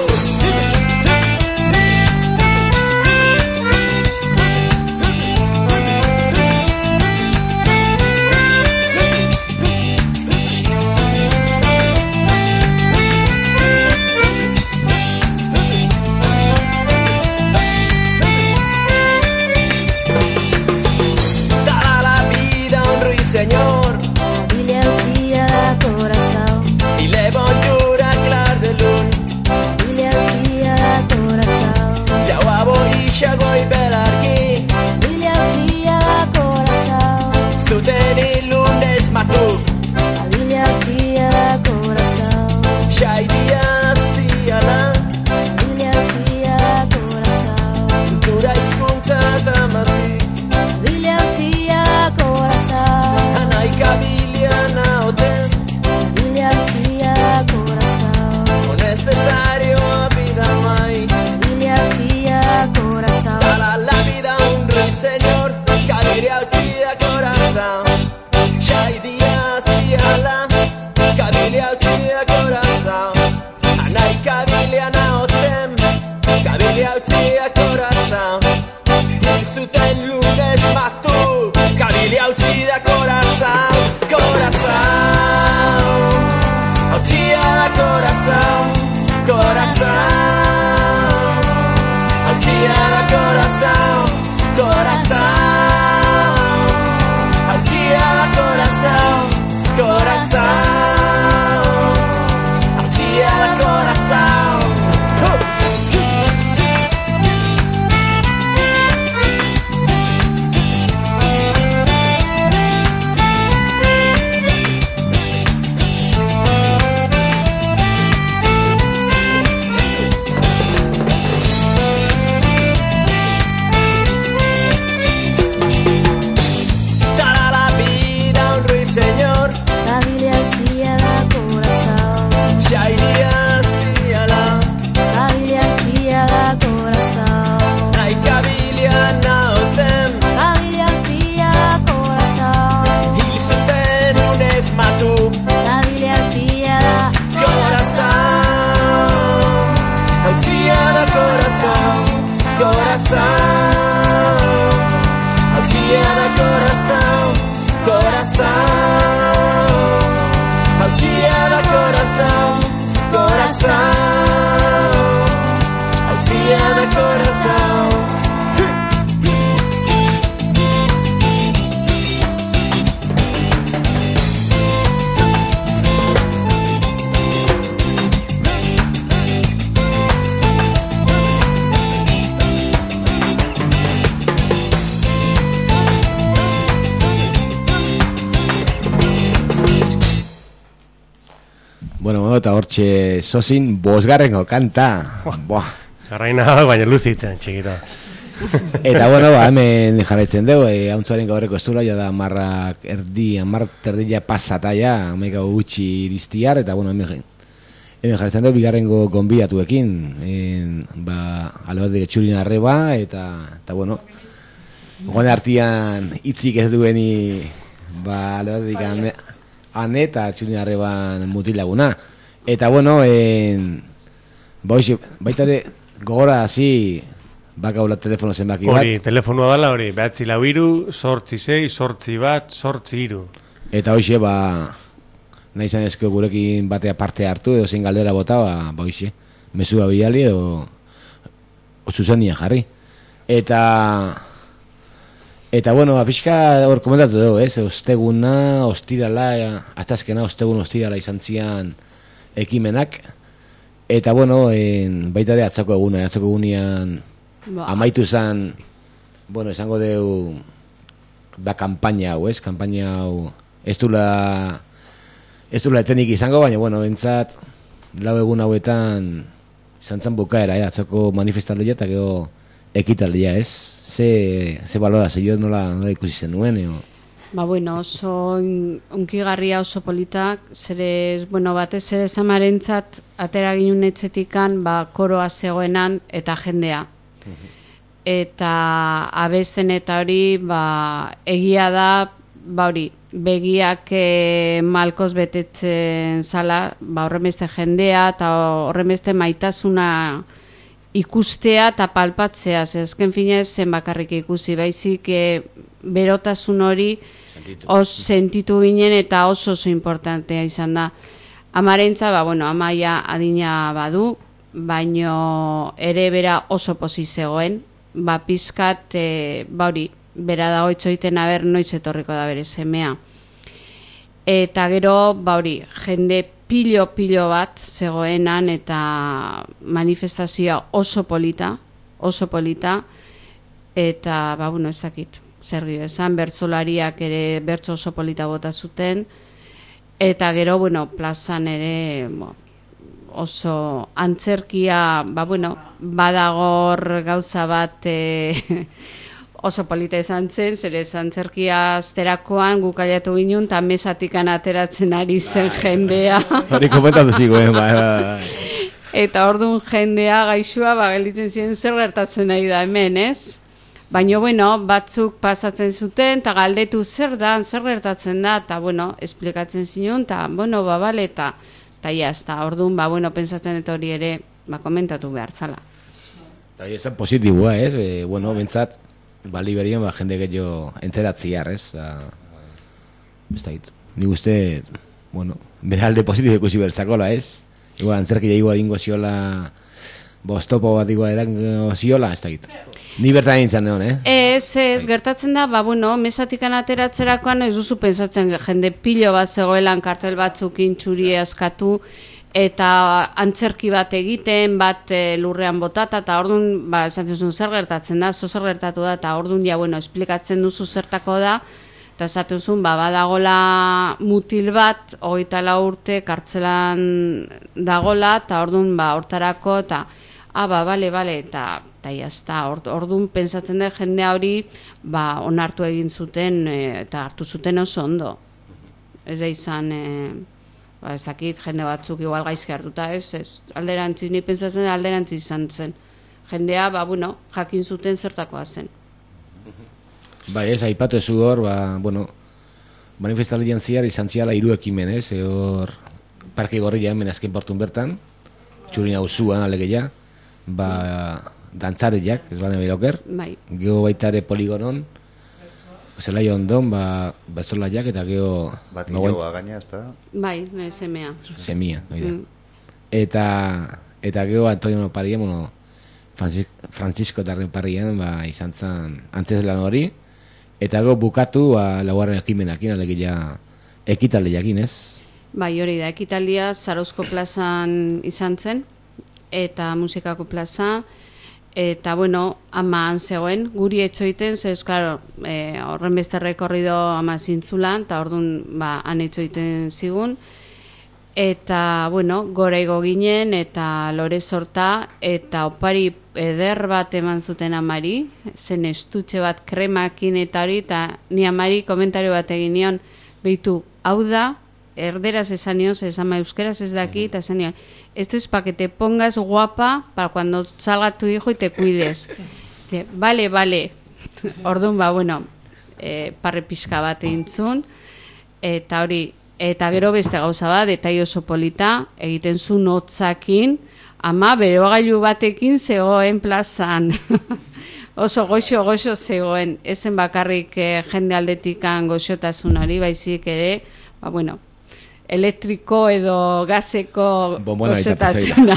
Bueno, eta hortxe sozin bosgarrengo kanta. Boa. Jarraina, baina luzitzen, txikita. Eta bueno, ba, hemen jarraitzen dugu, e, hauntzaren gaurreko estula, ja da marrak erdi, amar terdila pasata ja, amaika gutxi iriztiar, eta bueno, hemen, hemen jarraitzen dugu, bigarrengo gonbidatuekin, en, ba, alebatik etxurin arreba, eta, eta bueno, gone artian hitzik ez dueni, ba, alebatik ane, ane eta etxurin arreban mutilaguna. Eta bueno, en, ba, hoxe, baita de, gogora hasi, bakaula telefono zenbaki bat. Hori, telefonoa dala hori, behatzi lau iru, sortzi sei, sortzi bat, sortzi iru. Eta hoxe, ba, nahi zan ezko gurekin batea parte hartu, edo zein galdera bota, ba, ba hoxe, mesua bidali edo, o zuzenia jarri. Eta, eta bueno, ba, pixka hor komentatu dugu, ez, osteguna, ostirala, aztazkena, ostegun ostirala izan zian ekimenak. Eta bueno, en, baita de atzako eguna, atzako egunean, Ba. amaitu zen, bueno, esango deu, ba, kampaina hau, ez? Kampaina hau, ez dula, ez dula etenik izango, baina, bueno, bentsat, lau egun hauetan, izan zen bukaera, eh? Atzoko manifestaldia eta gero ekitaldia, ez? Ze, ze balora, ze jo nola, nola ikusi zen nuen, eo? Ba, bueno, oso unkigarria, oso politak, zere, bueno, batez ere zamarentzat, atera ginen etxetikan, ba, koroa zegoenan eta jendea. Eta abesten eta hori, ba, egia da, ba hori, begiak e, malkoz betetzen zala, ba, horremeste jendea eta horremeste maitasuna ikustea eta palpatzea, zezken finez zen bakarrik ikusi, baizik e, berotasun hori os sentitu ginen eta oso oso importantea izan da. Amarentza, ba, bueno, amaia adina badu, baino ere bera oso posi zegoen, ba pizkat, e, ba hori, bera dago itxoiten aber noiz etorriko da bere semea. Eta gero, ba hori, jende pilo-pilo bat zegoenan eta manifestazioa oso polita, oso polita, eta, ba, bueno, ez dakit, zer dio esan, bertsolariak ere bertso oso polita bota zuten, eta gero, bueno, plazan ere, bo, oso antzerkia, ba, bueno, badagor gauza bat e, oso polita izan zen, zer ez antzerkia azterakoan gukaiatu ginen, eta mesatikan ateratzen ari zen jendea. Hori komentatu zigoen, ba. Eta orduan jendea gaixua, ba, gelditzen ziren zer gertatzen nahi da hemen, ez? Baina, bueno, batzuk pasatzen zuten, eta galdetu zer da, zer gertatzen da, eta, bueno, esplikatzen zinun, eta, bueno, ba, bale, eta, eta, jazta, orduan, ba, bueno, pensatzen eta hori ere, ba, komentatu behar zala. Eta, ezan positiboa, ez? E, bueno, bentsat, bali berien, ba, jende gehiago enteratziar, ez? Ez da, ni uste, bueno, bere alde positibo ikusi bertzakola, ez? Igual, antzerkia igual ingo ziola, bostopo bat igual erango ziola, ez da, ni bertan nintzen egon, eh? Ez, ez, gertatzen da, ba, bueno, mesatikan ateratzerakoan ez duzu pensatzen jende pilo bat zegoelan kartel batzuk intxuri askatu, eta antzerki bat egiten, bat e, lurrean botata, eta orduan, ba, esatzen zuen zer gertatzen da, zo zer gertatu da, eta orduan, ja, bueno, esplikatzen duzu zertako da, eta esaten zuen, ba, badagola mutil bat, hogeita lau urte, kartzelan dagola, eta orduan, ba, hortarako, eta, ah, ba, bale, bale, eta, eta jazta, orduan pensatzen da jendea hori, ba, onartu egin zuten, e, eta hartu zuten oso ondo. Ez da izan, e, ba, ez dakit, jende batzuk igual gaizki hartuta, ez, ez, alderantziz, ni pentsatzen da alderantziz izan zen. Jendea, ba, bueno, jakin zuten zertakoa zen. Bai, ez, aipatu ezu hor, ba, bueno, manifestaldian ziar izan ziala hiru ekimen, ez, hor, parke gorria hemen azken portun bertan, txurina usuan alegeia, ba, dantzarriak, ez bane behiroker, bai. Geho baita ere poligonon, zelai ondon, ba, bertzolaiak eta geho... Bat hiloa gaina, ez da? Bai, semea. Semia, oida. Mm. Eta, eta geho Antonio Parien, bueno, Francisco Darren Parien, ba, izan zen antzeslan hori, eta geho bukatu, ba, laugarren ekimenakin, alegia ekitaldiakin, ez? Bai, hori da, ekitaldia Zarauzko plazan izan zen, eta musikako plaza, eta, bueno, ama zegoen, guri etxoiten, zez, klaro, e, horren beste rekorrido ama zintzulan, eta orduan, ba, han etxoiten zigun, eta, bueno, gora igo ginen, eta lore sorta, eta opari eder bat eman zuten amari, zen estutxe bat kremakin eta hori, eta ni amari komentario bat egin nion, behitu, hau da, erderaz esan nion, esan ma euskeraz ez daki, eta esan nion, esto es pa que te pongas guapa para cuando salga tu hijo y te cuides. Dice, vale, vale. Orduan, ba, bueno, e, parre pixka bat eintzun, eta hori, eta gero beste gauza bat, detai oso polita, egiten zu notzakin, ama berogailu batekin zegoen plazan. Oso goxo, goxo zegoen, ezen bakarrik eh, jende aldetikan goxotasun hori, baizik ere, ba, bueno, elektriko edo gazeko goxotasuna.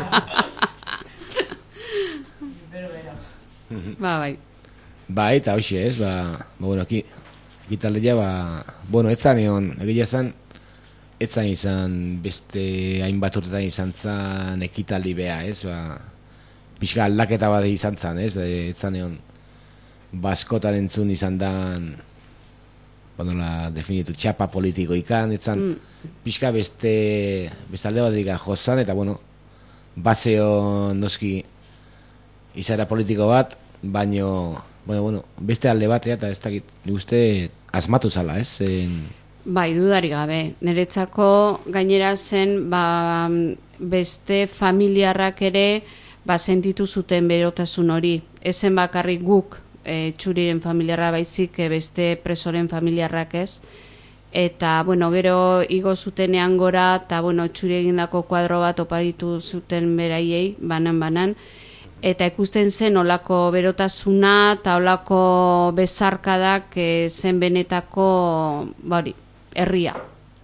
Ba, bai. Bai, eta hoxe ez, ba, ba bueno, aki, ekitaldea, ba, bueno, etzan egon, egia zan, etzan izan beste hainbat urtetan izan zan ekitaldi beha, ez, ba, pixka aldaketa bat izan zan, ez, etzan egon, baskotan entzun izan dan, bueno, la definitu txapa politiko ikan, etzan, mm. pixka beste, beste alde bat ikan jozan, eta, bueno, baseo noski izara politiko bat, baino, bueno, bueno, beste alde batea, eta ez dakit, nik uste, asmatu zala, ez? En... Bai, dudari gabe. Niretzako gainera zen, ba, beste familiarrak ere, ba, sentitu zuten berotasun hori. Ezen bakarrik guk, e, txuriren familiarra baizik, e, beste presoren familiarrak ez. Eta, bueno, gero igo zutenean gora, eta, bueno, txuri egindako kuadro bat oparitu zuten beraiei, banan-banan, eta ikusten zen olako berotasuna eta olako bezarkadak e, zen benetako, bari, herria.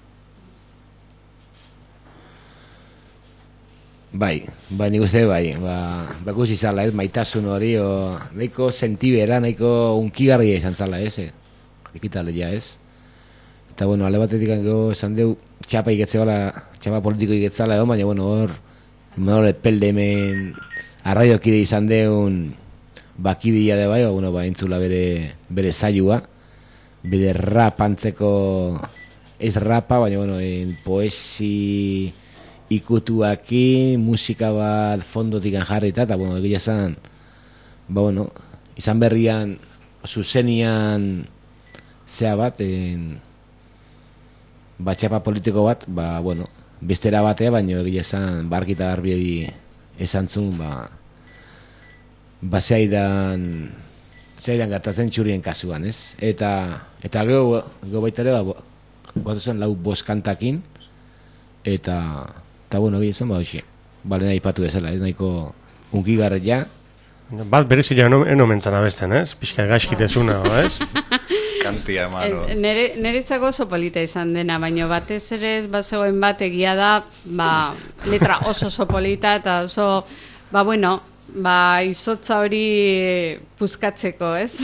Bai, bai, nik uste, bai, ba, bakus izala, ez, maitasun hori, o, nahiko sentibera, nahiko unkigarria izan zala, ez, eh? Ekitaldea, ez? Eta, bueno, ale batetik ango esan deu, txapa iketzea, txapa politiko iketzala, baina, bueno, hor, Manole Epelde hemen arraiokide izan deun bakidia de bai, bueno, ba, entzula bere, bere saioa, bere rap antzeko, ez rapa, baina, bueno, en poesi ikutuakin, musika bat fondotik jarrita, eta, bueno, egia zan, ba, bueno, izan berrian, zuzenian, zea bat, en, batxapa politiko bat, ba, bueno, bestera batea, baina egia zan, barkita garbi esan zuen, ba, ba zeidan, zeidan gertatzen txurien kasuan, ez? Eta, eta gero, gero baita ere, ba, gotu zen lau boskantakin, eta, eta bueno, egia zan, ba, hoxe, bale nahi patu ezela, ez nahiko unkigarria. Bat berezila eno mentzana besten, ez? Pixka gaizkitezuna, ez? Kantia emano. Nere, neretzako oso polita izan dena, baina batez ere bazegoen bat egia da, ba, letra oso oso polita eta oso, ba, bueno, ba, izotza hori puzkatzeko, ez?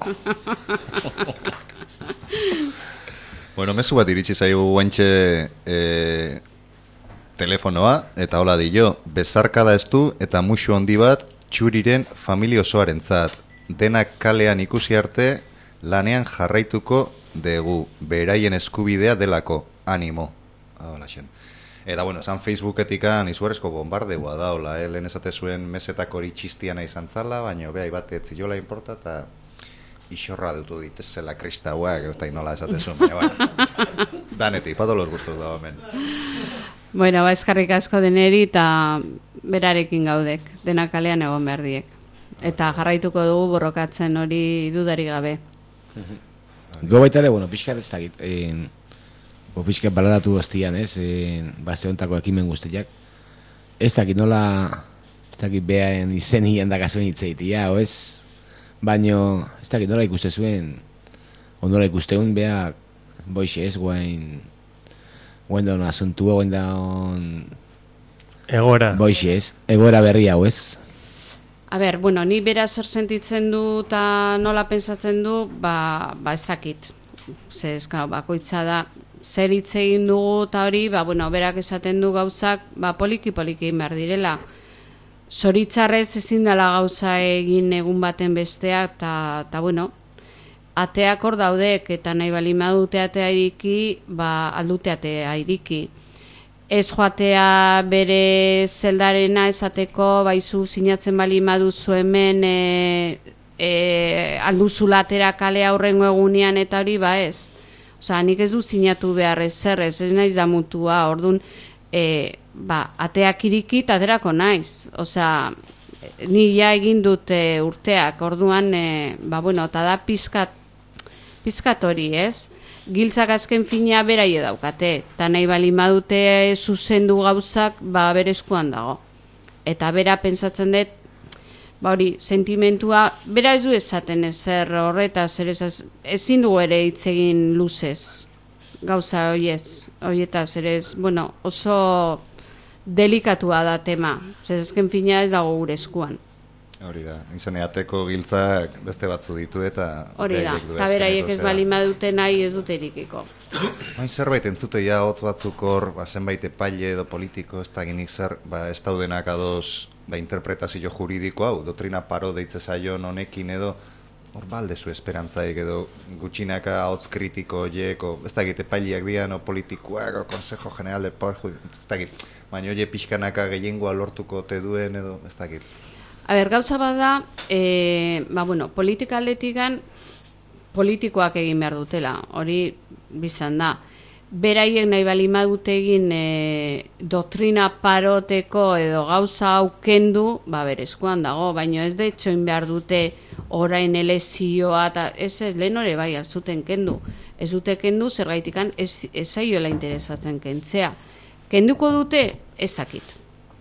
Bueno, mezu bat iritsi zaigu guantxe e, telefonoa, eta hola dio, bezarkada ez du eta musu handi bat txuriren familia osoaren zat. Denak kalean ikusi arte, lanean jarraituko dugu, beraien eskubidea delako, animo. Hola, xen. Eta, bueno, zan Facebooketikan izugarrizko bombardeua daola, eh? Lehen esate zuen mesetak hori txistiana izan zala, baina behai bat etziola importa, eta isorra dutu ditezela kristauak, ez da inola esate zuen, baina, bueno, danetik, pato los gustos da, hemen. Bueno, ba, eskarrik asko deneri, eta berarekin gaudek, denak kalean egon behar diek. Eta jarraituko dugu borrokatzen hori dudari gabe. Go baita ere, bueno, pixka ez dakit, bo pixka baladatu goztian, ez, bazte hontako ekimen guztiak. Ez dakit nola, ez dakit behaen izen hian dakazuen hitzeitia, o ez, baino, ez dakit nola ikuste zuen, o nola ikusteun beha, boixe ez, guain, guain daun asuntua, guain daun... Egora. Boixe ez, egora berri hau ez. A ber, bueno, ni bera zer sentitzen du eta nola pentsatzen du, ba, ba ez dakit. Ze, eskau, bakoitza da, zer hitz egin dugu eta hori, ba, bueno, berak esaten du gauzak, ba, poliki-poliki egin behar direla. Zoritzarrez ezin dela gauza egin egun baten besteak, eta, eta bueno, ateak hor daudek, eta nahi bali madute atea iriki, ba, aldute atea iriki. ez joatea bere zeldarena esateko, baizu sinatzen bali maduzu hemen e, e, alduzula atera kale aurrengo egunean eta hori ba ez. Osa, nik ez du sinatu behar ez zer, ez ez naiz da mutua, orduan e, ba, ateak irikit aterako naiz. Osa, ni ja egin dut e, urteak, orduan, e, ba bueno, eta da pizkat, pizkat hori ez. Giltzak azken fina beraie daukate, eta nahi bali madute zuzendu gauzak, ba berezkoan dago. Eta bera pentsatzen dut, ba hori, sentimentua, bera ez du esaten ezer horretaz, zer ez, ezin dugu ere hitz egin luzez, gauza horiez, horietaz ere ez, bueno, oso delikatua da tema, zer azken fina ez dago gure eskuan. Hori da, izan ateko giltzak beste batzu ditu eta... Hori da, eta beraiek ez bali madute nahi ez dut erikiko. Hain zerbait entzute ja hotz batzuk hor, ba, zenbait epaile edo politiko, ez da ginik zer, ba, ez daudenak ados ba, interpretazio juridiko hau, doktrina paro deitze zaion honekin edo, hor baldezu esperantzaik edo gutxinaka hotz kritiko horiek, ez da egite epaileak dian, o politikoak, o Consejo General del Poder, ez da egit, baina hori pixkanaka gehiengoa lortuko te duen edo, ez da egit. A ber, gauza bada, e, ba, bueno, politika aldetikan politikoak egin behar dutela, hori bizan da. Beraiek nahi bali madute egin e, doktrina paroteko edo gauza aukendu, ba, berezkoan dago, baina ez de txoin behar dute orain elezioa, eta ez ez, lehen hori bai, alzuten kendu. Ez dute kendu, zergaitikan ez, ez zaioela interesatzen kentzea. Kenduko dute, ez dakit.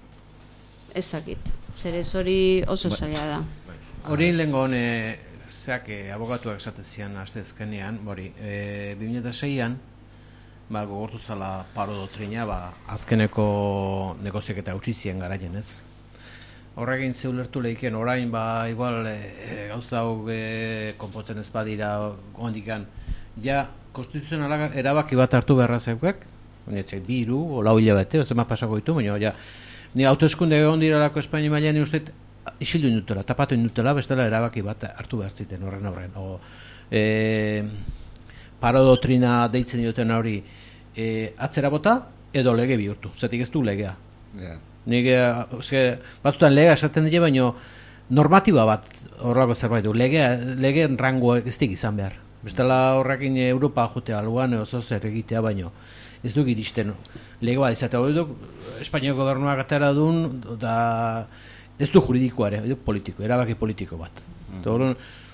Ez dakit. Zer ez hori oso zaila da. Hori lehenko hone, zeak abogatuak esaten zian astezkenean, hori, e, bi mila seian, ba, gogortu zala paro doktrina, ba, azkeneko negoziaketa utzi zien garaien ez. Horregin ze ulertu lehiken, orain, ba, igual, e, gauza hau e, konpotzen ez badira gondikan, ja, konstituzionalak erabaki bat hartu beharra zeukak, honetzek, bi hiru, o lau hilabete, zema pasako ditu, baina, ja, ni autoeskunde egon diralako Espainia mailan ni uste isildu indutela, tapatu indutela, bestela erabaki bat hartu behar ziten horren horren. O, e, paro doktrina deitzen dioten hori e, atzera bota edo lege bihurtu, zetik ez du legea. Yeah. Nik, e, batzutan legea esaten dira, baina normatiba bat horrelako zerbait du, legea, legeen rango ez dik izan behar. Bestela horrekin Europa jotea aluan oso zer egitea, baino ez duk iristen lege bat izatea hori duk, Espainiako gobernuak atera duen, da ez du juridikoa ere, politiko, erabaki politiko bat. Mm -hmm.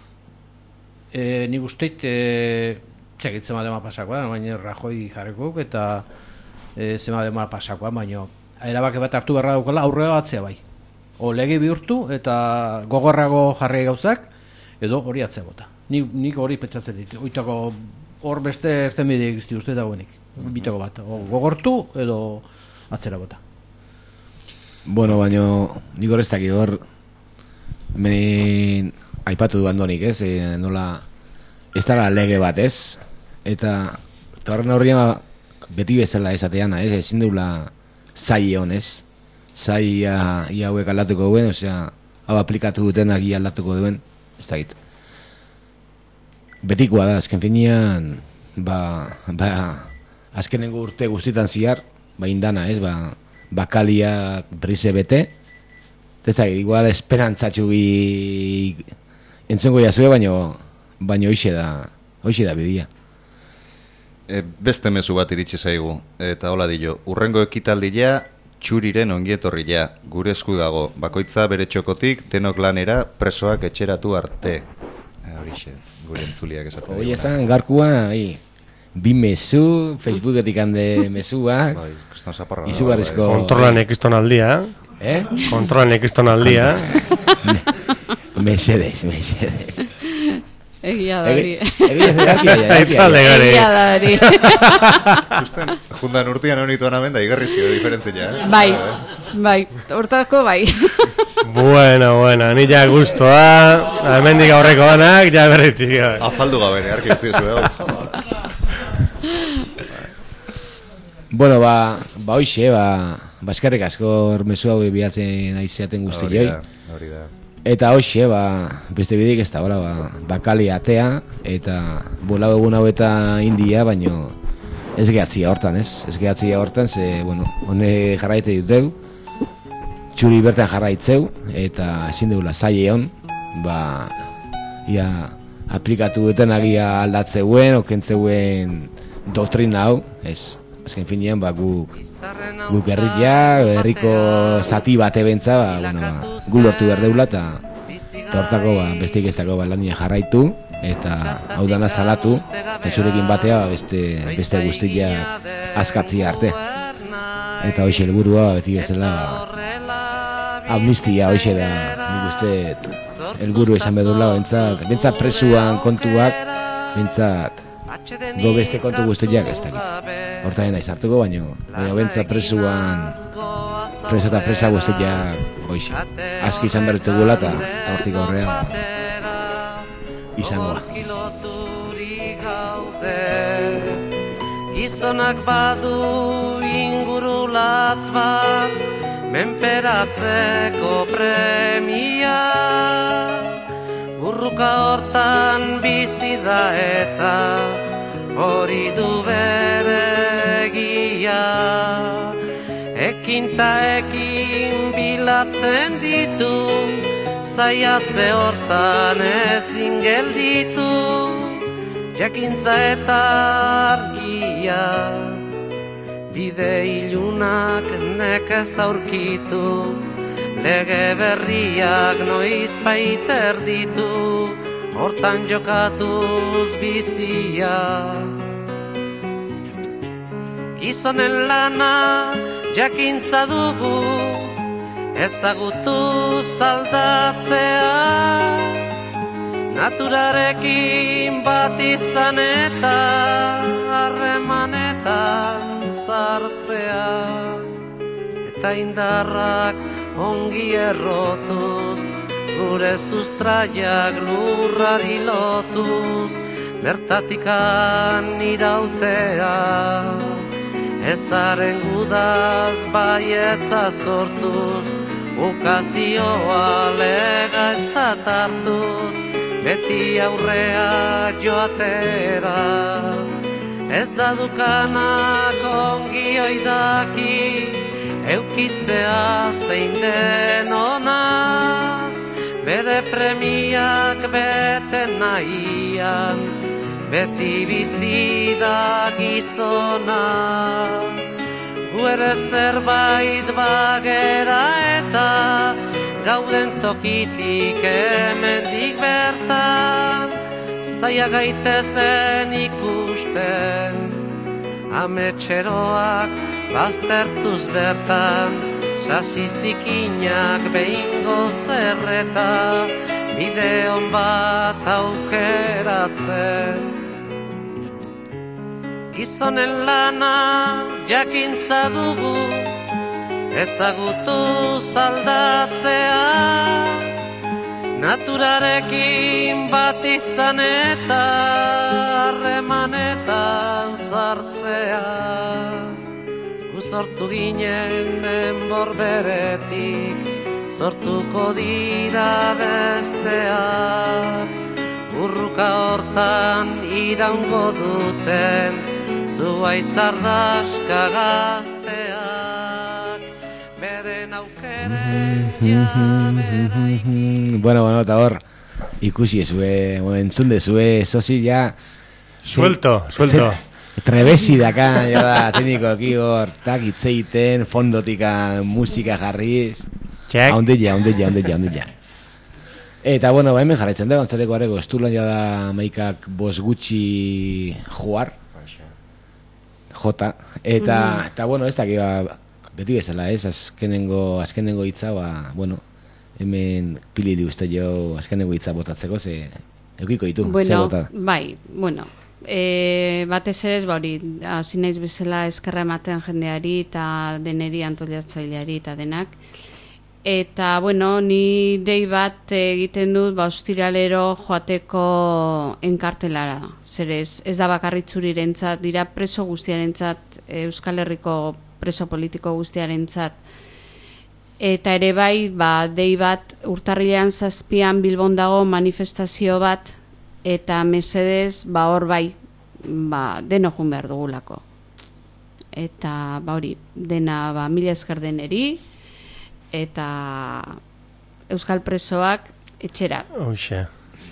e, nik usteit, e, txekit zema dema pasakoa, baina Rajoy jarriko, eta e, zema dema pasakoa, baina erabaki bat hartu beharra daukala aurrera batzea bai. O lege bihurtu eta gogorrago jarri gauzak, edo hori atzea bota. Nik, nik hori pentsatzen dit, oitako hor beste ertenbide egizti uste dagoenik. Bitako bat, o gogortu edo atzera bota. Bueno, baino nik horreztak hor meni aipatu du Andonik, ez? E, nola ez dara lege bat, ez? Eta horren horrean beti bezala esatean, ez? Ezin dula zai egon, ez? Zai ia, ia hauek aldatuko duen, osea, hau aplikatu dutenak ia aldatuko duen, ez da git. Betikoa da, azken finean, ba, ba, azkenengo urte guztietan ziar, ba indana, ez, ba, bakaliak brise bete, eta igual esperantzatxu bi entzongo jazue, baino, baino hoxe da, hoxe da bidia. E, beste mezu bat iritsi zaigu, eta hola dio, urrengo ekitaldia txuriren ongietorria, gure esku dago, bakoitza bere txokotik, denok lanera, presoak etxeratu arte. Horixe, gure entzuliak esaten. Hoi esan, garkua, hi, bi mezu, Facebooketik hande mezuak, izugarrizko... Kontrolan ekiston aldia, eh? Kontrolan ekiston aldia. Mesedez, mesedez. Egia da hori. Egia da hori. Justen, jundan urtean honituan amen da, igarri zio diferentzia. Eh? Bai, bai, hortako bai. Bueno, bueno, ni ja gustoa, hemendik aurreko banak, ja berritik. Afaldu gabe, arki utzi zu, Bueno, ba, ba hoxe, ba, baskarrik asko mezu hau bihatzen aizeaten guzti joi. Hori da. Eta hoxe, ba, beste bidik ez da, ba, bakali atea, eta bolau egun hau eta india, baino ez gehatzia hortan, ez? Ez gehatzia hortan, ze, bueno, hone jarraite duteu, txuri bertan jarraitzeu, eta ezin deula zaie hon, ba, ia, aplikatu duten agia aldatzeuen, okentzeuen doktrina hau, ez? Azken finean, ba, guk, guk herria, herriko zati bate bentza, ba, bueno, ba, gu lortu behar deula, eta hortako, ba, bestik ez dago, ba, lania jarraitu, eta hau dana salatu, eta zurekin batea, ba, beste, beste guztia askatzia arte. Eta hoxe helburua beti bezala, amnistia hoxe da, nik uste, helburu esan bedula, bentsat, bentsat presuan kontuak, bentsat, go beste kontu guztiak ez dakit. Horta dena izartuko, baino, baina bentsat presuan, preso eta presa guztiak, hoxe, aski izan berretugula, eta hortik aurrea, izangoa. Gizonak badu ingurulatz bat, menperatzeko premia, burruka hortan bizi da eta hori du bere egia. Ekin ta ekin bilatzen ditu, zaiatze hortan ezin gelditu, jakintza eta argia. Bide ilunak nekez aurkitu, lege berriak noiz baiter ditu, hortan jokatuz bizia. Gizonen lana jakintza dugu, ezagutuz aldatzea, naturarekin bat izan eta harremanetan sartzea, eta indarrak ongi errotuz, gure sustraiak lurrari lotuz, bertatikan irautea, ezaren gudaz baietza sortuz, ukazioa legaentzat hartuz, beti aurrea joatera. Ez da dukanak ongi oidaki, eukitzea zein den ona, bere premiak bete nahian, beti bizi da gizona. Gu ere zerbait bagera eta gauden tokitik hemendik bertan, zaila gaitezen ikusten, ametxeroak baztertuz bertan, sasi zikinak behingo zerreta, bideon bat aukeratzen. Gizonen lana jakintza dugu, ezagutuz aldatzea, naturarekin bat izan eta harremanetan sartzea. Gu sortu ginen enbor beretik, sortuko dira besteak, burruka hortan iraungo duten, zuaitz ardaska gazteak, beren aukeren jaberaik. Bueno, bueno, eta hor, ikusi ezue, bueno, entzun dezue, sozi ja... Suelto, suelto. Trebesi daka, ja da, teknikoki hor, tak itzeiten, fondotika musika jarriz. Check. Haundilla, haundilla, haundilla, haundilla. Eta, bueno, ba, hemen jarraitzen da, gontzaleko arrego, estulan ja da maikak bos gutxi juar. Jota. Eta, mm. eta bueno, ez da, ba, beti bezala, ez, azkenengo, azkenengo hitza, ba, bueno, hemen pili di uste jo azkenengo hitza botatzeko, ze eukiko ditu, bueno, ze bota. Bai, bueno, e, batez ere ez bauri, hasi naiz bezala eskerra ematen jendeari eta deneri antolatzaileari eta denak. Eta, bueno, ni dei bat egiten dut, ba, ostiralero joateko enkartelara. Zer ez, ez da bakarritzurirentzat, dira preso guztiarentzat, Euskal Herriko preso politiko guztiarentzat. Eta ere bai, ba, dei bat, urtarrilean zazpian Bilbon dago manifestazio bat, eta mesedez, ba, hor bai, ba, denokun behar dugulako. eta ba hori, dena ba, mila esker deneri, eta euskal presoak etxera. Hoxe.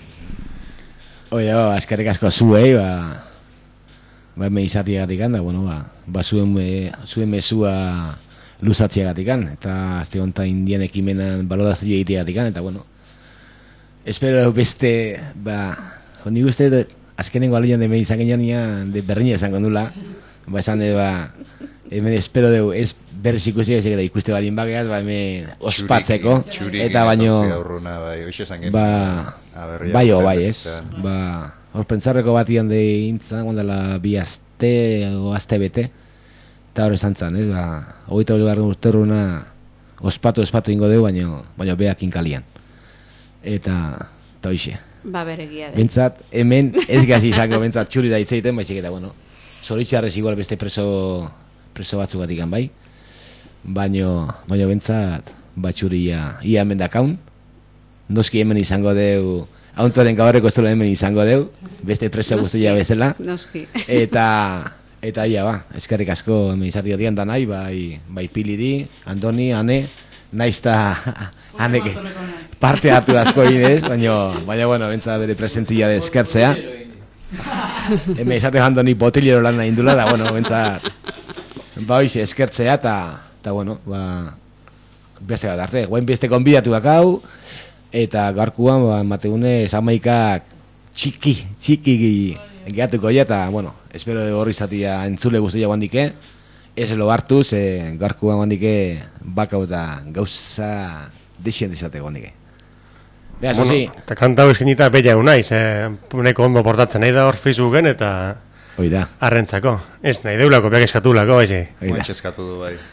Oio, eskerrik asko zuei, ba, ba me izatiagatik da, bueno, ba, ba zuen, e, zuen mesua luzatziagatik eta azte honetan indien ekimenan balorazio egiteagatik eta bueno, espero beste, ba, nik uste, azkenengo alian de me izan genean de berdina esango nula, ba, esan de, ba, hemen espero deu, ez berriz ikusi ez egita ikuste balin bageaz, ba, hemen ospatzeko, eta baino, ba, bai o bai ez, ba, hor pentsarreko batian de intzan, gondala bi aste o aste bete, eta hor esan zan, ez, ba, hogeita garren urterruna ospatu, ospatu ingo deu, baino, baino beak inkalian. Eta, eta hoxe. Ba, beregia da. Bentsat, hemen ez gazi izango bentsat txuri da hitzeiten, baizik eta, bueno, zoritxarrez igual beste preso, preso batzugatik bai, baino, baino bentsat, batxuria ia hemen dakaun, noski hemen izango deu, hauntzaren gaurreko ez hemen izango deu, beste preso guztia bezala, noski. eta, eta ia ba, eskerrik asko hemen izati gatian da nahi, bai, bai Piliri, Andoni, Ane, naizta Anek parte hartu asko inez, baina, baina, bueno, bentsa bere presentzia de eskertzea. Hemen izate Andoni botilero lan nahi indula, da, bueno, bentsa, ba, hoize, eskertzea, eta, eta, bueno, ba, beste bat arte, guain beste konbidatu bakau, eta gaurkuan, ba, mateune, zamaikak txiki, txiki gehatuko ja, eta, bueno, espero horri zatia entzule guztia guandike, ez lo hartuz, e, gaurkuan guandike bakau eta gauza dixen dizate guandike. Beaz, bueno, osi? Eta kanta eskenita bella unaiz, eh, neko ondo portatzen nahi da hor Facebooken eta Oida. Arrentzako. Ez nahi deulako, beak eskatulako, baixe. Oida. Eskatu du bai.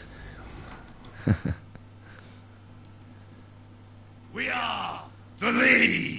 We are the League.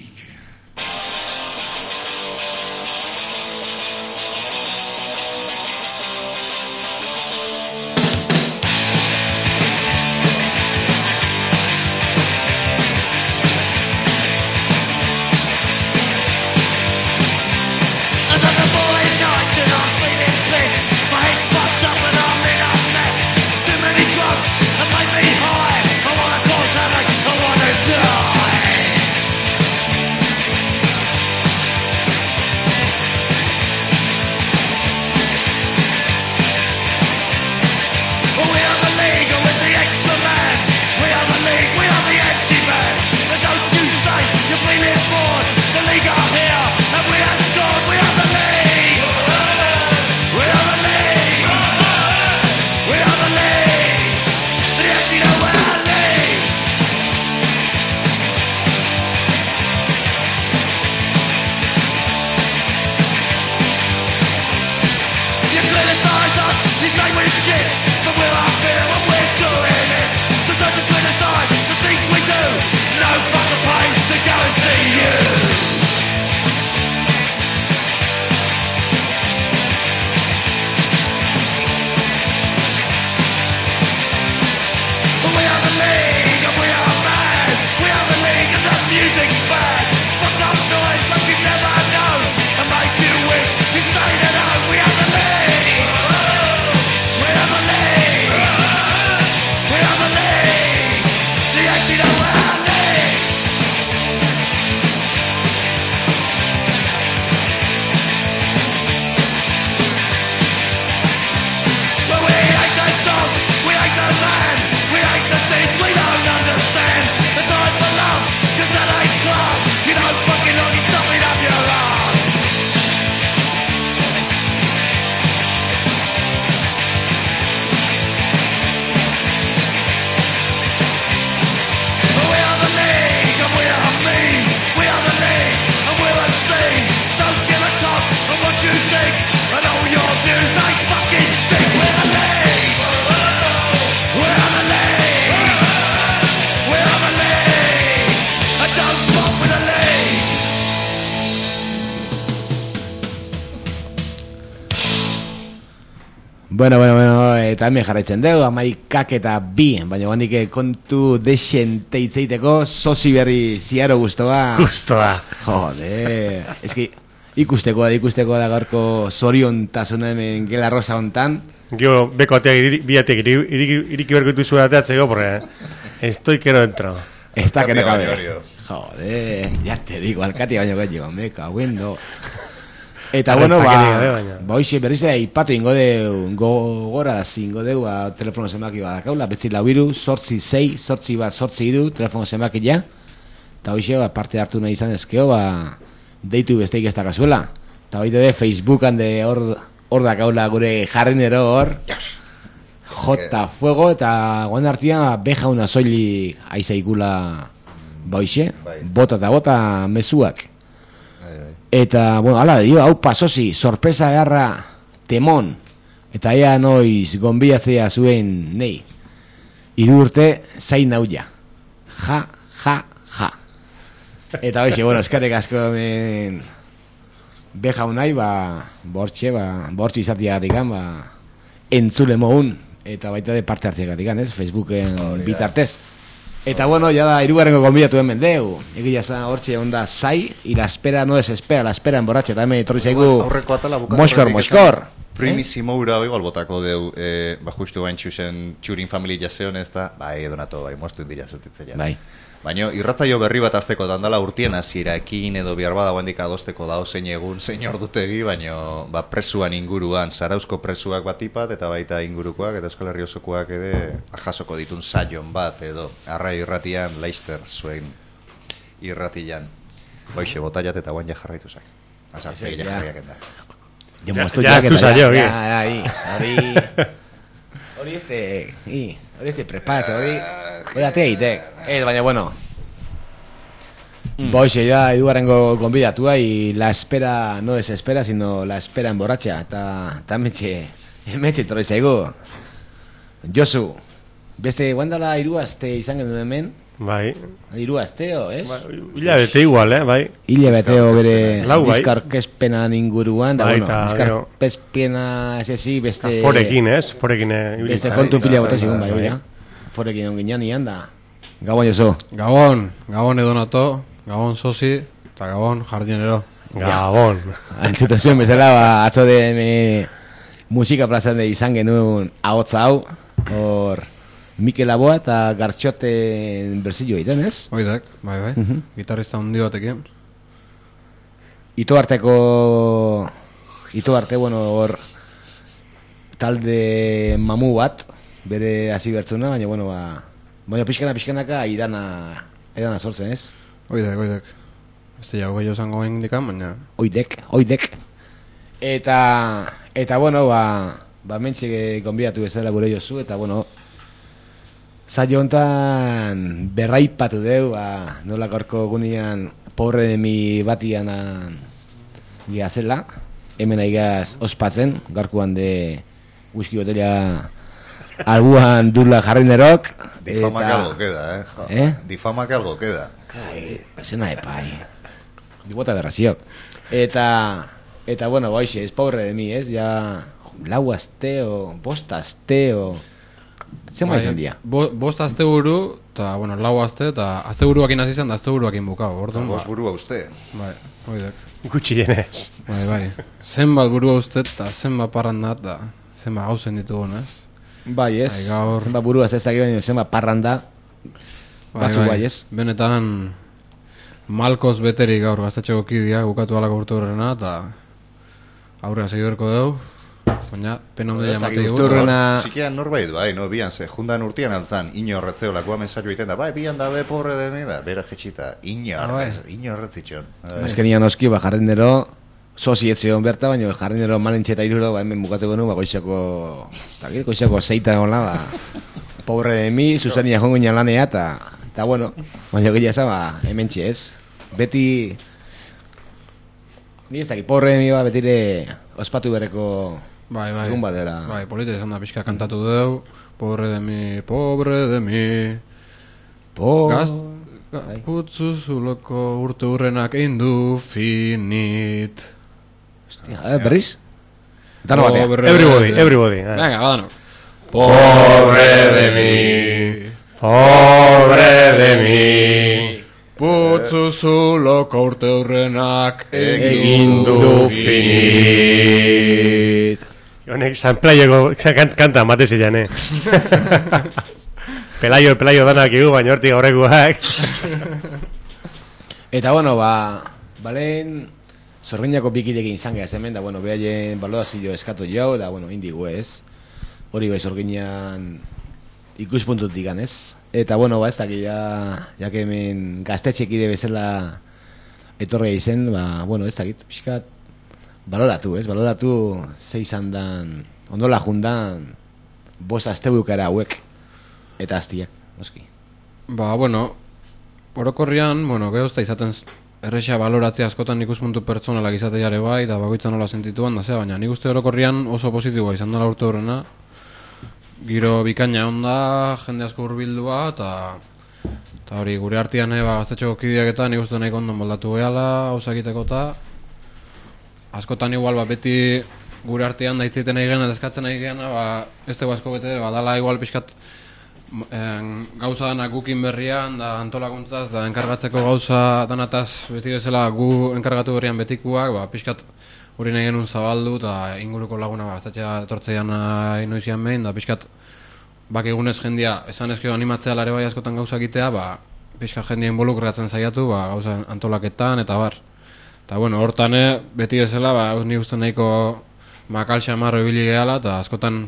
Bueno, bueno, bueno, eta hemen jarraitzen dugu, amaikak eta bi, baina guandik kontu desen teitzeiteko, sozi berri ziaro guztoa. Guztoa. Jode, eski ikusteko da, ikusteko da gaurko zorion tasuna hemen gela rosa hontan, Gio, beko ateak, bi ateak iriki berko ditu zuen ateatzeko, porque estoy que no entro. Esta que no cabe. Joder, ya te digo, alkati baino gehiago, me caguendo. Eta bueno, ba, ba hoxe berriz ere ipatu ingo deu, gogora zingo deu, ba, telefono zenbaki badakaula, betzi lau iru, sortzi sei, sortzi bat, sortzi iru, telefono zenbaki ja, eta hoxe, ba, parte hartu nahi izan ezkeo, ba, deitu besteik ez dakazuela, eta baita de Facebookan de hor, hor dakaula gure jarrinero hor, J Fuego, eta guan hartia, beja una soili aizaikula, ba hoxe, bota eta bota mezuak. Eta, bueno, ala, dio, hau pasosi, sorpresa garra, temon, eta ea noiz gonbiatzea zuen nei. Idu urte, zain nauia. Ja, ja, ja. Eta hoxe, bueno, eskarek asko hemen beja unai, ba, bortxe, ba, bortxe izatia gatikan, ba, entzule mogun, eta baita de parte hartzea gatikan, ez, Facebooken bitartez. Eta bueno, ya da hirugarrengo gonbidatu hemen deu. Egia za hortxe onda zai, y la espera no desespera, la espera emborracha. Eta hemen etorri zaigu aurreko atala bukatu. Moskor, moskor. Primisimo ura igual botako deu, eh, ba justu bain txusen txurin familia zeon ez da, bai, donato, bai, moztu indira zutitzea. Bai. Baina irratzaio berri bat azteko dandala urtien hasierakin edo bihar bada guendik adosteko dao zein egun, zein ordutegi, baina ba, presuan inguruan, Zarauzko presuak batipat eta baita ingurukoak eta Euskal Herri osokoak ere jasoko ditun saion bat edo arrai irratian Leister zuen irratian. Boixe, botaiat eta guan ja jarraitu zak. Azartzei ja jarriak eta. Ja, ja, estu zailo, ja, ja, hori, hori este, hori este prepatza, hori, hori atea itek, ez, baina, bueno, boixe, ja, edugarengo gonbidatua, y la espera no desespera, sino la espera emborracha, eta metxe, metxe torri zaigu, Josu, beste, guandala iruazte izan genuen hemen, bai, iruazteo, ez? Ila bete igual, eh, bai. Ila beteo bere diskarkezpenan inguruan, da, bai, bueno, diskarkezpena, ez ezi, beste... Forekin, ez? Forekin, eh, beste kontu pila bota zigun, bai, bai, forekin on ginean ian da. Gabon, Josu. Gabon, Gabon edonato, Gabon sozi, eta Gabon jardinero. Gabon. Antzutazioen bezala, ba, atzo de me, musika plazan de izan genuen ahotza hau, hor... Mikel Aboa eta Gartxoten berzillo egiten, ez? Oidek, bai, bai, uh -huh. Gitarrista handi batekin. Ito arteko... Ito arte, bueno, hor... Talde mamu bat, bere hasi bertzuna, baina, bueno, ba... Baina pixkana, pixkanaka, idana... Idana sortzen, ez? Oidek, oidek. Este jau gehiago zango indikan, baina... Oidek, oidek. Eta... Eta, bueno, ba... Ba, mentxe gonbidatu bezala gure Josu, eta, bueno... Zailo hontan berraipatu deu, ba, nola gorko gunean pobre de mi batian gazela, hemen aigaz ospatzen, garkuan de whisky botella albuan dula jarrinerok. Difama que algo queda, eh? Jo, eh? Difama que algo queda. Kai, zena epai. Dibota berraziok. Eta, eta bueno, boixe, ez pobre de mi, ez? Ja, lau aste o, bost aste o... Zema izan dia? Bo, bost azte buru, eta, bueno, lau azte, eta azte buruakin hasi izan, da azte buruakin bukau, orduan. Bost burua uste. Bai, oidek. Gutxi jenez. Bai, bai. Zenbat burua uste, eta zenbat parranda, eta zenbat hauzen ditugun, ez? Bai, ez. Gaur... Zenbat burua ez da gero, zenbat parranda, batzu bai, ez. Benetan, malkoz beterik gaur gaztetxeko kidia, gukatu alako urte horrena, eta aurrera segiberko dugu. Baina, pena onde jamate dugu. Zikian norbait, bai, no, bian, ze, jundan urtian altzan, ino horretzeo, lakoa mensaio egiten da, bai, bian da, be, porre de mi da, bera jetxita, ino horretz, ino horretzitxon. Azkenian oski, ba, jarrindero, sozi etzion berta, baina jarrindero malentxeta iruro, ba, hemen bukatu genu, ba, goizako, eta goizako zeita gola, ba, porre de mi, Susania jongo inan lanea, eta, eta, bueno, baina gila eza, ba, hemen txez, beti, ni ez dakit, porre de mi, ba, betire, ospatu bereko, bai, bai, egun batera. Bai, polita izan da pixka kantatu deu, pobre de mi, pobre de mi, po... Gaz, ga, putzu zuloko urte hurrenak indu finit. Hostia, eh, berriz? Dano batea. Everybody, everybody. Venga, badano. Pobre de mi, pobre de mi, putzu zuloko urte hurrenak egin du finit. Honek, San Playoko kanta mate zilean, eh? Pelaio, pelaio danak igu, baina hortik aurrekoak. Eta, bueno, ba, balen, zorginako bikidekin izan geha hemen, da, bueno, behaien balorazio eskatu jau, da, bueno, indigu ez. Hori bai zorginan ikuspuntutik ganez. Eta, bueno, ba, ez dakit, ja, ja hemen gaztetxekide bezala etorria izen, ba, bueno, ez dakit, pixkat, baloratu, ez, baloratu ze izan dan, ondola jundan, bos azte bukara hauek, eta aztiak, noski. Ba, bueno, orokorrian, bueno, gehozta izaten erresa baloratzea askotan ikuspuntu pertsonalak izateare bai, da bakoitza nola sentituan, da zea, baina nik uste orokorrian oso positiboa izan dela urte horrena, giro bikaina onda, jende asko hurbildua, eta eta hori, gure artean eba gaztetxeko kideak eta nik uste nahiko ondon moldatu gehala, hausak egiteko eta askotan igual, ba, beti gure artean daitziten nahi gena, eskatzen nahi gena, ba, ez dugu asko bete, badala igual pixkat en, gauza danak gukin berrian, da antolakuntzaz, da enkargatzeko gauza danataz beti bezala gu enkargatu berrian betikuak, ba, pixkat hori nahi genuen zabaldu, eta inguruko laguna ba, gaztetxea etortzean nahi noizian behin, da pixkat bak egunez jendia, esan ezkio animatzea lare bai askotan gauza egitea, ba, pixkat jendia involukratzen saiatu, ba, gauza antolaketan, eta bar. Eta, bueno, hortan beti bezala, ba, ni uste nahiko makal xamarro ibili gehala, eta askotan,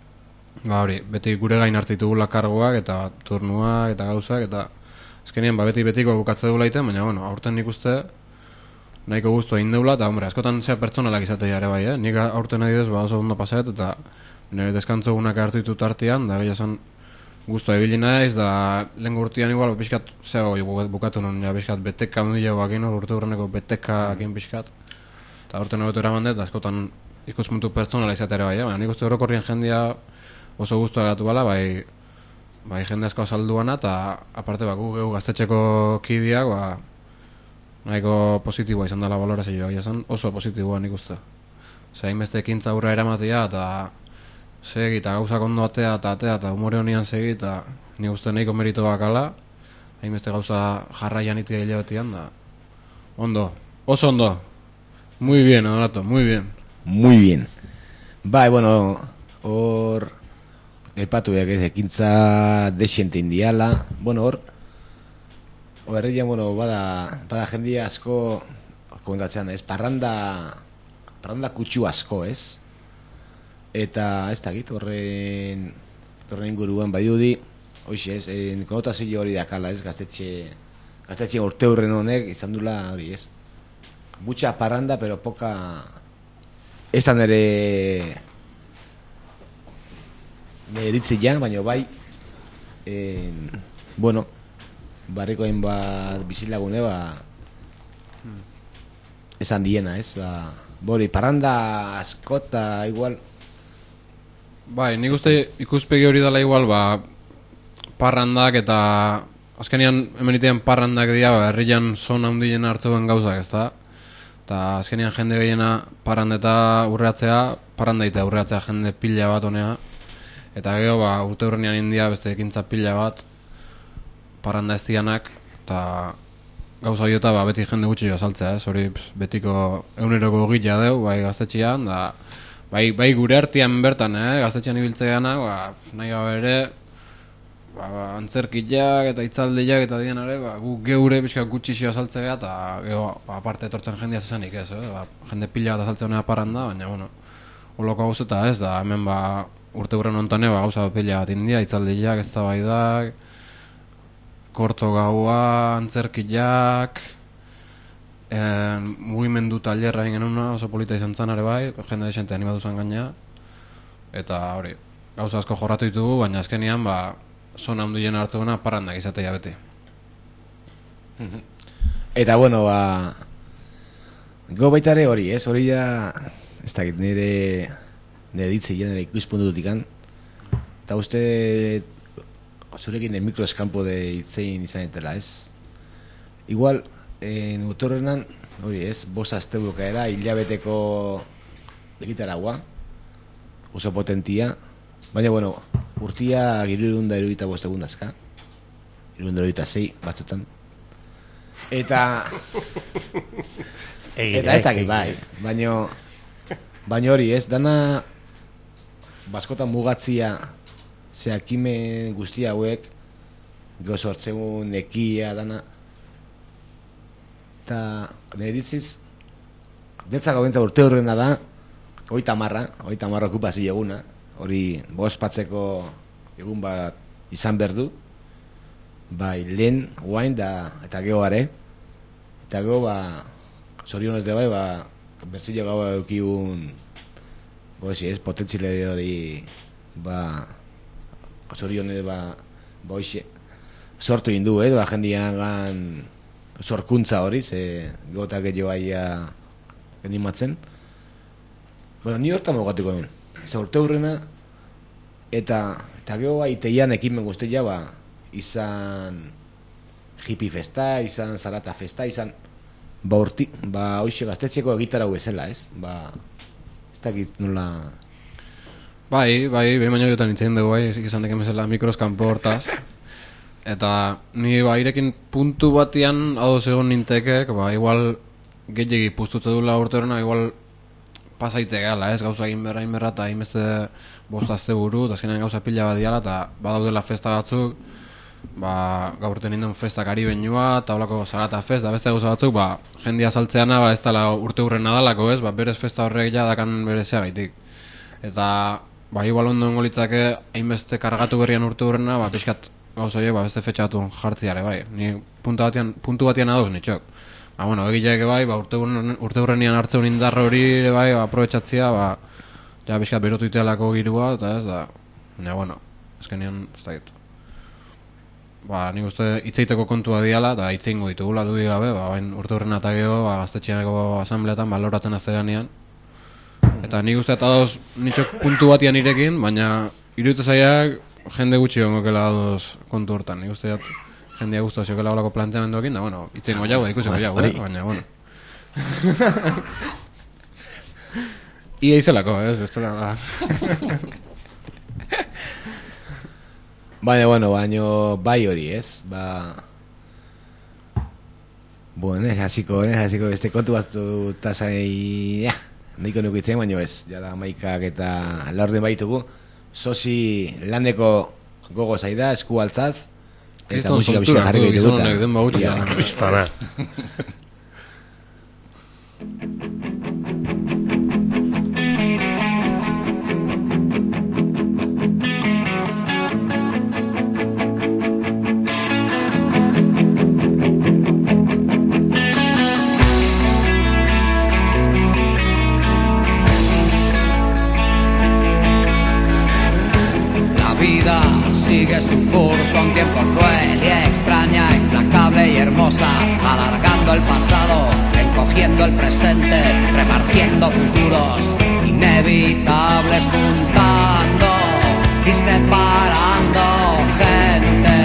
ba, hori, beti gure gain hartzitugula kargoak, eta turnuak, eta gauzak, eta azkenien, ba, beti betiko bukatze duela iten, baina, bueno, aurten nik uste nahiko guztu egin deula, eta, hombre, askotan zea pertsonalak izatea ere bai, eh? Nik aurten nahi duz, ba, oso ondo pasaet, eta nire deskantzo gunak hartu ditut artean, da gehiago zen guztua ibili naiz, da lehen urtean igual, pixkat, zego bukatu non, ja, pixkat, beteka ondile bakin, urte urreneko beteka akin pixkat, eta aurten hobetu eraman dut, askotan ikuspuntu pertsonala izatea bai, eh? Baina nik uste orokorrien jendia oso guztua gatu bala, bai, bai jende asko azalduana, eta aparte, ba, gu gehu gaztetxeko kideak, ba, nahiko positiboa izan dela balorazioa, izan oso positiboa nik uste. Zer, hainbeste ekintza aurra eramatea, eta segi, eta gauzak ondo atea, eta atea, eta humore honian segi, eta nik uste nahiko merito bakala, hainbeste gauza jarraian itea hilabetean, da, ondo, oso ondo, muy bien, Donato, muy bien. Muy bien. Bai, bueno, hor, epatu egin ez, ekintza desiente indiala, bueno, hor, Herrian, bueno, bada, bada jendia asko, komentatzen, ez, parranda, parranda kutsu asko, ez? Eta, ez dakit, horren, horren inguruan bai dudi, hoxe, ez, en, konotazio hori dakala, ez, gaztetxe, gaztetxe urte hurren honek, izan dula hori, ez? Mucha parranda, pero poca, ez da nire, nire ditzilean, baina bai, en, bueno, barriko hainbat bizilagune, ba, esan diena, ez, ba, bori, parranda askota, igual. Bai, nik uste ikuspegi hori dela igual, ba, parrandak eta, azkenian, hemen itean parrandak dira, ba, herrian zona hundien hartzeuen gauzak, ez da? Eta azkenian jende gehiena parrandeta urreatzea, parrandaita urreatzea jende pila bat honea, eta gero, ba, urte hurrenean india beste ekintza pila bat, parranda ez dianak, eta gauza horieta ba, beti jende gutxi azaltzea, ez, hori betiko eguneroko gila deu, bai gaztetxean, da, bai, bai gure artean bertan, eh, gaztetxean ibiltzeana, ba, nahi gabe ere, ba, ba, antzerkiak eta itzaldiak eta dian ere, ba, gu geure pixka gutxi azaltzea, eta gero, ba, aparte etortzen jendea zezanik ez, eh, ba, jende pila bat azaltzea honea parranda, baina, bueno, holoko gauza eta ez, da, hemen ba, urte gurren ontane, ba, gauza pila bat india, itzaldiak, ez da baidak, korto gaua, antzerkiak, eh, mugimendu talerra egin genuna, oso polita izan zen ere bai, jende desente animatu zen gaina, eta hori, gauza asko jorratu ditugu, baina azkenian, ba, zona hundien hartzeguna parrandak izatea beti. Eta bueno, ba, go baita ere hori, ez, hori ja, ez dakit, nire, nire ditzi, nire ikuspuntu dutikan, eta uste, zurekin el mikro eskampo de itzein izan etela, ez? Igual, en utorrenan, hori ez, bost azte bukaera, hilabeteko egitaragua, oso potentia, baina, bueno, urtia girurunda erudita bost egun dazka, girurunda erudita zei, batzutan, eta, eta ez dakit, bai, baina, baina hori ez, dana, baskotan mugatzia zeakime guzti hauek gero sortzegun ekia dana eta neritziz netzako bentsa urte horrena da oita marra, oita marra okupazio eguna hori bospatzeko egun bat izan berdu bai lehen guain da eta geho are eta geho ba zorionez de bai ba berzillo gau eukiun boezi ez potentzile hori ba zorionez ba boixe sortu indu eh ba jendiagan sorkuntza hori ze gota gehiago aia animatzen bueno ni hortan mogatuko duen ze urte hurrena eta eta geho aiteian ekimen guztia ba izan hippie festa, izan zarata festa, izan ba urti, ba hoxe gaztetxeko egitarau bezala, ez? Ba, ez dakit nola... Bai, bai, behin baino jotan nintzen dugu, bai, izan deken bezala mikros kanpo hortaz. Eta ni ba irekin puntu batian ados egon nintekek, ba igual gehiagi puztutze dula urte horrena, igual pasaite gala, ez? Gauza egin berra, egin berra, eta hainbeste bostazte buru, eta azkenean gauza pila badiala, eta badaudela festa batzuk, ba, gaurten ninduen festa karibenua, eta holako zarata fest, da beste gauza batzuk, ba, jendia saltzeana, ba, ez dala urte hurren nadalako, ez? Ba, berez festa horrek ja dakan berezea gaitik. Eta, ba, igual ondo ongo litzake, hainbeste kargatu berrian urte hurrena, ba, pixkat gauza horiek, ba, beste fetxa batu jartziare, bai. Ni puntu batian, puntu batian adoz nitxok. Ba, bueno, egileak bai, ba, urte hurren, urte hurrenian hartzeun indarro hori, bai, ba, aprobetxatzia, ba, ja, pixkat berotu itealako girua, eta ez da, ne, bueno, ezkenean, ez da gitu. Ba, nik uste hitzeiteko kontua diala, eta hitzeingo ditugula dudik gabe, ba, bain urte hurren eta geho, ba, gaztetxeaneko asambleatan baloratzen azteganean. Eta nik uste eta adoz nitxok puntu batian irekin, baina iruditu zaiak jende gutxi gongokela adoz kontu hortan. Nik uste jendea guztua ziokela olako planteamenduekin, da, bueno, hitzeingo jau, da ikusiko jau, eh? Baina, bueno. Ia izelako, ez, bestela, ba. Baina, bueno, baina bai hori, ez? Ba... Bueno, ez hasiko, ez hasiko beste kontu batzu tasai... Ja, nahiko nuko itzen, baina ez. Ja da maikak eta laurden baitugu. Sosi laneko gogo zaida, esku altzaz. Eta musika bizka jarriko ditugu. Kriston honek den bautxu. Kristona. Sigue su curso a un tiempo cruel y extraña, implacable y hermosa, alargando el pasado, encogiendo el presente, repartiendo futuros inevitables, juntando y separando gente.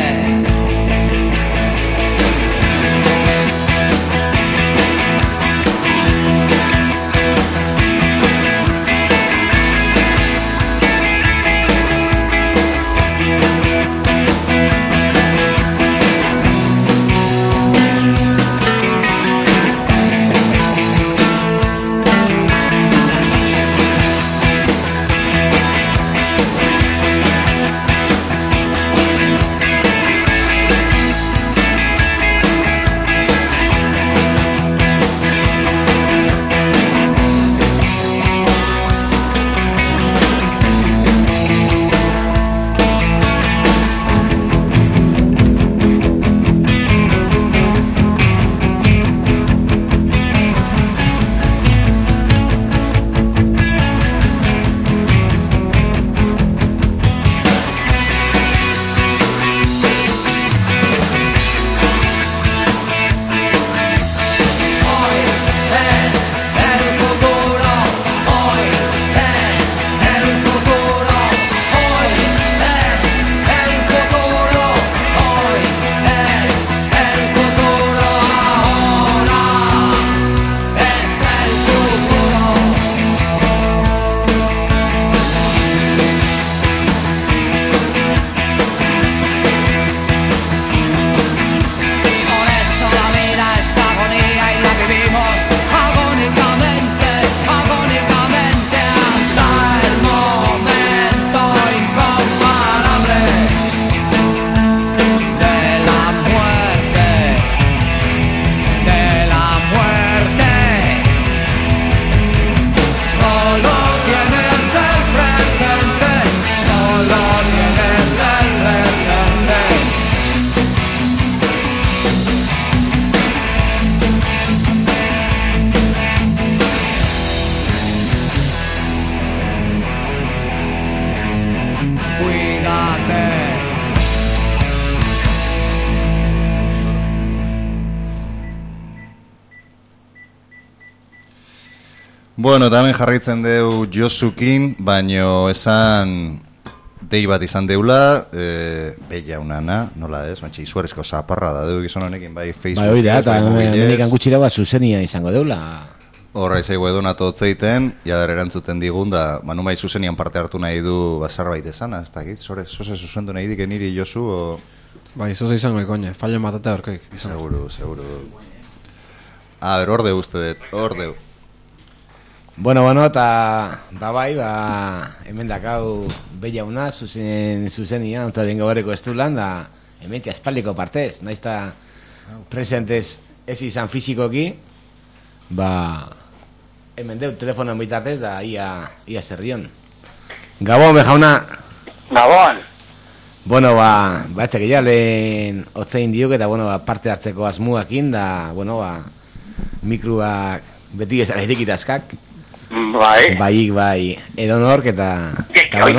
Bueno, eta hemen jarraitzen deu Josukin, baino esan dei bat izan deula, e, beia unana, nola ez, bantxe izuarezko zaparra da deu gizon honekin, bai Facebook. Bai, hoi da, eta hemenik gutxira bat zuzenia izango deula. Horra izaigu edonato otzeiten, jadar erantzuten digun, da, manu bai zuzenian parte hartu nahi du basarbait esana, ez dakit, zore, zoze zuzendu nahi dik niri Josu, o... Bai, zoze izango ikoine, fallo matate horkoik. Seguru, seguru. A ber, orde uste dut, orde. Bueno, bueno, eta da bai, ba, hemen dakau behiauna, zuzen, zuzenia, ontsa dengo berreko estulan, da hementia espaldiko partez, naizta presentez ez izan fizikoki, ba, hemen deu telefonoan bitartez, da ia, ia zerrion. Gabon, bejauna. Gabon. Bueno, ba, batzak ia lehen otzein diok, eta bueno, ba, parte hartzeko asmuakin, da, bueno, ba, mikroak beti ez erikitazkak. Bai. Bai, bai, edo nork eta... eta bueno,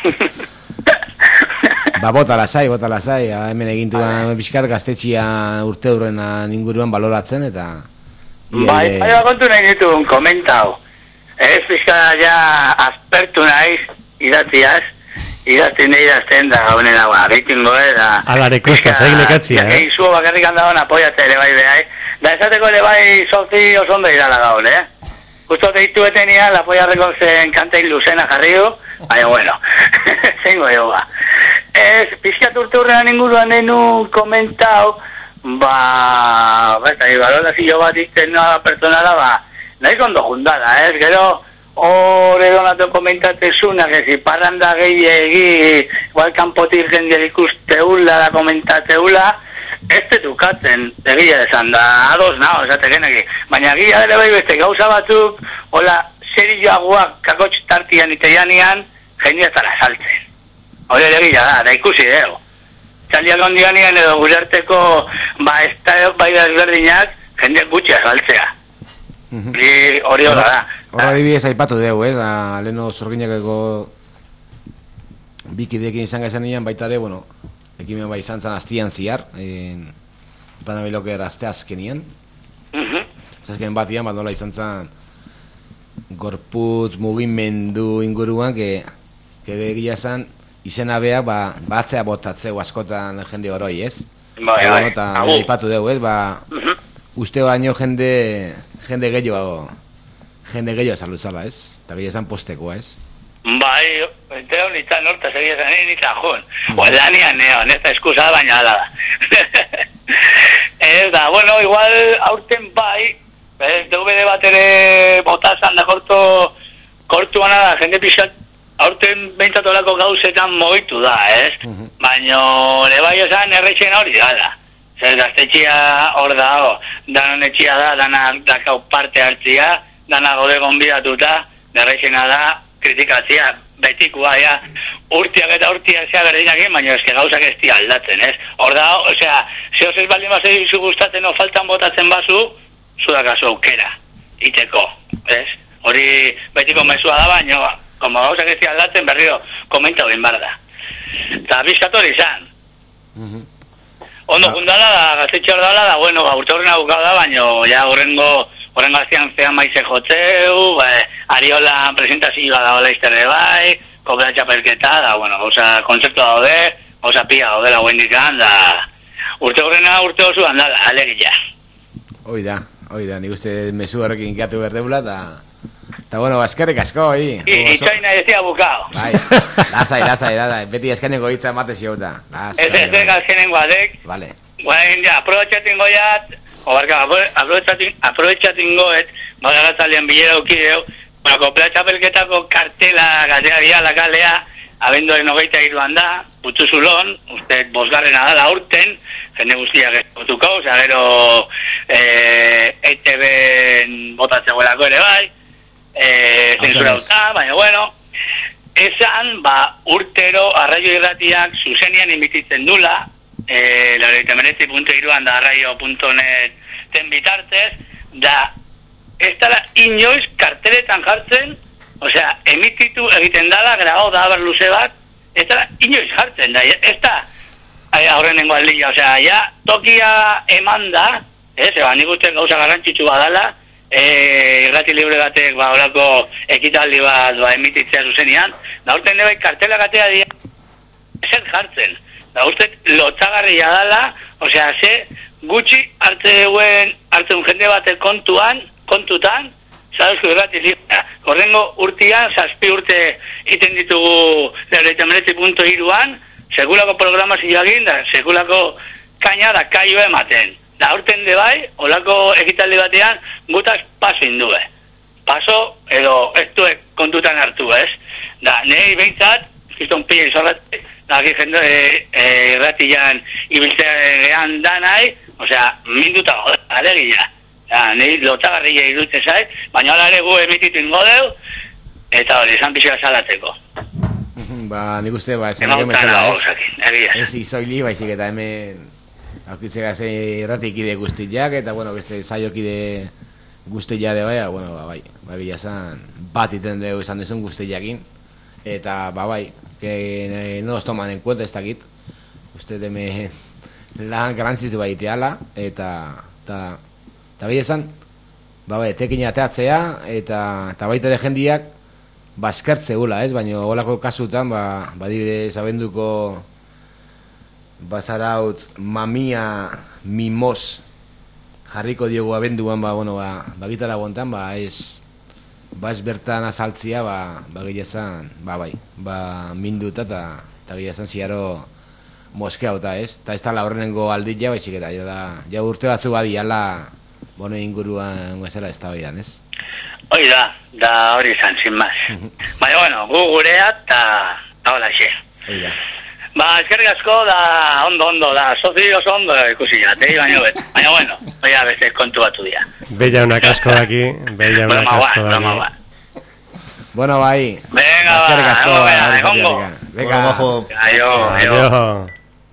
ba, bota lasai, bota lasai, hemen egintu da pixkat gaztetxia urte hurrena inguruan baloratzen, eta... Bai, bai, kontu nahi ditun, komentau. Ez pixkat ja aspertu naiz, idatziaz, idatzi nahi dazten da gaunena, ba, behitingo, eh, da... Alare kostas, egin ekatzia, eh? Egin zuho bakarrik handagoen apoiatze ere bai behar, da esateko ere bai sortzi oso ondo irala gaun, eh? Justo deitu etenia, la polla rekozen kanta iluzena jarri du, baina bueno, zengo jo ba. Ez, pixkat urte hurrean inguruan denun komentau, ba, eta ibalolazio bat ikten noa personala, ba, nahi kondo jundala, ez, gero, hor edonato komentatzezuna, que si parranda gehiagi, igual kanpotik jendeak ikusteula da komentateula, ez tetukatzen, egia esan da, ados nao, esatekeneki. Baina egia dele bai beste gauza batzuk, hola, serioagoak kakotx tartian iteianian, jendea zara saltzen. Hori ere egia da, da ikusi dego. Txaliak ondianian edo gure arteko, ba, ez da bai desberdinak, jendea gutxia saltzea. Hori hori da. Horra dibidez aipatu dugu, ez, da, leheno zorginakeko bikidekin izan gaizan nian, baita ere, bueno, ekimen bai izan zan aztian ziar, en, panabiloker azte azkenien. Azken batian, bat nola izan zan gorputz mugimendu inguruan, que, que egia zan, izena beha, ba, batzea botatzeu askotan jende horoi, ez? Bai, bai. Eta aipatu dugu, ez, ba, uste baino jende, jende gehiago, jende gehiago saluzala, ez? Eta gehiago zan postekoa, ez? Bai, ente hau nintzen norta segia zen, nintzen jun. Oedanian neon, ez da eskusa baina ala da. Ez da, bueno, igual aurten bai, D V D bat ere botazan da korto, kortuana da, jende pixat, aurten behintzatolako gauzetan mogitu da, ez? Baina, ere bai esan erretxen hori da da. Zer, gaztetxia hor da, danan etxia da, danak dakau parte hartzia, danak gode gonbidatuta, erretxena da, kritikatzia, betikua, ja, urtiak eta urtiak zea berdinakin, baina eske gauzak ez di aldatzen, ez? Hor da, osea, zehoz ez baldin bazei zu gustatzen o faltan botatzen bazu, zudakazu aukera, iteko, ez? Hori betiko mezua da, baina, como gauzak ez di aldatzen, berriro, komenta ben bar da. Eta bizkat hori izan. Ondo jundala da, gaztetxe hor dala da, bueno, ba, urte horren abukau da, baina, ja, horrengo, Horren gaztian zean maize jotzeu, ba, Ariola presentazioa da hola izterre bai, kobra txapelketa, da, bueno, gauza konzertu daude, gauza pia gaudela guen dikan, da, urte horrena urte oso handala, alegia. Hoi da, hoi da, nik uste mesu horrekin gatu berdeula, eta, eta, bueno, baskerrik asko, hoi. Itxaina ez dira bukao. Bai, lasai, lasai, da, beti azkeneko hitza emate ziota. Ez ez ez azkenengo adek. Vale. Guain, ja, aprobetxaten goiat, Obarka, aprobetxatin goet, bagaratzalean bilera ukideu, bueno, kopla txapelketako kartela gatea biala kalea, abenduaren hogeita iruan da, putzu zulon, uste bosgarrena da da urten, jende guztiak estutuko, oza, gero E T B botatzegoelako ere bai, zensurauta, baina bueno, esan, ba, urtero arraio irratiak zuzenian inbititzen dula, Eh, laurogeita hemeretzi puntu hiruan da arraio puntu net ten bitartez, da ez dala inoiz karteletan jartzen, osea, emititu egiten dala, grabau da abar luze bat, ez dala inoiz jartzen, da, ez da aurrenengo aldia, osea, ja, tokia eman da, ez, eba, nik uste gauza garrantzitsu badala, e, irrati libre batek, ba, horako ekitaldi bat, ba, emititzea zuzenean, da urten bai kartela gatea dira, zer jartzen, da urte lotzagarria dala, osea, ze gutxi hartze duen, hartzen jende batek kontuan, kontutan, zauzko irrati libre, horrengo urtean, zazpi urte iten ditugu lerreita merezi punto iruan, sekulako programazioa egin, da sekulako kaina da kaioa ematen. Da urten de bai, olako ekitaldi batean, gutaz paso indue. Paso, edo ez duek kontutan hartu, ez? Da, nahi behintzat, kriston pila izorrate, da, aki jende e, e, irratian ibiltzean da nahi, osea, minduta gode, alegia. Da, nahi lotzagarria iruditzen zait, baina hala ere gu emititu ingo deu, eta hori, esan pixka salatzeko. Ba, nik uste, ba, esan egin bezala, ez? Ez izoili, baizik eta hemen aukitzega ze irratikide guztiak, eta, bueno, beste saiokide guztiak de bai, bueno, ba, bai, ba, bila zan, bat iten dugu esan dezun guztiakin, eta, ba, bai, que no nos toman en cuenta ez dakit, uste deme lan garantzitu bai iteala, eta, eta, eta bila zan, ba, bai, tekina ateatzea, eta, eta baita ere jendiak, ba, eskertze gula, ez? Baina holako kasutan, ba, badibidez abenduko basaraut mamia mimos jarriko diogu abenduan, ba, bueno, ba, ba gitara gontan, ba, ez, ba, ez bertan azaltzia, ba, ba, gilezan, ba, bai, ba, minduta, eta, eta gilezan ziaro moskea ota, ez? Eta ez da la horrenengo aldit ja, baizik eta, ja, da, ja urte batzu badiala, bone inguruan guazela ez da baidan, ez? Hoi da, da hori izan, sin más. Baina, bueno, gu gurea eta hola xe. Hoi da. Ba, eskerrik asko da ondo, ondo, da sozi oso ondo ikusi jatei, baina bet. Baina, bueno, oia beste kontu batu dira. Bella una kasko daki, bella una kasko daki. Bueno, bai. Venga, ba, eskerrik asko, venga, egongo. Venga, bajo. Aio, aio.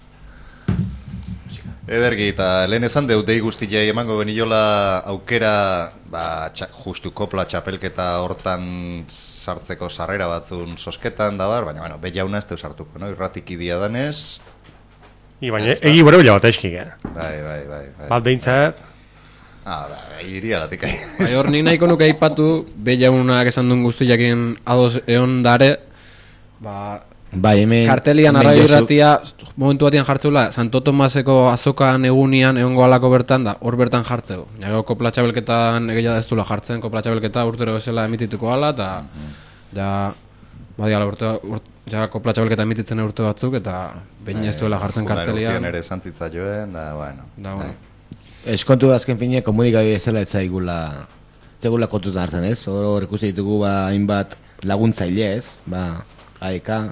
Edergi, eta lehen esan deu dei guztiei emango geniola aukera, ba, txa, justu kopla txapelketa hortan sartzeko sarrera batzun sosketan da bar, baina, bueno, bejauna ez teu sartuko, no? Irratik idia danez. I baina, egi bero bila bat eskik, eh? Bai, bai, bai. bai. Bat behintzat. Ah, bai, iria gatik ahi. Bai, hor nik nahiko nuke aipatu, bejaunak esan duen guztiakin ados egon dare, ba... Bai, hemen... Kartelian arraio irratia, momentu batian jartzeula, Santo Tomaseko azokan egunian egongo alako bertan da, hor bertan jartzeko. Jago kopla txabelketan egeia da ez duela jartzen, kopla txabelketa urtero bezala emitituko ala, eta ja, badiala urte, urte, ja kopla txabelketa emititzen urte batzuk, eta behin ez duela jartzen kartelian. Urtean ere zantzitza joen, da, bueno. Da, bueno. Eskontu da azken fine, komunikabi ezela ez zaigula, zegula kontutan hartzen, ez? Hor ikusi ditugu, ba, hainbat laguntzaile, ez? Ba, A E K,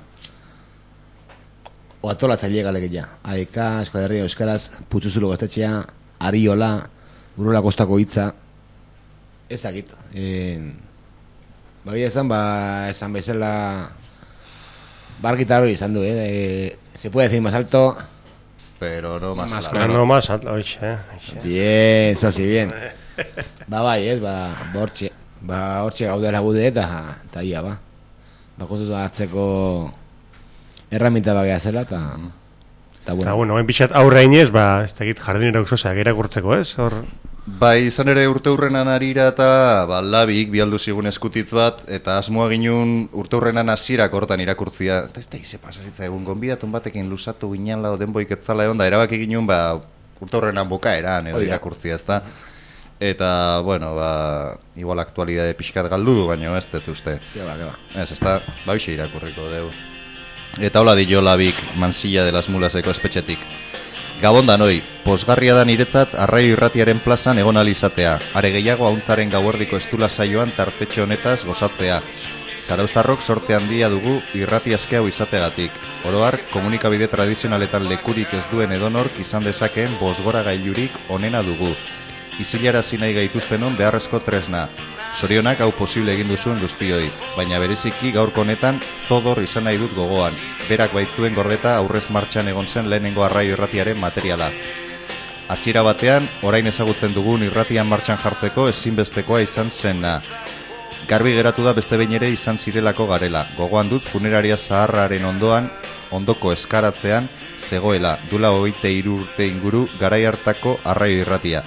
o atolatzaile galegia. A E K, Eskola Euskaraz, Putzuzulo gaztetxea, Ariola, Urola Kostako hitza, ez dakit. E, ba, bia esan, ba, esan bezala, bargitar hori izan du, eh? E, se puede decir más alto, pero no más, más claro. claro. No más alto, oixe, eh? Bien, sozi, bien. Ba, bai, ez, ba, ba, hortxe, ba, hortxe gaudela gude eta, eta ia, ba. Ba, kontutu hartzeko erraminta bagea zela, eta... Eta, bueno, Ta, bueno, hain pixat aurre inez, ba, ez dakit jardinero zozeak irakurtzeko, ez? Hor... Bai, izan ere urte hurrenan arira eta ba, labik bialdu zigun eskutitz bat, eta asmoa ginun urte hurrenan hasierak hortan irakurtzia. Eta ez da ize pasaritza egun, gonbidatun batekin lusatu ginen lau denboik etzala egon, da erabaki ginun, ba, urte hurrenan bokaeran edo Oida. irakurtzia, ez da. Eta, bueno, ba, igual aktualidade pixkat galdu du, baina ez dut uste. Geba, geba. Ez, ez da, ba, hoxe irakurriko deu. Eta hola dio labik Mansilla de las Mulaseko espetxetik. Gabon da noi, posgarria da niretzat arraio irratiaren plazan egon alizatea. Are gehiago hauntzaren gauerdiko estula saioan tartetxe honetaz gozatzea. Zarauztarrok sorte handia dugu irrati aske hau izategatik. Oroar, komunikabide tradizionaletan lekurik ez duen edonork izan dezakeen bosgora gailurik onena dugu. Izilarazi nahi gaituztenon beharrezko tresna. Zorionak hau posible egin duzuen guztioi, baina bereziki gaurko honetan todor izan nahi dut gogoan. Berak baitzuen gordeta aurrez martxan egon zen lehenengo arraio irratiaren materiala. Hasiera batean, orain ezagutzen dugun irratian martxan jartzeko ezinbestekoa izan zena. Garbi geratu da beste behin ere izan zirelako garela. Gogoan dut funeraria zaharraren ondoan, ondoko eskaratzean, zegoela, dula hogeita hiru urte inguru garai hartako arraio irratia.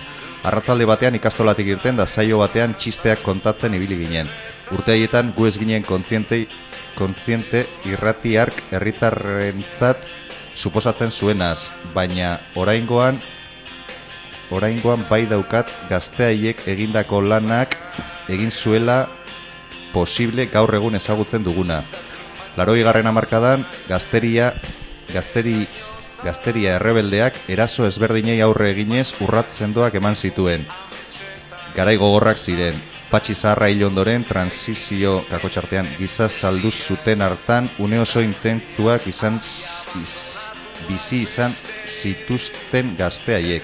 Arratzalde batean ikastolatik irten da saio batean txisteak kontatzen ibili ginen. Urte haietan gu ez ginen kontziente, kontziente irrati hark herritarrentzat suposatzen zuenaz, baina oraingoan oraingoan bai daukat gazteaiek egindako lanak egin zuela posible gaur egun ezagutzen duguna. Laroigarren hamarkadan gazteria gazteri Gazteria errebeldeak eraso ezberdinei aurre eginez urratz sendoak eman zituen. Garai gogorrak ziren, Patxi Zaharra hil ondoren transizio kakotxartean giza saldu zuten hartan une oso intentzuak izan iz, bizi izan zituzten gazteaiek.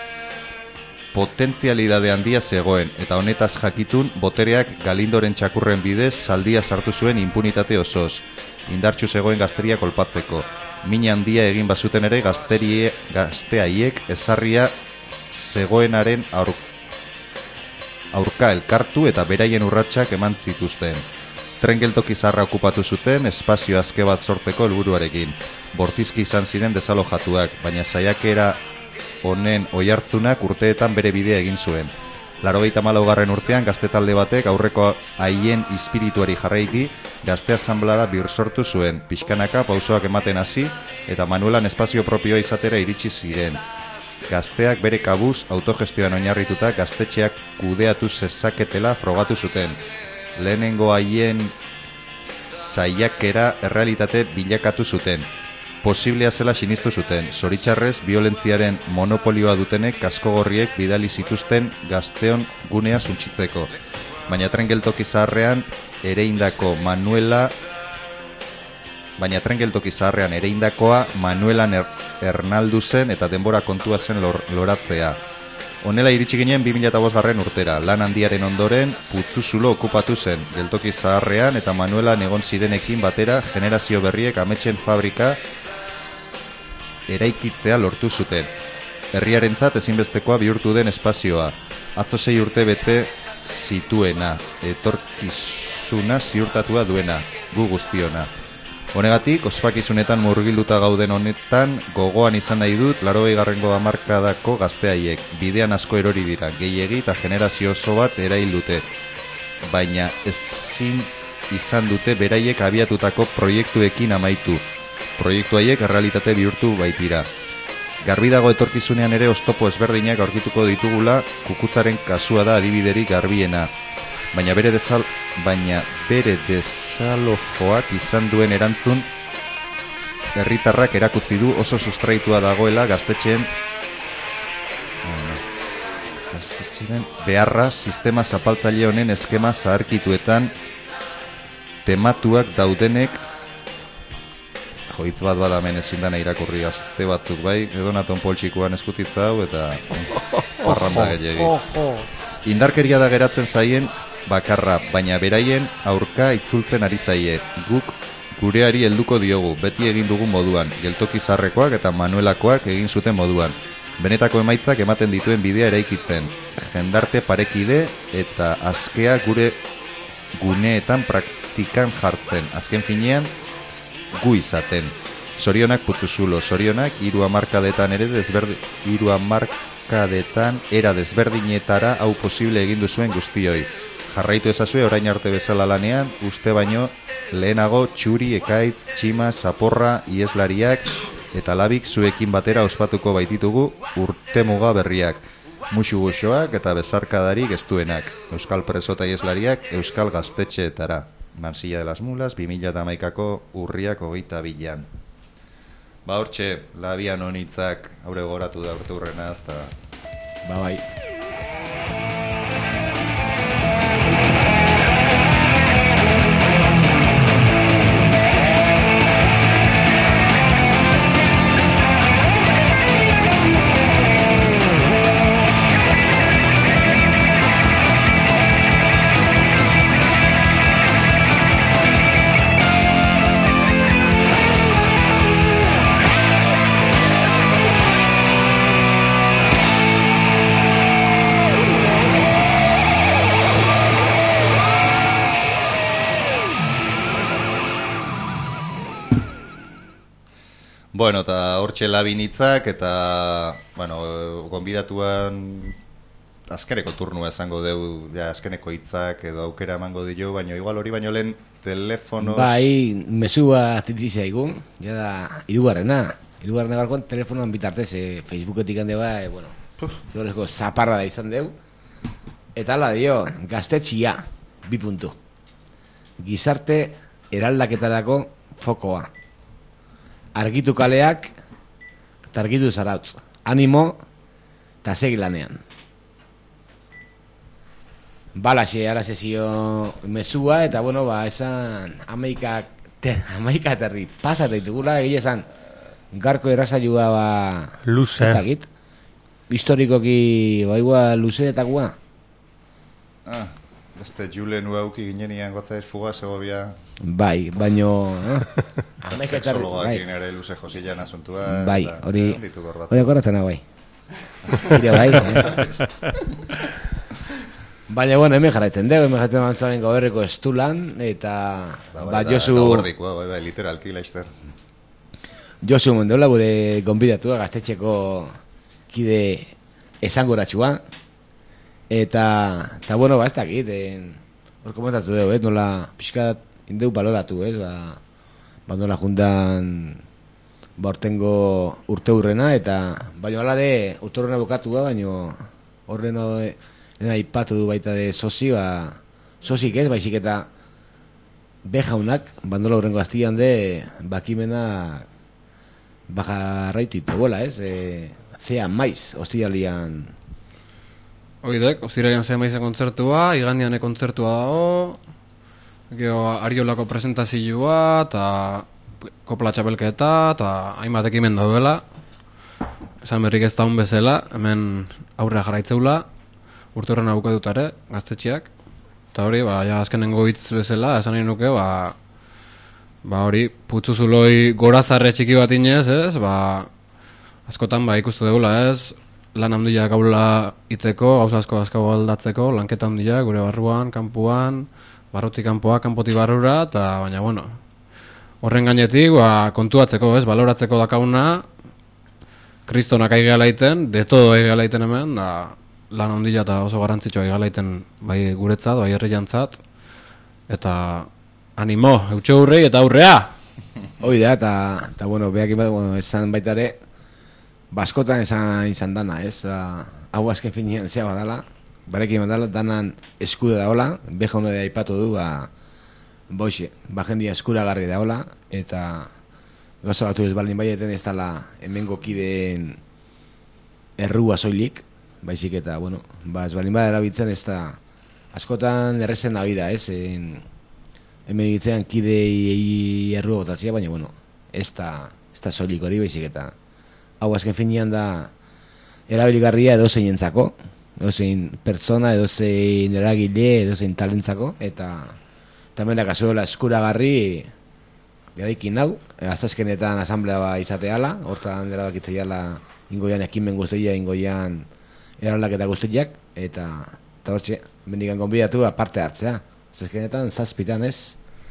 Potentzialidade handia zegoen eta honetaz jakitun botereak Galindoren txakurren bidez zaldia sartu zuen impunitate osoz, indartsu zegoen gazteria kolpatzeko. Mina handia egin bazuten ere gazterie, gazteaiek ezarria zegoenaren aur, aurka elkartu eta beraien urratsak eman zituzten. Tren geltoki zaharra okupatu zuten espazio azke bat sortzeko helburuarekin. Bortizki izan ziren desalojatuak, baina saiakera honen oihartzunak urteetan bere bidea egin zuen. Laurogeita hamalaugarren urtean gazte talde batek aurreko haien espirituari jarraiki gazte asanblada birsortu zuen, pixkanaka pausoak ematen hasi eta Manuelan espazio propioa izatera iritsi ziren. Gazteak bere kabuz autogestioan oinarrituta gaztetxeak kudeatu zezaketela frogatu zuten. Lehenengo haien saiakera errealitate bilakatu zuten. Posiblea zela sinistu zuten, zoritxarrez violentziaren monopolioa dutenek kaskogorriek bidali zituzten gazteon gunea suntsitzeko. Baina tren geltoki zaharrean ereindako Manuela baina tren geltoki zaharrean ereindakoa Manuelan er, ernaldu zen eta denbora kontua zen lor, loratzea. Honela iritsi ginen bi mila bosgarren urtera, lan handiaren ondoren Putzuzulo okupatu zen, geltoki zaharrean eta Manuelan egon zirenekin batera generazio berriek ametsen fabrika eraikitzea lortu zuten. Herriarentzat ezinbestekoa bihurtu den espazioa. Atzo sei urte bete zituena, etorkizuna ziurtatua duena, gu guztiona. Honegatik, ospakizunetan murgilduta gauden honetan, gogoan izan nahi dut laurogeigarrengo hamarkadako gazteaiek. Bidean asko erori dira, gehiegi eta generazio oso bat erail dute. Baina ezin izan dute beraiek abiatutako proiektuekin amaitu. Proiektu haiek errealitate bihurtu baitira. Garbi dago etorkizunean ere oztopo ezberdinak aurkituko ditugula, kukutzaren kasua da adibiderik garbiena. Baina bere desal, baina bere desalojoak izan duen erantzun herritarrak erakutsi du oso sustraitua dagoela gaztetxeen gaztetxeen beharra sistema zapaltzaile honen eskema zaharkituetan tematuak daudenek. Joitz bat badamen ezin dana irakurri aste batzuk bai, edonaton poltsikoan eskutitza hau eta parranda gehiagi. Indarkeria da geratzen zaien bakarra, baina beraien aurka itzultzen ari zaie. Guk gureari helduko diogu, beti egin dugun moduan, geltoki zaharrekoak eta Manuelakoak egin zuten moduan. Benetako emaitzak ematen dituen bidea eraikitzen, jendarte parekide eta askea gure guneetan praktikan jartzen. Azken finean, gu izaten. Zorionak Putzuzulo, zorionak hiru hamarkadetan ere desberdi, hiru hamarkadetan era desberdinetara hau posible egin duzuen guztioi. Jarraitu ezazue orain arte bezala lanean, uste baino lehenago txuri, ekaitz, txima, zaporra, ieslariak eta labik zuekin batera ospatuko baititugu urtemuga berriak. Muxu goxoak eta bezarkadarik estuenak. Euskal preso eta ieslariak Euskal gaztetxeetara. Mansilla de las Mulas, bi mila hamaikako urriak hogeita bilan. Ba hortxe, labian honitzak aurre goratu da urte hurrenaz, eta... Ba bai. Bueno, eta hortxe labinitzak eta, bueno, gonbidatuan azkeneko turnua esango deu, ja, azkeneko hitzak edo aukera emango dio, baina igual hori baino lehen telefonos... Bai, mesua titizia igun, ja da, irugarrena. Irugarrena garkoan telefonoan bitartez, eh, Facebooketik hande ba, eh, bueno, dorezko zaparra da izan deu. Eta ala dio, gaztetxia, bi puntu. Gizarte eraldaketarako fokoa. Argitu kaleak, eta argitu zarautz. Animo, eta segi lanean. Balaxe, alaxe zio mesua, eta bueno, ba, esan amaika, te, amaika terri pasat ditugula, egia esan, garko errazaiua, ba, luze. Ez dakit. Historikoki, ba, igual, luzeetakoa. Ah, beste Julen uauki ginenian gotza ez fuga, segobia... Bai, baino... Eh? Sexologakin ere luze josilan asuntua... Bai, hori... Hori akorratzen hau, bai. Ire bai, eh? Baina, bueno, hemen jarraitzen dugu, hemen jarraitzen mantzaren goberreko estulan, eta... Ba, ba, Josu... Eta gordikoa, bai, bai, literalki, laizter. Josu Mondeola, gure gonbidatua, gaztetxeko kide esangoratxua. Eta, eta bueno, ba, ez dakit, hor komentatu dugu, eh? Nola pixkat indeu baloratu, ez? Ba, ba nola juntan ba, ortengo urte hurrena, eta baina alare urte hurrena bukatua, baina horren nena ipatu du baita de sozi, ba, sozik ez, baizik eta bejaunak, ba nola hurrengo aztian de, bakimena baja raitu itegoela, ez? E, Zea maiz, hostialian... Oidek, ostiraian zea maizen kontzertua, igandiane kontzertua dago, gero Ariolako presentazioa, eta kopla txapelketa, eta hainbat ekimen daudela. Esan berrik ez da hon bezala, hemen aurrea jarraitzeula, urte horren abukatutare, gaztetxeak. Eta hori, ba, ja azkenengo hitz bezala, esan nahi nuke, ba, ba hori, putzuzuloi gorazarre txiki bat inez, ez, ba, askotan, ba, ikustu degula, ez, lan handia gaula itzeko, gauza asko asko aldatzeko, lanketa handia gure barruan, kanpuan, barrutik kanpoa, kanpotik barrura, eta baina, bueno, horren gainetik, ba, kontuatzeko, ez, baloratzeko dakauna, kristonak aigea laiten, de todo aigea laiten hemen, da, lan handia eta oso garrantzitsua aigea laiten, bai guretzat, bai herri jantzat, eta animo, eutxe hurrei eta aurrea! Hoi da, eta, eta bueno, behak ibat, bueno, esan baitare, baskotan esan izan dana, ez? Hau azken finean zea badala, barekin badala, danan eskuda daola, beha hone da ipatu du, ba, boixe, ba jendia eskuragarri daola, eta gauza batu ez baldin baieten ez dala hemengo kideen errua soilik, baizik eta, bueno, ba ez baldin bada erabiltzen ez da, askotan errezen nahi da, ez? En, hemen egitzean kidei errua botatzea, baina, bueno, ez da, ez da soilik hori, baizik eta, hau azken finean da erabiligarria edozein entzako, edozein pertsona, edozein eragile, edozein talentzako, eta tamena kasuela eskuragarri garaikin hau, azazkenetan asamblea ba izateala, hortan erabakitzeiala ingoian ekimen guztia, ingoian eraldaketa guztiak, eta eta hortxe, mendikan gonbidatu aparte hartzea, azazkenetan zazpitan ez?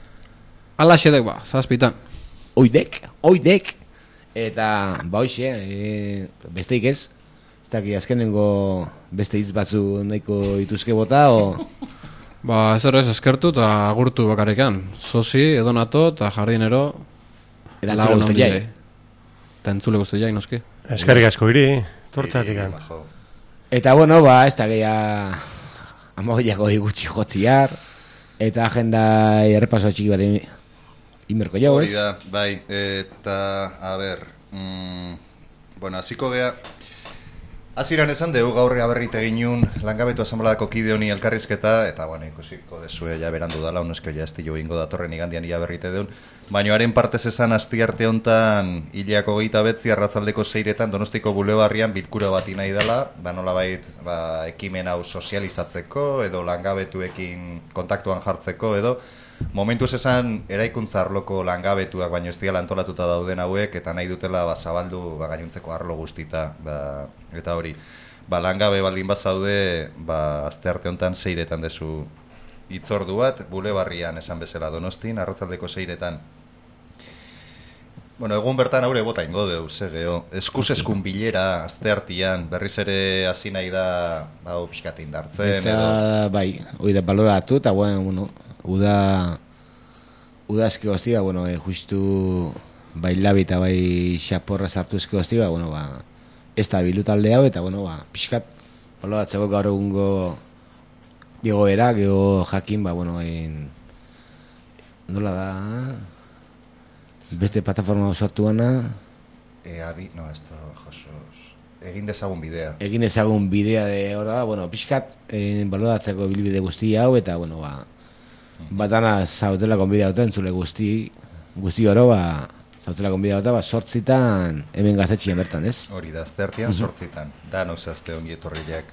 Ala xedek ba, zazpitan. Oidek, oidek! Eta, ba hoxe, e, besteik ez, ez daki azkenengo beste hitz batzu nahiko ituzke bota, o... Ba, ez horrez eskertu eta agurtu bakarrikan. Sozi, edonato eta jardinero... Eta entzule guztu jai. Eta entzule guztu jai, noski. Eskerrik asko iri, tortzatik. Eta, bueno, ba, ez da gehiago amagoiako gutxi jotziar, eta agenda errepaso txiki bat inberko jau, ez? Hori da, bai, eta, a ber, mm, bueno, hasiko gea, hasieran esan dugu gaur aberrite ginun langabetu asamblea kide honi elkarrizketa, eta, bueno, ikusiko dezue ja berandu dala, unesko ja estillo ingo datorren igandian ia berrite deun, baina haren partez esan astiarte hontan hileako geita betzi arratzaldeko seiretan Donostiko bulebarrian bilkura bat nahi dela, ba nolabait ba, ekimen hau sozializatzeko edo langabetuekin kontaktuan jartzeko edo momentuz esan eraikuntza arloko langabetuak baino ez dira antolatuta dauden hauek eta nahi dutela ba, zabaldu ba, gainuntzeko arlo guztita ba, eta hori ba, langabe baldin bazaude ba, astearte hontan seiretan dezu hitzordu bat bulebarrian esan bezala Donostin arratzaldeko seiretan Bueno, egun bertan haure bota ingo deu, ze geho. Eskuz eskun bilera, azte hartian, berriz ere hasi nahi da, hau pixkat indartzen, Etza, edo... bai, hoi da baloratu, eta bueno, bueno, uda, uda eski goztia, bueno, eh, justu bai labi eta bai xaporra sartu eski goztia, bueno, ba, ez da bilu talde hau, eta bueno, ba, pixkat, baloratzeko gaur egungo diego era, geho jakin, ba, bueno, en, nola da... Beste plataforma sortuana E, abi, no, esto, Josus... Egin dezagun bidea. Egin dezagun bidea de ora, bueno, pixkat eh, baloratzeko bilbide guzti hau, eta, bueno, ba, batana zautela konbidea duten, entzule guzti, guzti oro, ba, zautela konbidea duten, ba, sortzitan, hemen gaztetxian bertan, ez? Hori da, azte hartian sortzitan. Danok zazte ongi etorriak.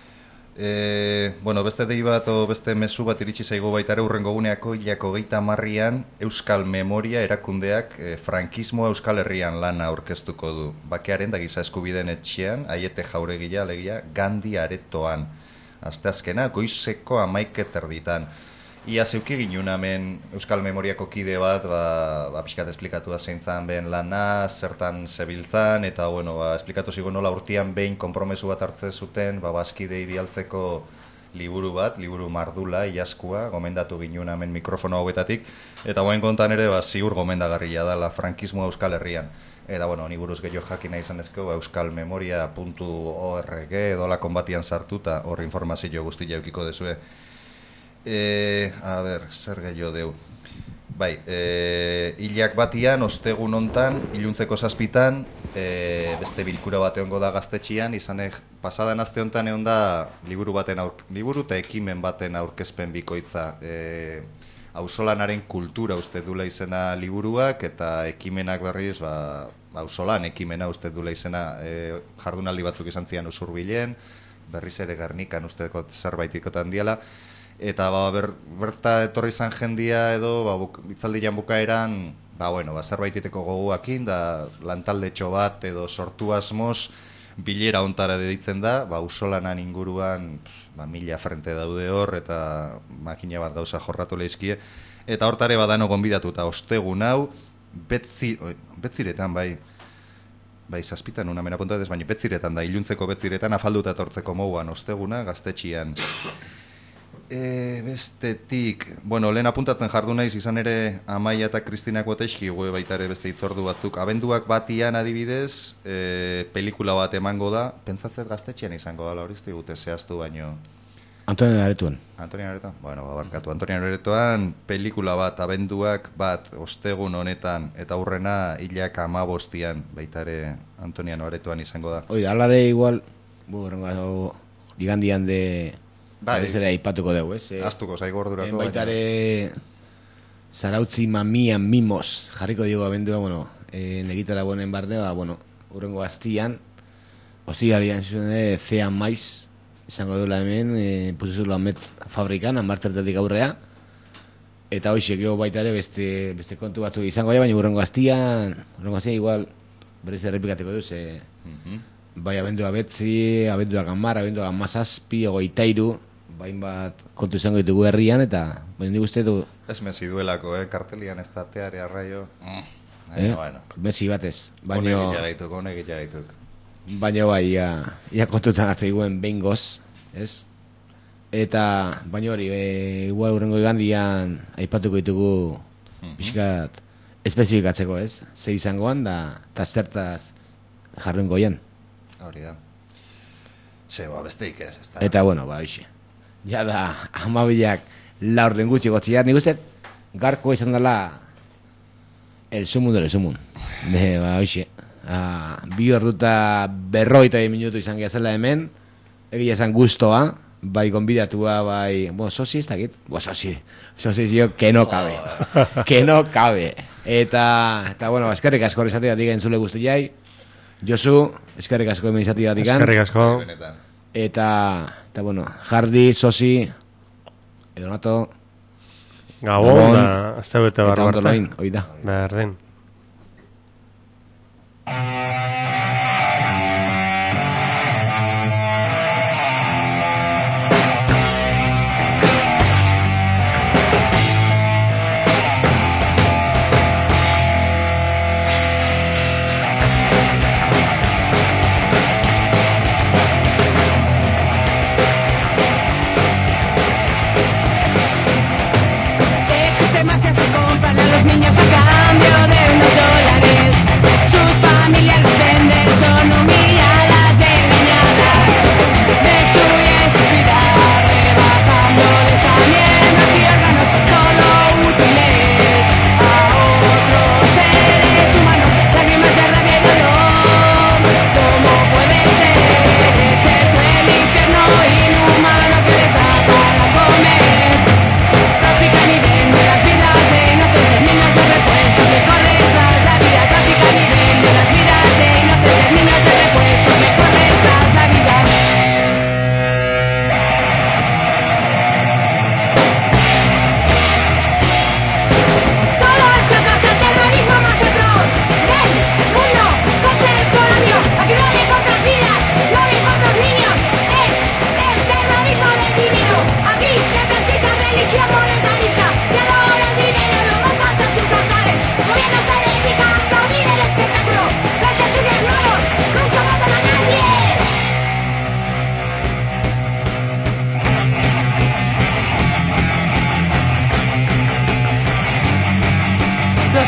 E, bueno, beste dei bat o beste mezu bat iritsi zaigo baita ere urrengo guneako hilako geita marrian Euskal Memoria erakundeak e, frankismoa Euskal Herrian lana aurkeztuko du. Bakearen da giza eskubideen etxean, Aiete Jauregia alegia Gandhi aretoan. Asteazkena goizeko hamaika terditan. Ia zeuki ginun hemen Euskal Memoriako kide bat, ba, ba pixkat esplikatu da zeintzan ben lana, zertan zebiltzan, eta bueno, ba, esplikatu zigo nola urtean behin konpromesu bat hartze zuten, ba, baskidei bialtzeko liburu bat, liburu mardula, iaskua, gomendatu ginun hemen mikrofono hauetatik, eta boen kontan ere, ba, ziur gomendagarria da, la frankismoa Euskal Herrian. Eta, bueno, ni buruz gehiago jakina izan ezko, ba, euskalmemoria puntu org edo lakon batian sartu, eta hor informazio guztia eukiko dezue. E, a ber, zer gehiago deu. Bai, e, hilak batian, ostegun hontan, iluntzeko zazpitan, e, beste bilkura bat egongo da gaztetxian, izan e, pasadan aste hontan egon da liburu baten aurk, liburu eta ekimen baten aurkezpen bikoitza. E, Auzolanaren kultura uste dula izena liburuak, eta ekimenak berriz, ba, auzolan ekimena uste dula izena, e, jardunaldi batzuk izan zian Usurbilen, berriz ere Gernikan usteko zerbaitikotan diala. Eta ba, ber, berta etorri izan jendia edo ba, buk, itzaldian bukaeran ba, bueno, ba, zerbaititeko goguakin da lantaldetxo bat edo sortu asmoz bilera ontara deditzen da, ba, usolanan inguruan ba, mila frente daude hor eta makina bat gauza jorratu lehizkie eta hortare badano gonbidatu eta ostegun hau betzi, betziretan bai bai zazpitan una mena punta baina betziretan da, iluntzeko betziretan afalduta etortzeko mouan osteguna gaztetxian. E, bestetik, bueno, lehen apuntatzen jardu naiz izan ere Amaia eta Kristinak Boteski gue baita ere beste hitzordu batzuk. Abenduak batian adibidez, e, pelikula bat emango da, pentsatzet gaztetxean izango da, horizti gute zehaztu baino. Antonio Aretoan. Antonio Aretoan? Bueno, babarkatu. Antonio Aretoan pelikula bat, abenduak bat, ostegun honetan, eta hurrena hilak amabostian, baita ere Antoniano Aretoan izango da. Oida, alare igual, bu, digandian de... Bai, ez ere aipatuko dugu, ez? Aztuko zaigo ordurako. Baitare Zarautzi mamian mimos jarriko diego abendua, bueno, eh, negitara bonen barne, ba, bueno, urrengo gaztian, ostigarian zuen zean maiz, izango duela hemen, e, pusuzula metz fabrikan, amartertatik aurrea, eta hoxe, geho baitare beste, beste kontu batzu izango da, baina urrengo gaztian, urrengo gaztian igual, berriz errepikateko duz, e, mm-hmm. Bai, abendua betzi, abendua gamar, abendua gamazazpi, ogeita iru, bain bat kontu izango ditugu herrian, eta baina nik uste du... Ez mezi duelako, eh? Kartelian ez da teare arraio... Mm. Eh? Bueno. Mezi batez. Baina... Hone gaituk, hone gaituk. Baina bai, ia, ia kontutan atzeiguen behin goz, ez? Eta, baina hori, e, igual urrengo igandian aipatuko ditugu mm-hmm. pixkat espezifikatzeko, ez? Ze izangoan, da, eta zertaz jarruen goian. Hori da. Ze, ba, besteik ez, ez da. Eta, bueno, ba, hoxe. Ja da, amabilak laur den gutxi gotziar. Nik uste, garko izan dela el sumun del sumun. De, ba, hoxe. Ah, bi orduta berroita minutu izan gazela hemen. Egia esan gustoa. Bai, gonbidatua, bai... Bueno, sozi ez dakit. Bueno, sozi. Sozi zio, que no cabe. Que no cabe. Eta, eta bueno, eskerrik asko izatea diga entzule guztiai. Josu, eskerrik asko hemen izatea digan. Eskerrik asko. Eta, eta bueno, Jardi, Sosi, Edonato, Gabon, da, azte bete barro arte. Eta ondo loin, oida. Berdin.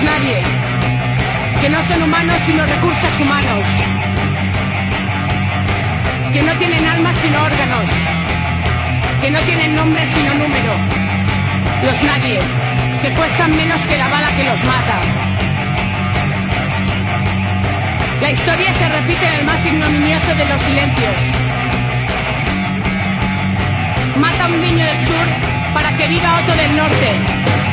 nadie, que no son humanos sino recursos humanos, que no tienen alma sino órganos, que no tienen nombre sino número, los nadie, que cuestan menos que la bala que los mata. La historia se repite en el más ignominioso de los silencios. Mata a un niño del sur para que viva otro del norte.